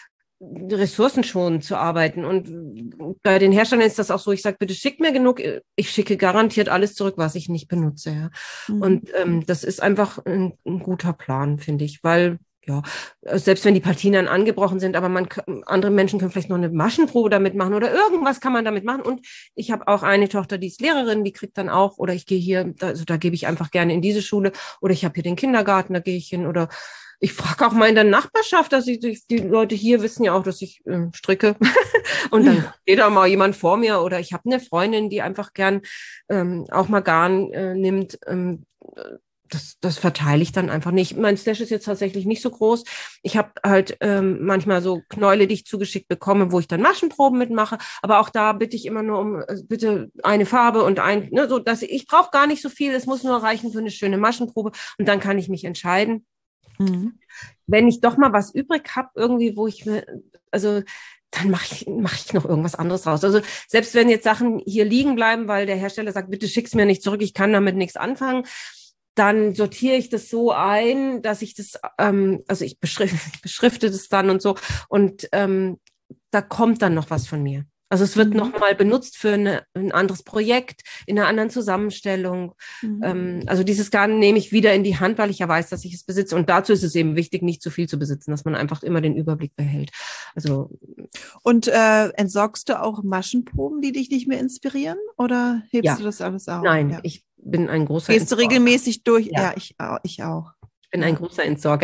ressourcenschonend zu arbeiten. Und bei den Herstellern ist das auch so, ich sage, bitte schickt mir genug, ich schicke garantiert alles zurück, was ich nicht benutze. Ja. Mhm. Und ähm, das ist einfach ein, ein guter Plan, finde ich, weil ja, selbst wenn die Partien dann angebrochen sind, aber man andere Menschen können vielleicht noch eine Maschenprobe damit machen oder irgendwas kann man damit machen. Und ich habe auch eine Tochter, die ist Lehrerin, die kriegt dann auch, oder ich gehe hier, also da gebe ich einfach gerne in diese Schule, oder ich habe hier den Kindergarten, da gehe ich hin, oder ich frage auch mal in der Nachbarschaft, dass ich, die Leute hier wissen ja auch, dass ich äh, stricke. Und dann steht da mal jemand vor mir. Oder ich habe eine Freundin, die einfach gern ähm, auch mal Garn äh, nimmt. Ähm, das, das verteile ich dann einfach nicht. Mein Stash ist jetzt tatsächlich nicht so groß. Ich habe halt ähm, manchmal so Knäule, die ich zugeschickt bekomme, wo ich dann Maschenproben mitmache. Aber auch da bitte ich immer nur um äh, bitte eine Farbe und ein, ne, so dass ich, ich brauche gar nicht so viel. Es muss nur reichen für eine schöne Maschenprobe. Und dann kann ich mich entscheiden. Mhm. Wenn ich doch mal was übrig habe, irgendwie, wo ich mir, also dann mache ich, mach ich noch irgendwas anderes raus. Also selbst wenn jetzt Sachen hier liegen bleiben, weil der Hersteller sagt, bitte schick's mir nicht zurück, ich kann damit nichts anfangen, dann sortiere ich das so ein, dass ich das, ähm, also ich beschrifte, beschrifte das dann und so und ähm, da kommt dann noch was von mir. Also es wird mhm. nochmal benutzt für eine, ein anderes Projekt, in einer anderen Zusammenstellung. Mhm. Ähm, also dieses Garn nehme ich wieder in die Hand, weil ich ja weiß, dass ich es besitze. Und dazu ist es eben wichtig, nicht zu viel zu besitzen, dass man einfach immer den Überblick behält. Also Und äh, entsorgst du auch Maschenproben, die dich nicht mehr inspirieren? Oder hebst ja. du das alles auf? Nein, ja. ich bin ein großer Gehst Entsorger. Du regelmäßig durch? Ja, ja ich, ich auch. Ich bin ein großer Entsorger.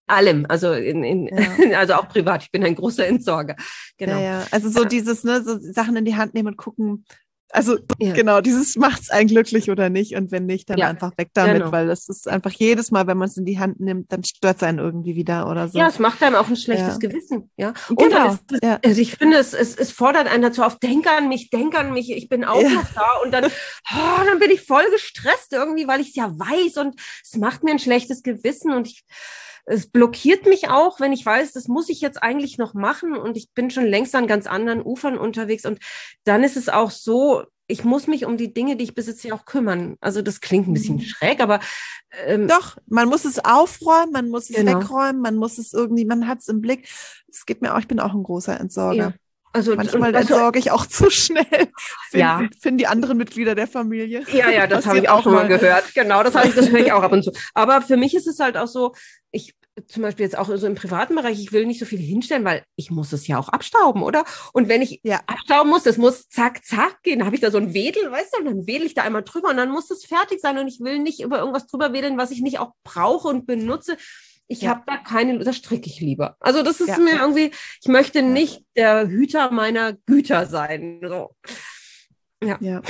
allem, also in, in ja. also auch privat. Ich bin ein großer Entsorger. Genau. Ja, ja. Also so ja. dieses, ne, so Sachen in die Hand nehmen und gucken. Also ja. genau, dieses macht's einen glücklich oder nicht und wenn nicht, dann ja. einfach weg damit, genau. weil das ist einfach jedes Mal, wenn man es in die Hand nimmt, dann stört es einen irgendwie wieder oder so. Ja, es macht einem auch ein schlechtes ja. Gewissen, ja. Und genau. ist, ja. also ich finde, es, es, es fordert einen dazu auf, denk an mich, denk an mich, ich bin auch ja. noch da und dann, oh, dann bin ich voll gestresst irgendwie, weil ich es ja weiß und es macht mir ein schlechtes Gewissen und ich es blockiert mich auch, wenn ich weiß, das muss ich jetzt eigentlich noch machen und ich bin schon längst an ganz anderen Ufern unterwegs und dann ist es auch so, ich muss mich um die Dinge, die ich besitze, auch kümmern. Also das klingt ein bisschen mhm. schräg, aber ähm, doch, man muss es aufräumen, man muss es genau. wegräumen, man muss es irgendwie, man hat es im Blick. Es geht mir auch, ich bin auch ein großer Entsorger. Ja. Also manchmal also, entsorge ich auch zu schnell. Finden, ja. finden die anderen Mitglieder der Familie. Ja, ja, das habe ich auch schon mal gehört. Genau, das habe ich, das höre ich auch ab und zu. Aber für mich ist es halt auch so, ich zum Beispiel jetzt auch so im privaten Bereich, ich will nicht so viel hinstellen, weil ich muss es ja auch abstauben, oder? Und wenn ich ja. abstauben muss, das muss zack, zack gehen, habe ich da so ein Wedel, weißt du, und dann wedel ich da einmal drüber und dann muss es fertig sein und ich will nicht über irgendwas drüber wedeln, was ich nicht auch brauche und benutze. Ich ja. habe da keine, das stricke ich lieber. Also das ist ja. mir irgendwie, ich möchte nicht der Hüter meiner Güter sein. So. Ja. ja.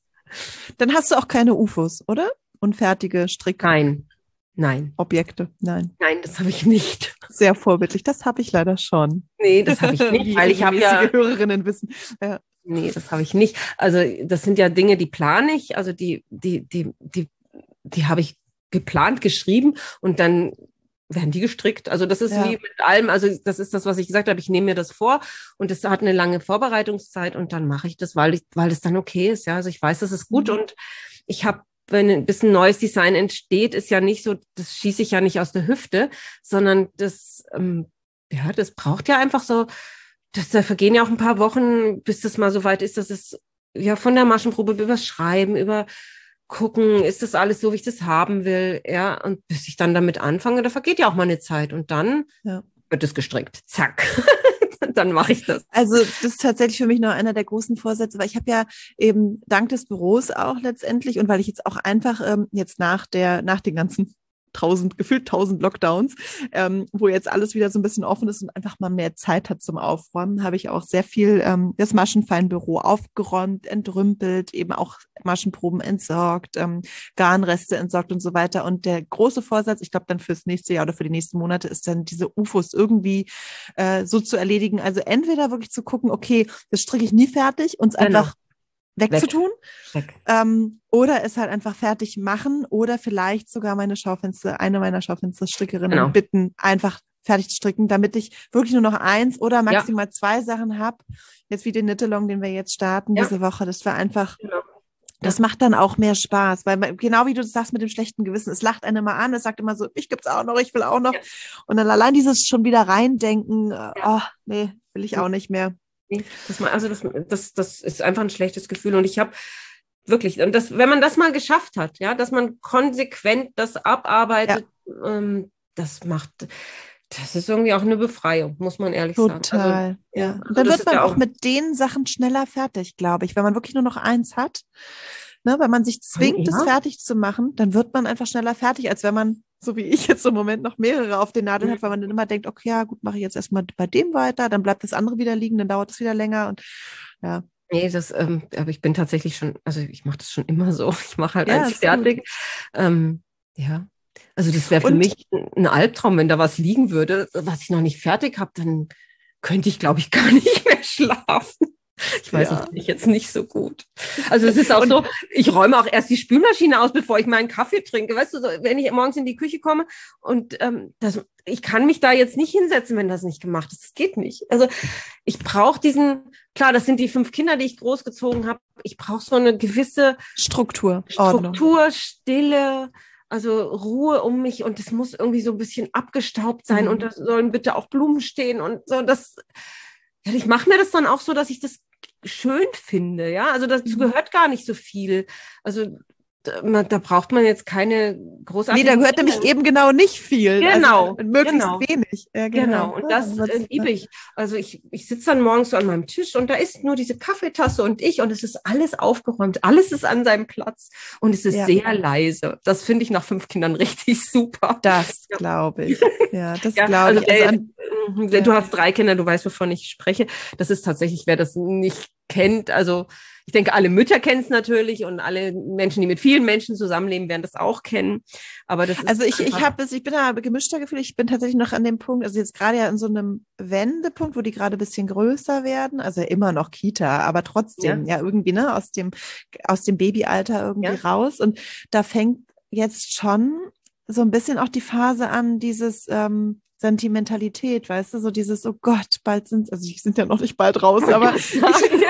Dann hast du auch keine U F Os, oder? Unfertige Strick. Nein. Nein. Objekte, nein. Nein, das habe ich nicht. Sehr vorbildlich, das habe ich leider schon. Nee, das habe ich nicht, weil ich habe ja... Hörerinnen wissen. Ja. Nee, das habe ich nicht. Also das sind ja Dinge, die plane ich, also die, die, die, die, die habe ich geplant, geschrieben und dann werden die gestrickt. Also das ist ja. wie mit allem, also das ist das, was ich gesagt habe, ich nehme mir das vor und das hat eine lange Vorbereitungszeit und dann mache ich das, weil ich, weil das dann okay ist. Ja, also ich weiß, das ist gut mhm. und ich habe wenn ein bisschen neues Design entsteht, ist ja nicht so, das schieße ich ja nicht aus der Hüfte, sondern das, ähm, ja, das braucht ja einfach so, das, da vergehen ja auch ein paar Wochen, bis das mal so weit ist, dass es ja von der Maschenprobe über das Schreiben, über gucken, ist das alles so, wie ich das haben will, ja, und bis ich dann damit anfange, da vergeht ja auch mal eine Zeit und dann ja. wird es gestrickt, zack. Dann mache ich das. Also das ist tatsächlich für mich noch einer der großen Vorsätze, weil ich habe ja eben dank des Büros auch letztendlich und weil ich jetzt auch einfach ähm, jetzt nach der nach den ganzen tausend, gefühlt tausend Lockdowns, ähm, wo jetzt alles wieder so ein bisschen offen ist und einfach mal mehr Zeit hat zum Aufräumen, habe ich auch sehr viel ähm, das Maschenfeinbüro aufgeräumt, entrümpelt, eben auch Maschenproben entsorgt, ähm, Garnreste entsorgt und so weiter. Und der große Vorsatz, ich glaube dann fürs nächste Jahr oder für die nächsten Monate, ist dann diese U F Os irgendwie äh, so zu erledigen. Also entweder wirklich zu gucken, okay, das stricke ich nie fertig, uns genau. einfach wegzutun Weg. ähm, oder es halt einfach fertig machen oder vielleicht sogar meine Schaufenster, eine meiner Schaufensterstrickerinnen genau. bitten, einfach fertig zu stricken, damit ich wirklich nur noch eins oder maximal ja. zwei Sachen habe. Jetzt wie den Knit-Along, den wir jetzt starten ja. diese Woche. Das war einfach, genau. das macht dann auch mehr Spaß, weil man, genau wie du das sagst mit dem schlechten Gewissen, es lacht einen immer an, es sagt immer so, ich gibt's auch noch, ich will auch noch. Ja. Und dann allein dieses schon wieder reindenken, ja. oh, nee, will ich auch nicht mehr. Das, also das, das, das ist einfach ein schlechtes Gefühl und ich habe wirklich, und das, wenn man das mal geschafft hat, ja, dass man konsequent das abarbeitet, ja. ähm, das macht, das ist irgendwie auch eine Befreiung, muss man ehrlich Total, sagen. Total, also, ja. Und dann also wird man ja auch mit den Sachen schneller fertig, glaube ich, wenn man wirklich nur noch eins hat, ne, wenn man sich zwingt, ja. das fertig zu machen, dann wird man einfach schneller fertig, als wenn man so wie ich jetzt im Moment noch mehrere auf den Nadeln mhm. hat, weil man dann immer denkt, okay, ja gut, mache ich jetzt erstmal bei dem weiter, dann bleibt das andere wieder liegen, dann dauert es wieder länger und ja. Nee, das, ähm, aber ich bin tatsächlich schon, also ich mache das schon immer so, ich mache halt ja, eins fertig. Ähm, ja, also das wäre für und, mich ein Albtraum, wenn da was liegen würde, was ich noch nicht fertig habe, dann könnte ich, glaube ich, gar nicht mehr schlafen. Ich weiß ja. nicht, jetzt nicht so gut. Also es ist auch so, ich räume auch erst die Spülmaschine aus, bevor ich meinen Kaffee trinke. Weißt du, so, wenn ich morgens in die Küche komme und ähm, das, ich kann mich da jetzt nicht hinsetzen, wenn das nicht gemacht ist. Das geht nicht. Also ich brauche diesen, klar, das sind die fünf Kinder, die ich großgezogen habe. Ich brauche so eine gewisse Struktur, Struktur, Ordnung. Stille, also Ruhe um mich und es muss irgendwie so ein bisschen abgestaubt sein mhm. und da sollen bitte auch Blumen stehen und so. Das, ja, ich mache mir das dann auch so, dass ich das schön finde, ja, also dazu gehört gar nicht so viel. Also da, da braucht man jetzt keine großartige... Nee, da gehört nämlich eben genau nicht viel. Genau. Also möglichst genau. wenig. Ja, genau. genau. Und das ja, äh, liebe ich. Also ich, ich sitze dann morgens so an meinem Tisch und da ist nur diese Kaffeetasse und ich und es ist alles aufgeräumt. Alles ist an seinem Platz und es ist ja. sehr leise. Das finde ich nach fünf Kindern richtig super. Das glaube ich. Ja, das ja, glaube also ich. Also an, du ja. hast drei Kinder, du weißt, wovon ich spreche. Das ist tatsächlich, wer das nicht kennt, also ich denke, alle Mütter kennen es natürlich und alle Menschen, die mit vielen Menschen zusammenleben, werden das auch kennen. Aber das ist also ich, ich habe es, ich bin da gemischter Gefühl. Ich bin tatsächlich noch an dem Punkt, also jetzt gerade ja in so einem Wendepunkt, wo die gerade ein bisschen größer werden, also immer noch Kita, aber trotzdem ja, ja irgendwie ne aus dem aus dem Babyalter irgendwie ja. raus. Und da fängt jetzt schon so ein bisschen auch die Phase an, dieses ähm, Sentimentalität, weißt du, so dieses, oh Gott, bald sind, also ich sind ja noch nicht bald raus, aber ich,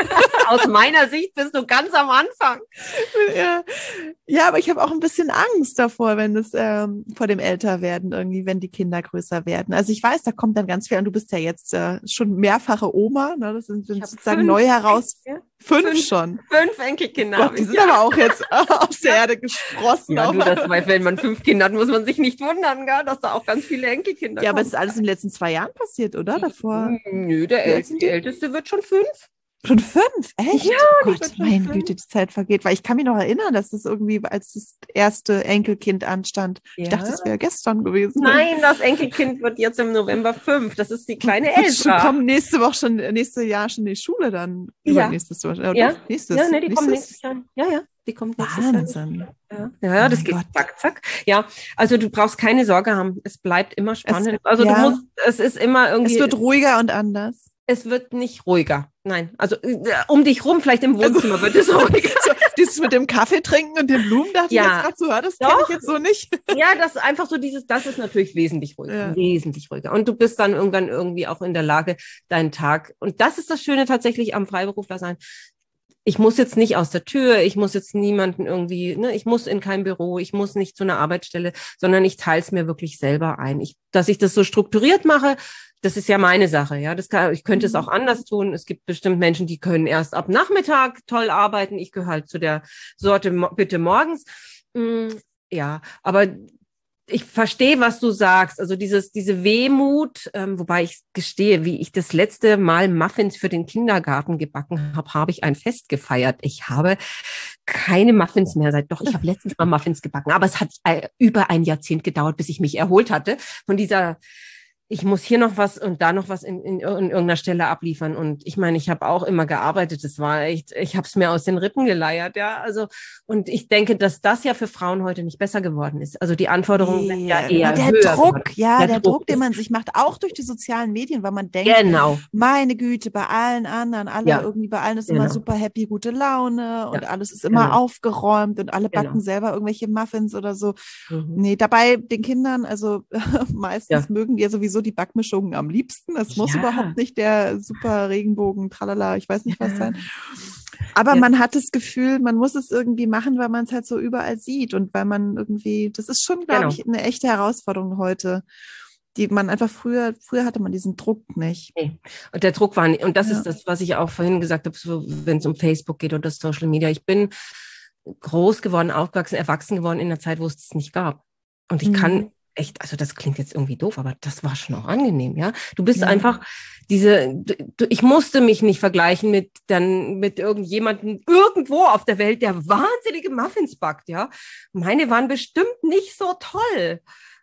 aus meiner Sicht bist du ganz am Anfang. Ja, ja, aber ich habe auch ein bisschen Angst davor, wenn es ähm, vor dem Älterwerden irgendwie, wenn die Kinder größer werden. Also ich weiß, da kommt dann ganz viel, und du bist ja jetzt äh, schon mehrfache Oma, ne? Das sind, sind sozusagen fünf, neue heraus. Ja? Fünf, fünf schon. Fünf Enkelkinder. Gott, die sind ja. aber auch jetzt aus der Erde gesprossen. Ja, du, das, weil wenn man fünf Kinder hat, muss man sich nicht wundern, gell, dass da auch ganz viele Enkelkinder Ja, kommen. aber es ist alles in den letzten zwei Jahren passiert, oder? Davor? Nö, der El- die Älteste wird schon fünf. Schon fünf? Echt? Ja, oh Gott, meine fünf. Güte, die Zeit vergeht. Weil ich kann mich noch erinnern, dass das irgendwie, als das erste Enkelkind anstand, ja. ich dachte, das wäre gestern gewesen. Nein, das Enkelkind wird jetzt im November fünf. Das ist die kleine Elsa. Die kommen nächste Woche schon, nächstes Jahr schon in die Schule dann. Ja. Nächstes Jahr. Ja, ja. Doch, nächstes, ja, nee, die nächstes? kommen nächstes Jahr. Ja, ja. Die kommt nächstes Wahnsinn. Jahr. Ja, ja, ja das oh geht Gott. zack, zack. Ja, also du brauchst keine Sorge haben. Es bleibt immer spannend. Es, also ja. du musst, es ist immer irgendwie. Es wird ruhiger und anders. Es wird nicht ruhiger. Nein, also um dich rum, vielleicht im Wohnzimmer also, wird es ruhiger. So, dieses mit dem Kaffee trinken und den Blumen, dachte ja. ich jetzt gerade so, ja, das kenne ich jetzt so nicht. Ja, das ist einfach so dieses, das ist natürlich wesentlich ruhiger, ja. wesentlich ruhiger. Und du bist dann irgendwann irgendwie auch in der Lage, deinen Tag, und das ist das Schöne tatsächlich am Freiberufler sein. Ich muss jetzt nicht aus der Tür, ich muss jetzt niemanden irgendwie, ne, ich muss in kein Büro, ich muss nicht zu einer Arbeitsstelle, sondern ich teile es mir wirklich selber ein. Ich, dass ich das so strukturiert mache, das ist ja meine Sache, ja. Das kann, ich könnte es auch anders tun. Es gibt bestimmt Menschen, die können erst ab Nachmittag toll arbeiten. Ich gehöre halt zu der Sorte bitte morgens. Ja, aber ich verstehe, was du sagst. Also dieses, diese Wehmut, ähm, wobei ich gestehe, wie ich das letzte Mal Muffins für den Kindergarten gebacken habe, habe ich ein Fest gefeiert. Ich habe keine Muffins mehr seit, doch, ich habe letztens mal Muffins gebacken, aber es hat äh, über ein Jahrzehnt gedauert, bis ich mich erholt hatte von dieser, ich muss hier noch was und da noch was in, in, in irgendeiner Stelle abliefern. Und ich meine, ich habe auch immer gearbeitet. Das war echt, ich habe es mir aus den Rippen geleiert, ja. Also, und ich denke, dass das ja für Frauen heute nicht besser geworden ist. Also die Anforderungen sind ja eher ja, der höher Druck, geworden. ja, der, der Druck, Druck den man sich macht, auch durch die sozialen Medien, weil man denkt, genau. meine Güte, bei allen anderen, alle ja. irgendwie, bei allen ist genau. immer super happy, gute Laune und ja. alles ist immer genau. aufgeräumt und alle backen genau. selber irgendwelche Muffins oder so. Mhm. Nee, dabei den Kindern, also meistens Ja. mögen die ja sowieso die Backmischungen am liebsten. Es muss Ja. überhaupt nicht der super Regenbogen, tralala, ich weiß nicht was Ja. sein. Aber Ja. man hat das Gefühl, man muss es irgendwie machen, weil man es halt so überall sieht und weil man irgendwie, das ist schon, glaube Genau. ich, eine echte Herausforderung heute, die man einfach früher, früher hatte man diesen Druck nicht. Nee. Und der Druck war nicht, und das Ja. ist das, was ich auch vorhin gesagt habe, so, wenn es um Facebook geht oder Social Media. Ich bin groß geworden, aufgewachsen, erwachsen geworden in einer Zeit, wo es das nicht gab. Und ich Mhm. kann echt, also das klingt jetzt irgendwie doof, aber das war schon auch angenehm, ja. Du bist Ja. einfach diese, du, ich musste mich nicht vergleichen mit dann, mit irgendjemandem irgendwo auf der Welt, der wahnsinnige Muffins backt, ja. Meine waren bestimmt nicht so toll.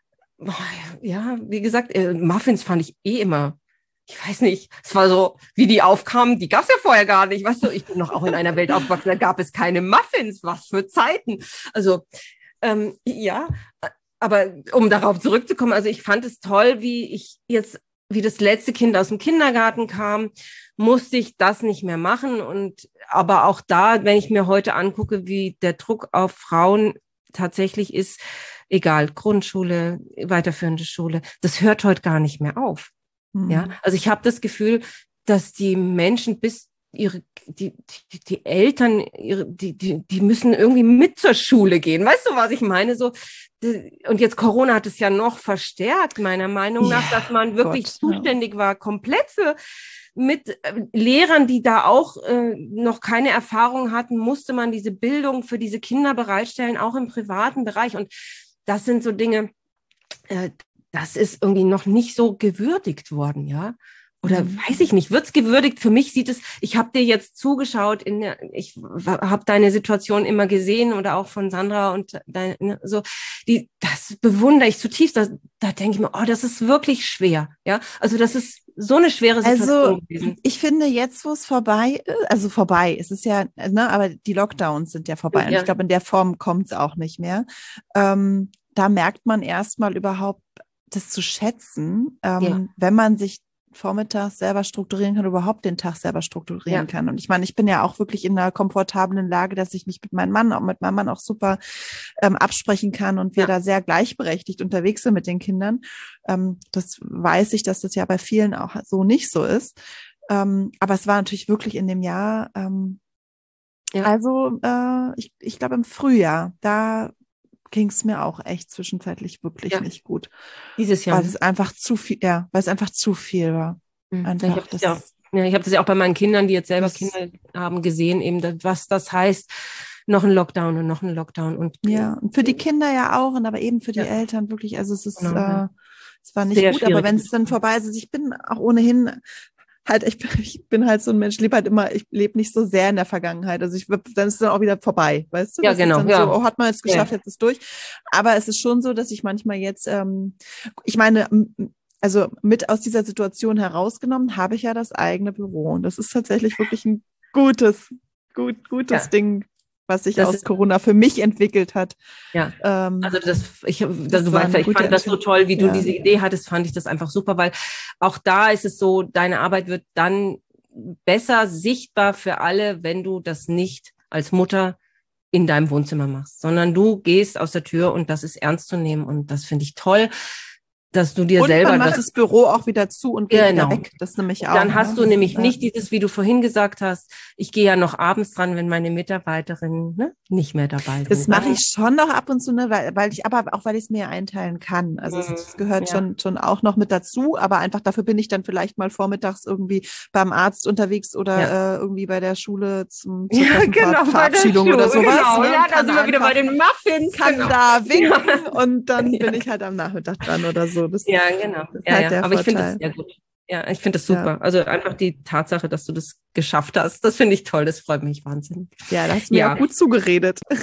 Ja, wie gesagt, äh, Muffins fand ich eh immer, ich weiß nicht, es war so, wie die aufkamen, die gab es ja vorher gar nicht, weißt du, ich bin noch auch in einer Welt aufgewachsen, da gab es keine Muffins, was für Zeiten. Also, ähm, ja, aber um darauf zurückzukommen, also ich fand es toll, wie ich jetzt, wie das letzte Kind aus dem Kindergarten kam, musste ich das nicht mehr machen. Und aber auch da, wenn ich mir heute angucke, wie der Druck auf Frauen tatsächlich ist, egal, Grundschule, weiterführende Schule, das hört heute gar nicht mehr auf. Mhm. Ja, also ich habe das Gefühl, dass die Menschen bis ihre, die, die, die Eltern, ihre, die, die, die müssen irgendwie mit zur Schule gehen. Weißt du, was ich meine? So, und jetzt Corona hat es ja noch verstärkt, meiner Meinung nach, ja, dass man wirklich Gott, zuständig ja. war, komplett für, mit äh, Lehrern, die da auch äh, noch keine Erfahrung hatten, musste man diese Bildung für diese Kinder bereitstellen, auch im privaten Bereich. Und das sind so Dinge, äh, das ist irgendwie noch nicht so gewürdigt worden, ja. Oder mhm. weiß ich nicht, wird's gewürdigt? Für mich sieht es, ich habe dir jetzt zugeschaut, in der, ich habe deine Situation immer gesehen oder auch von Sandra und dein, ne, so, die, das bewundere ich zutiefst. Da, da denke ich mir, oh, das ist wirklich schwer, ja. Also das ist so eine schwere Situation also, gewesen. Ich finde jetzt, wo es vorbei ist, also vorbei, es ist ja, ne, aber die Lockdowns sind ja vorbei. Ja. Und ich glaube, in der Form kommt's auch nicht mehr. Ähm, da merkt man erstmal überhaupt das zu schätzen, ähm, ja. wenn man sich vormittags selber strukturieren kann, überhaupt den Tag selber strukturieren ja. kann. Und ich meine, ich bin ja auch wirklich in einer komfortablen Lage, dass ich mich mit meinem Mann, auch mit meinem Mann auch super ähm, absprechen kann und wir ja. da sehr gleichberechtigt unterwegs sind mit den Kindern. Ähm, das weiß ich, dass das ja bei vielen auch so nicht so ist. Ähm, aber es war natürlich wirklich in dem Jahr, ähm, ja. also äh, ich, ich glaube im Frühjahr, da ging es mir auch echt zwischenzeitlich wirklich ja. nicht gut. Dieses Jahr. Weil es einfach zu viel, ja, weil es einfach zu viel war. Einfach, ich habe das, ja, ja, ich hab das ja auch bei meinen Kindern, die jetzt selber Kinder haben, gesehen, eben, was das heißt, noch ein Lockdown und noch ein Lockdown. Und ja, und für die Kinder ja auch, und aber eben für die ja. Eltern wirklich, also es ist, genau, äh, ja. es war nicht Sehr gut, aber wenn es dann vorbei ist, ich bin auch ohnehin halt, ich bin, ich bin halt so ein Mensch, ich lebe halt immer, ich lebe nicht so sehr in der Vergangenheit. Also ich, dann ist es dann auch wieder vorbei, weißt du? Ja, das genau. Ist dann ja. so, oh, hat man jetzt geschafft, ja. jetzt ist durch. Aber es ist schon so, dass ich manchmal jetzt, ähm, ich meine, also mit aus dieser Situation herausgenommen, habe ich ja das eigene Büro. Und das ist tatsächlich wirklich ein gutes, gut, gutes ja. Ding, was sich das aus Corona für mich entwickelt hat. Ja, ähm, also das, ich, das du weißt ja, ich fand das so toll, wie du ja. diese Idee hattest, fand ich das einfach super, weil auch da ist es so, deine Arbeit wird dann besser sichtbar für alle, wenn du das nicht als Mutter in deinem Wohnzimmer machst, sondern du gehst aus der Tür und das ist ernst zu nehmen und das finde ich toll. Dass du dir und selber man macht das, das Büro auch wieder zu und geht genau. wieder weg. Das nämlich auch. Dann hast ne? du nämlich ja. nicht dieses, wie du vorhin gesagt hast, ich gehe ja noch abends dran, wenn meine Mitarbeiterinnen ne, nicht mehr dabei sind. Das mache ich schon noch ab und zu, ne, weil, weil ich, aber auch weil ich es mir einteilen kann. Also mhm. es gehört ja. schon schon auch noch mit dazu, aber einfach dafür bin ich dann vielleicht mal vormittags irgendwie beim Arzt unterwegs oder ja. äh, irgendwie bei der Schule zum zur ja, genau, Verabschiedung oder sowas. Genau. Ne? Ja, da sind wir wieder bei den Muffins. Kann genau. da winken und dann ja. bin ich halt am Nachmittag dran oder so. Das ja, genau. Ja, halt ja. Aber ich finde das sehr gut. Ja, ich finde das super. Ja. Also einfach die Tatsache, dass du das geschafft hast, das finde ich toll. Das freut mich wahnsinnig. Ja, das hast du mir ja. auch gut zugeredet. ja,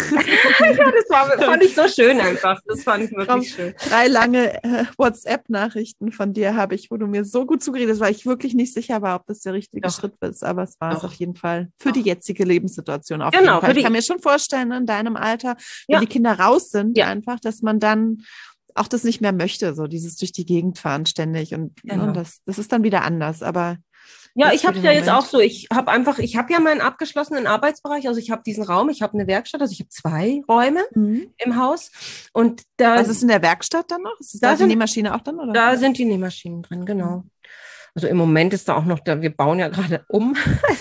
das war, fand ich so schön einfach. Das fand ich wirklich Komm, schön. Drei lange äh, WhatsApp-Nachrichten von dir habe ich, wo du mir so gut zugeredet hast, weil ich wirklich nicht sicher war, ob das der richtige Doch. Schritt ist. Aber es war Doch. es auf jeden Fall für Doch. die jetzige Lebenssituation. Auf genau, jeden Fall. Ich kann mir schon vorstellen, in deinem Alter, wenn ja. die Kinder raus sind, ja. einfach, dass man dann auch das nicht mehr möchte, so dieses durch die Gegend fahren ständig und, genau. und das, das ist dann wieder anders, aber ja, ich habe es ja jetzt auch so, ich habe einfach, ich habe ja meinen abgeschlossenen Arbeitsbereich, also ich habe diesen Raum, ich habe eine Werkstatt, also ich habe zwei Räume mhm. im Haus und da... Was ist in der Werkstatt dann noch? Ist da, da sind, die Nähmaschine auch dann, oder? Da sind die Nähmaschinen drin, genau. Also im Moment ist da auch noch, da, wir bauen ja gerade um,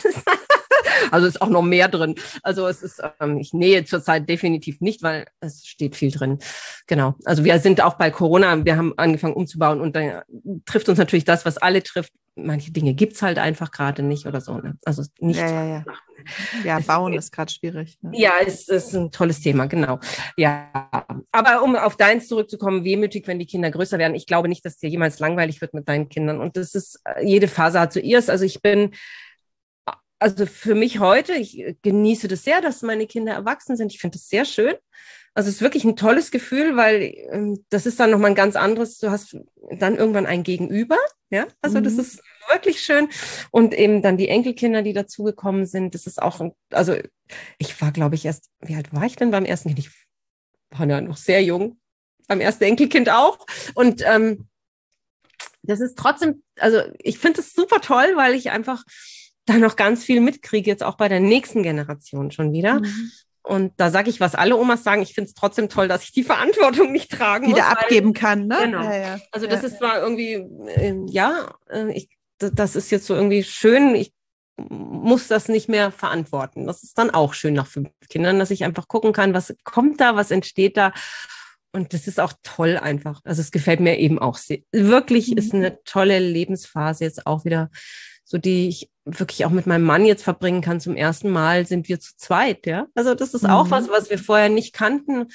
also ist auch noch mehr drin. Also es ist, ähm, ich nähe zurzeit definitiv nicht, weil es steht viel drin. Genau. Also wir sind auch bei Corona, wir haben angefangen umzubauen und dann trifft uns natürlich das, was alle trifft. Manche Dinge gibt's halt einfach gerade nicht oder so. Ne? Also nicht. Ja, ja, ja. Ja, bauen ist gerade schwierig. Ne? Ja, es ist ein tolles Thema, genau. Ja, aber um auf deins zurückzukommen, wehmütig, wenn die Kinder größer werden. Ich glaube nicht, dass dir jemals langweilig wird mit deinen Kindern. Und das ist, jede Phase hat so ihrs. Also ich bin Also für mich heute, ich genieße das sehr, dass meine Kinder erwachsen sind. Ich finde das sehr schön. Also es ist wirklich ein tolles Gefühl, weil ähm, das ist dann nochmal ein ganz anderes, du hast dann irgendwann ein Gegenüber, ja, also mhm. das ist wirklich schön. Und eben dann die Enkelkinder, die dazugekommen sind, das ist auch, ein, also ich war, glaube ich, erst, wie alt war ich denn beim ersten Kind? Ich war ja noch sehr jung, beim ersten Enkelkind auch. Und ähm, das ist trotzdem, also ich finde es super toll, weil ich einfach da noch ganz viel mitkriege, jetzt auch bei der nächsten Generation schon wieder. Mhm. Und da sage ich, was alle Omas sagen, ich finde es trotzdem toll, dass ich die Verantwortung nicht tragen Wieder muss. Wieder abgeben kann, ne? Genau. Ja, ja. Also ja. das ist zwar irgendwie, äh, ja, äh, ich, das ist jetzt so irgendwie schön. Ich muss das nicht mehr verantworten. Das ist dann auch schön nach fünf Kindern, dass ich einfach gucken kann, was kommt da, was entsteht da. Und das ist auch toll einfach. Also es gefällt mir eben auch sehr. Wirklich mhm. ist eine tolle Lebensphase jetzt auch wieder, so die ich wirklich auch mit meinem Mann jetzt verbringen kann. Zum ersten Mal sind wir zu zweit, ja. Also das ist mhm. auch was, was wir vorher nicht kannten.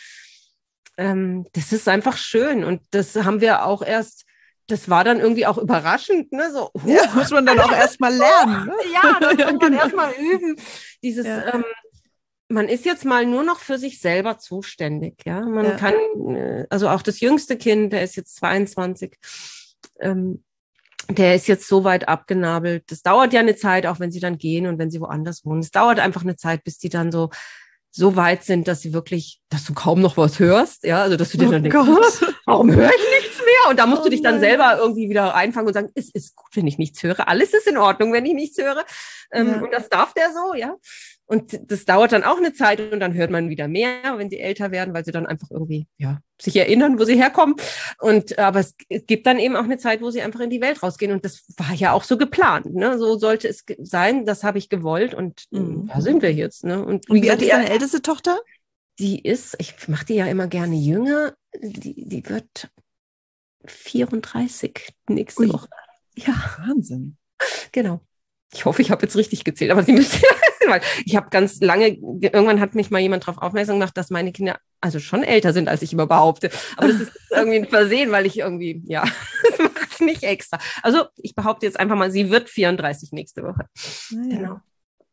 Ähm, das ist einfach schön. Und das haben wir auch erst, das war dann irgendwie auch überraschend, ne? So, huh. Ja, muss man dann auch erstmal lernen. Ne? Ja, das muss man genau. erstmal üben. Dieses, ja. ähm, man ist jetzt mal nur noch für sich selber zuständig, ja. Man ja. kann, also auch das jüngste Kind, der ist jetzt zweiundzwanzig, ähm, der ist jetzt so weit abgenabelt. Das dauert ja eine Zeit, auch wenn sie dann gehen und wenn sie woanders wohnen. Es dauert einfach eine Zeit, bis die dann so, so weit sind, dass sie wirklich, dass du kaum noch was hörst, ja. Also, dass du dir oh dann denkst, Gott. Warum höre ich nichts mehr? Und da musst oh du dich dann nein. selber irgendwie wieder einfangen und sagen, es ist gut, wenn ich nichts höre. Alles ist in Ordnung, wenn ich nichts höre. Ähm, ja. Und das darf der so, ja. Und das dauert dann auch eine Zeit und dann hört man wieder mehr, wenn sie älter werden, weil sie dann einfach irgendwie, ja, sich erinnern, wo sie herkommen. Und, aber es gibt dann eben auch eine Zeit, wo sie einfach in die Welt rausgehen. Und das war ja auch so geplant, ne? So sollte es sein. Das habe ich gewollt und mhm. da sind wir jetzt, ne? Und wie, wie alt ist deine älteste Tochter? Die ist, ich mache die ja immer gerne jünger. Die, die wird vierunddreißig nächste Ui. Woche. Ja. Wahnsinn. Genau. Ich hoffe, ich habe jetzt richtig gezählt, aber sie müsste, weil ich habe ganz lange, irgendwann hat mich mal jemand darauf aufmerksam gemacht, dass meine Kinder also schon älter sind, als ich immer behaupte. Aber das ist irgendwie ein Versehen, weil ich irgendwie, ja, das mache ich nicht extra. Also ich behaupte jetzt einfach mal, sie wird vierunddreißig nächste Woche. Naja. Genau.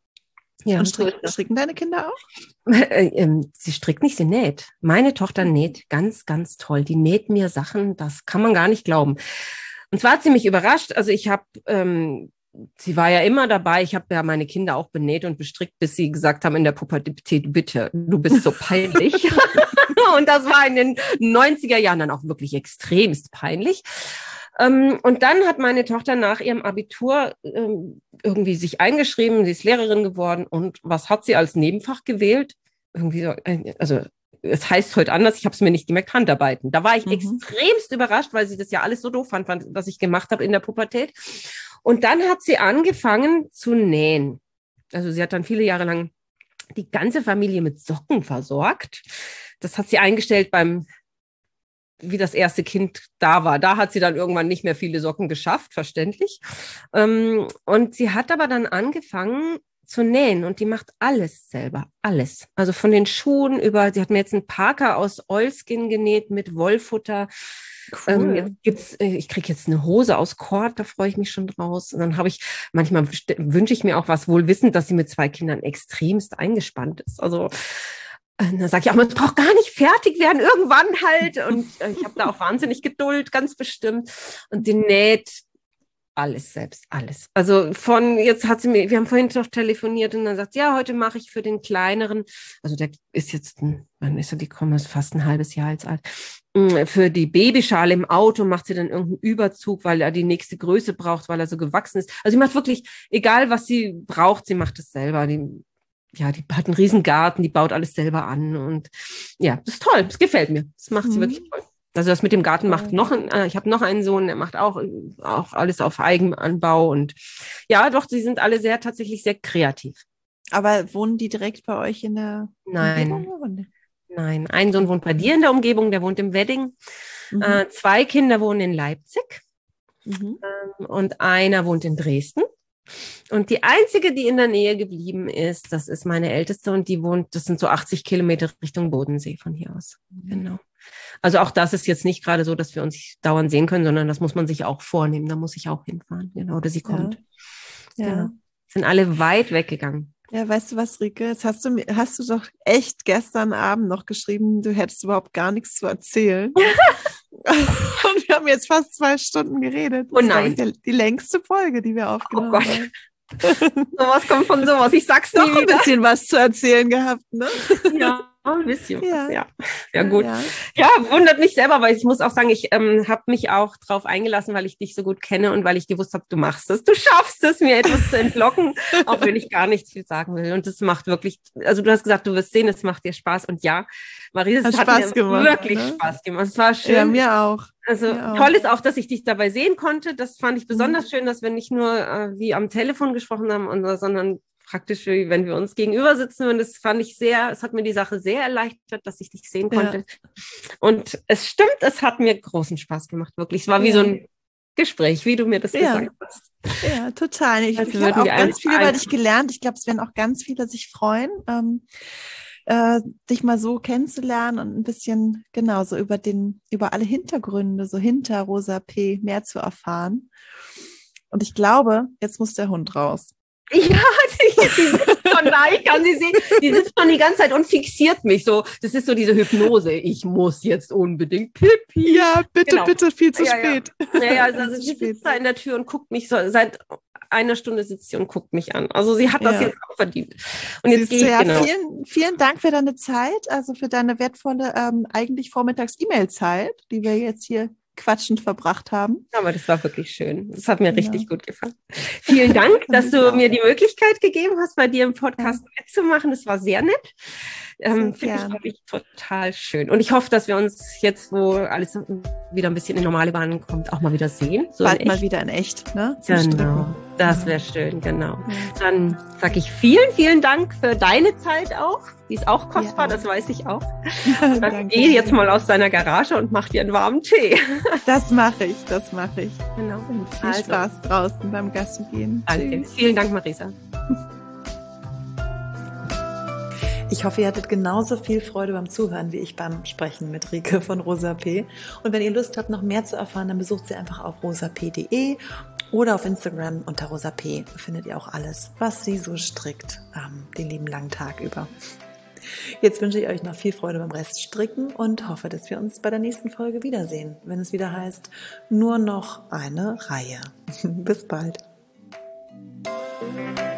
Ja, und strick, stricken deine Kinder auch? Sie strickt nicht, sie näht. Meine Tochter näht ganz, ganz toll. Die näht mir Sachen, das kann man gar nicht glauben. Und zwar hat sie mich überrascht. Also ich habe, ähm, sie war ja immer dabei. Ich habe ja meine Kinder auch benäht und bestrickt, bis sie gesagt haben in der Pubertät, bitte, du bist so peinlich. Und das war in den neunziger Jahren dann auch wirklich extremst peinlich. Ähm, und dann hat meine Tochter nach ihrem Abitur ähm, irgendwie sich eingeschrieben, sie ist Lehrerin geworden. Und was hat sie als Nebenfach gewählt? Irgendwie so, also es heißt heute anders, ich habe es mir nicht gemerkt, Handarbeiten. Da war ich mhm. extremst überrascht, weil sie das ja alles so doof fand, was ich gemacht habe in der Pubertät. Und dann hat sie angefangen zu nähen. Also sie hat dann viele Jahre lang die ganze Familie mit Socken versorgt. Das hat sie eingestellt beim, wie das erste Kind da war. Da hat sie dann irgendwann nicht mehr viele Socken geschafft, verständlich. Und sie hat aber dann angefangen zu nähen und die macht alles selber, alles. Also von den Schuhen über, sie hat mir jetzt einen Parker aus Oilskin genäht mit Wollfutter. Cool. Ähm, jetzt gibt's, ich kriege jetzt eine Hose aus Kord, da freue ich mich schon draus. Und dann habe ich, manchmal wünsche ich mir auch was, wohl wissend, dass sie mit zwei Kindern extremst eingespannt ist. Also dann sage ich auch, man braucht gar nicht fertig werden, irgendwann halt. Und äh, ich habe da auch wahnsinnig Geduld, ganz bestimmt. Und die näht alles selbst, alles. Also von, jetzt hat sie mir, wir haben vorhin noch telefoniert und dann sagt sie, ja, heute mache ich für den Kleineren, also der ist jetzt, ein, wann ist er gekommen, ist fast ein halbes Jahr jetzt alt, für die Babyschale im Auto macht sie dann irgendeinen Überzug, weil er die nächste Größe braucht, weil er so gewachsen ist. Also sie macht wirklich, egal was sie braucht, sie macht es selber. Die, ja, die hat einen riesen Garten, die baut alles selber an und ja, das ist toll, das gefällt mir. Das macht sie mhm. wirklich toll. Also das mit dem Garten macht noch ein, äh, ich habe noch einen Sohn, der macht auch, auch alles auf Eigenanbau und ja, doch, sie sind alle sehr, tatsächlich sehr kreativ. Aber wohnen die direkt bei euch in der Nein. Umgebung? Nein, ein Sohn wohnt bei dir in der Umgebung, der wohnt im Wedding. Mhm. Äh, zwei Kinder wohnen in Leipzig mhm. ähm, und einer wohnt in Dresden. Und die einzige, die in der Nähe geblieben ist, das ist meine Älteste und die wohnt, das sind so achtzig Kilometer Richtung Bodensee von hier aus. Mhm. Genau. Also auch das ist jetzt nicht gerade so, dass wir uns dauernd sehen können, sondern das muss man sich auch vornehmen. Da muss ich auch hinfahren, genau, oder sie kommt. Ja. Ja. Genau. Sind alle weit weggegangen. Ja, weißt du was, Rike? Jetzt hast du, hast du doch echt gestern Abend noch geschrieben, du hättest überhaupt gar nichts zu erzählen. Und wir haben jetzt fast zwei Stunden geredet. Das oh nein. ist die, die längste Folge, die wir aufgenommen oh Gott. haben. Sowas kommt von sowas. Ich sag's doch nie ein bisschen was zu erzählen gehabt, ne? Ja. ein bisschen was, ja. Ja, ja gut. Ja. ja, wundert mich selber, weil ich muss auch sagen, ich ähm, habe mich auch drauf eingelassen, weil ich dich so gut kenne und weil ich gewusst habe, du machst es. Du schaffst es, mir etwas zu entlocken, auch wenn ich gar nicht viel sagen will. Und das macht wirklich, also du hast gesagt, du wirst sehen, es macht dir Spaß. Und ja, Marie, es hat, hat Spaß mir gemacht, wirklich ne? Spaß gemacht. Es war schön. Ja, mir auch. Also mir toll ist auch, dass ich dich dabei sehen konnte. Das fand ich besonders mhm. schön, dass wir nicht nur äh, wie am Telefon gesprochen haben, und, sondern praktisch, wie wenn wir uns gegenüber sitzen. Und das fand ich sehr, es hat mir die Sache sehr erleichtert, dass ich dich sehen konnte. Ja. Und es stimmt, es hat mir großen Spaß gemacht, wirklich. Es war wie ja. so ein Gespräch, wie du mir das ja. gesagt hast. Ja, total. Ich, ich habe auch ganz viel über dich gelernt. Ich glaube, es werden auch ganz viele sich freuen, ähm, äh, dich mal so kennenzulernen und ein bisschen, genau, so über den, über alle Hintergründe, so hinter Rosa P. mehr zu erfahren. Und ich glaube, jetzt muss der Hund raus. Ja, die, die sitzt schon da, ich kann sie sehen, die sitzt schon die ganze Zeit und fixiert mich so. Das ist so diese Hypnose. Ich muss jetzt unbedingt pipi. Ja, bitte, genau. bitte, viel zu ja, spät. Ja, ja, ja also, also sie sitzt da in der Tür und guckt mich so, seit einer Stunde sitzt sie und guckt mich an. Also sie hat das ja. jetzt auch verdient. Und jetzt gehe ich, ja, genau. Vielen, vielen Dank für deine Zeit, also für deine wertvolle, ähm, eigentlich Vormittags-E-Mail-Zeit, die wir jetzt hier quatschend verbracht haben. Aber das war wirklich schön. Das hat mir ja. richtig gut gefallen. Vielen Dank, dass du mir die Möglichkeit gegeben hast, bei dir im Podcast ja. mitzumachen. Das war sehr nett. Ähm, Finde ich wirklich total schön. Und ich hoffe, dass wir uns jetzt, wo alles wieder ein bisschen in normale Bahnen kommt, auch mal wieder sehen. So Bald mal wieder in echt, ne? Zum genau. Stricken. Das wäre schön, genau. Ja. Dann sage ich vielen, vielen Dank für deine Zeit auch. Die ist auch kostbar, ja. das weiß ich auch. Dann geh jetzt mal aus deiner Garage und mach dir einen warmen Tee. Das mache ich, das mache ich. Genau. Und viel also. Spaß draußen beim Gassi gehen. Danke. Vielen Dank, Marisa. Ich hoffe, ihr hattet genauso viel Freude beim Zuhören wie ich beim Sprechen mit Rike von Rosa P. Und wenn ihr Lust habt, noch mehr zu erfahren, dann besucht sie einfach auf rosa p punkt de oder auf Instagram unter rosa p. Da findet ihr auch alles, was sie so strickt, ähm, den lieben langen Tag über. Jetzt wünsche ich euch noch viel Freude beim Rest Stricken und hoffe, dass wir uns bei der nächsten Folge wiedersehen, wenn es wieder heißt, nur noch eine Reihe. Bis bald.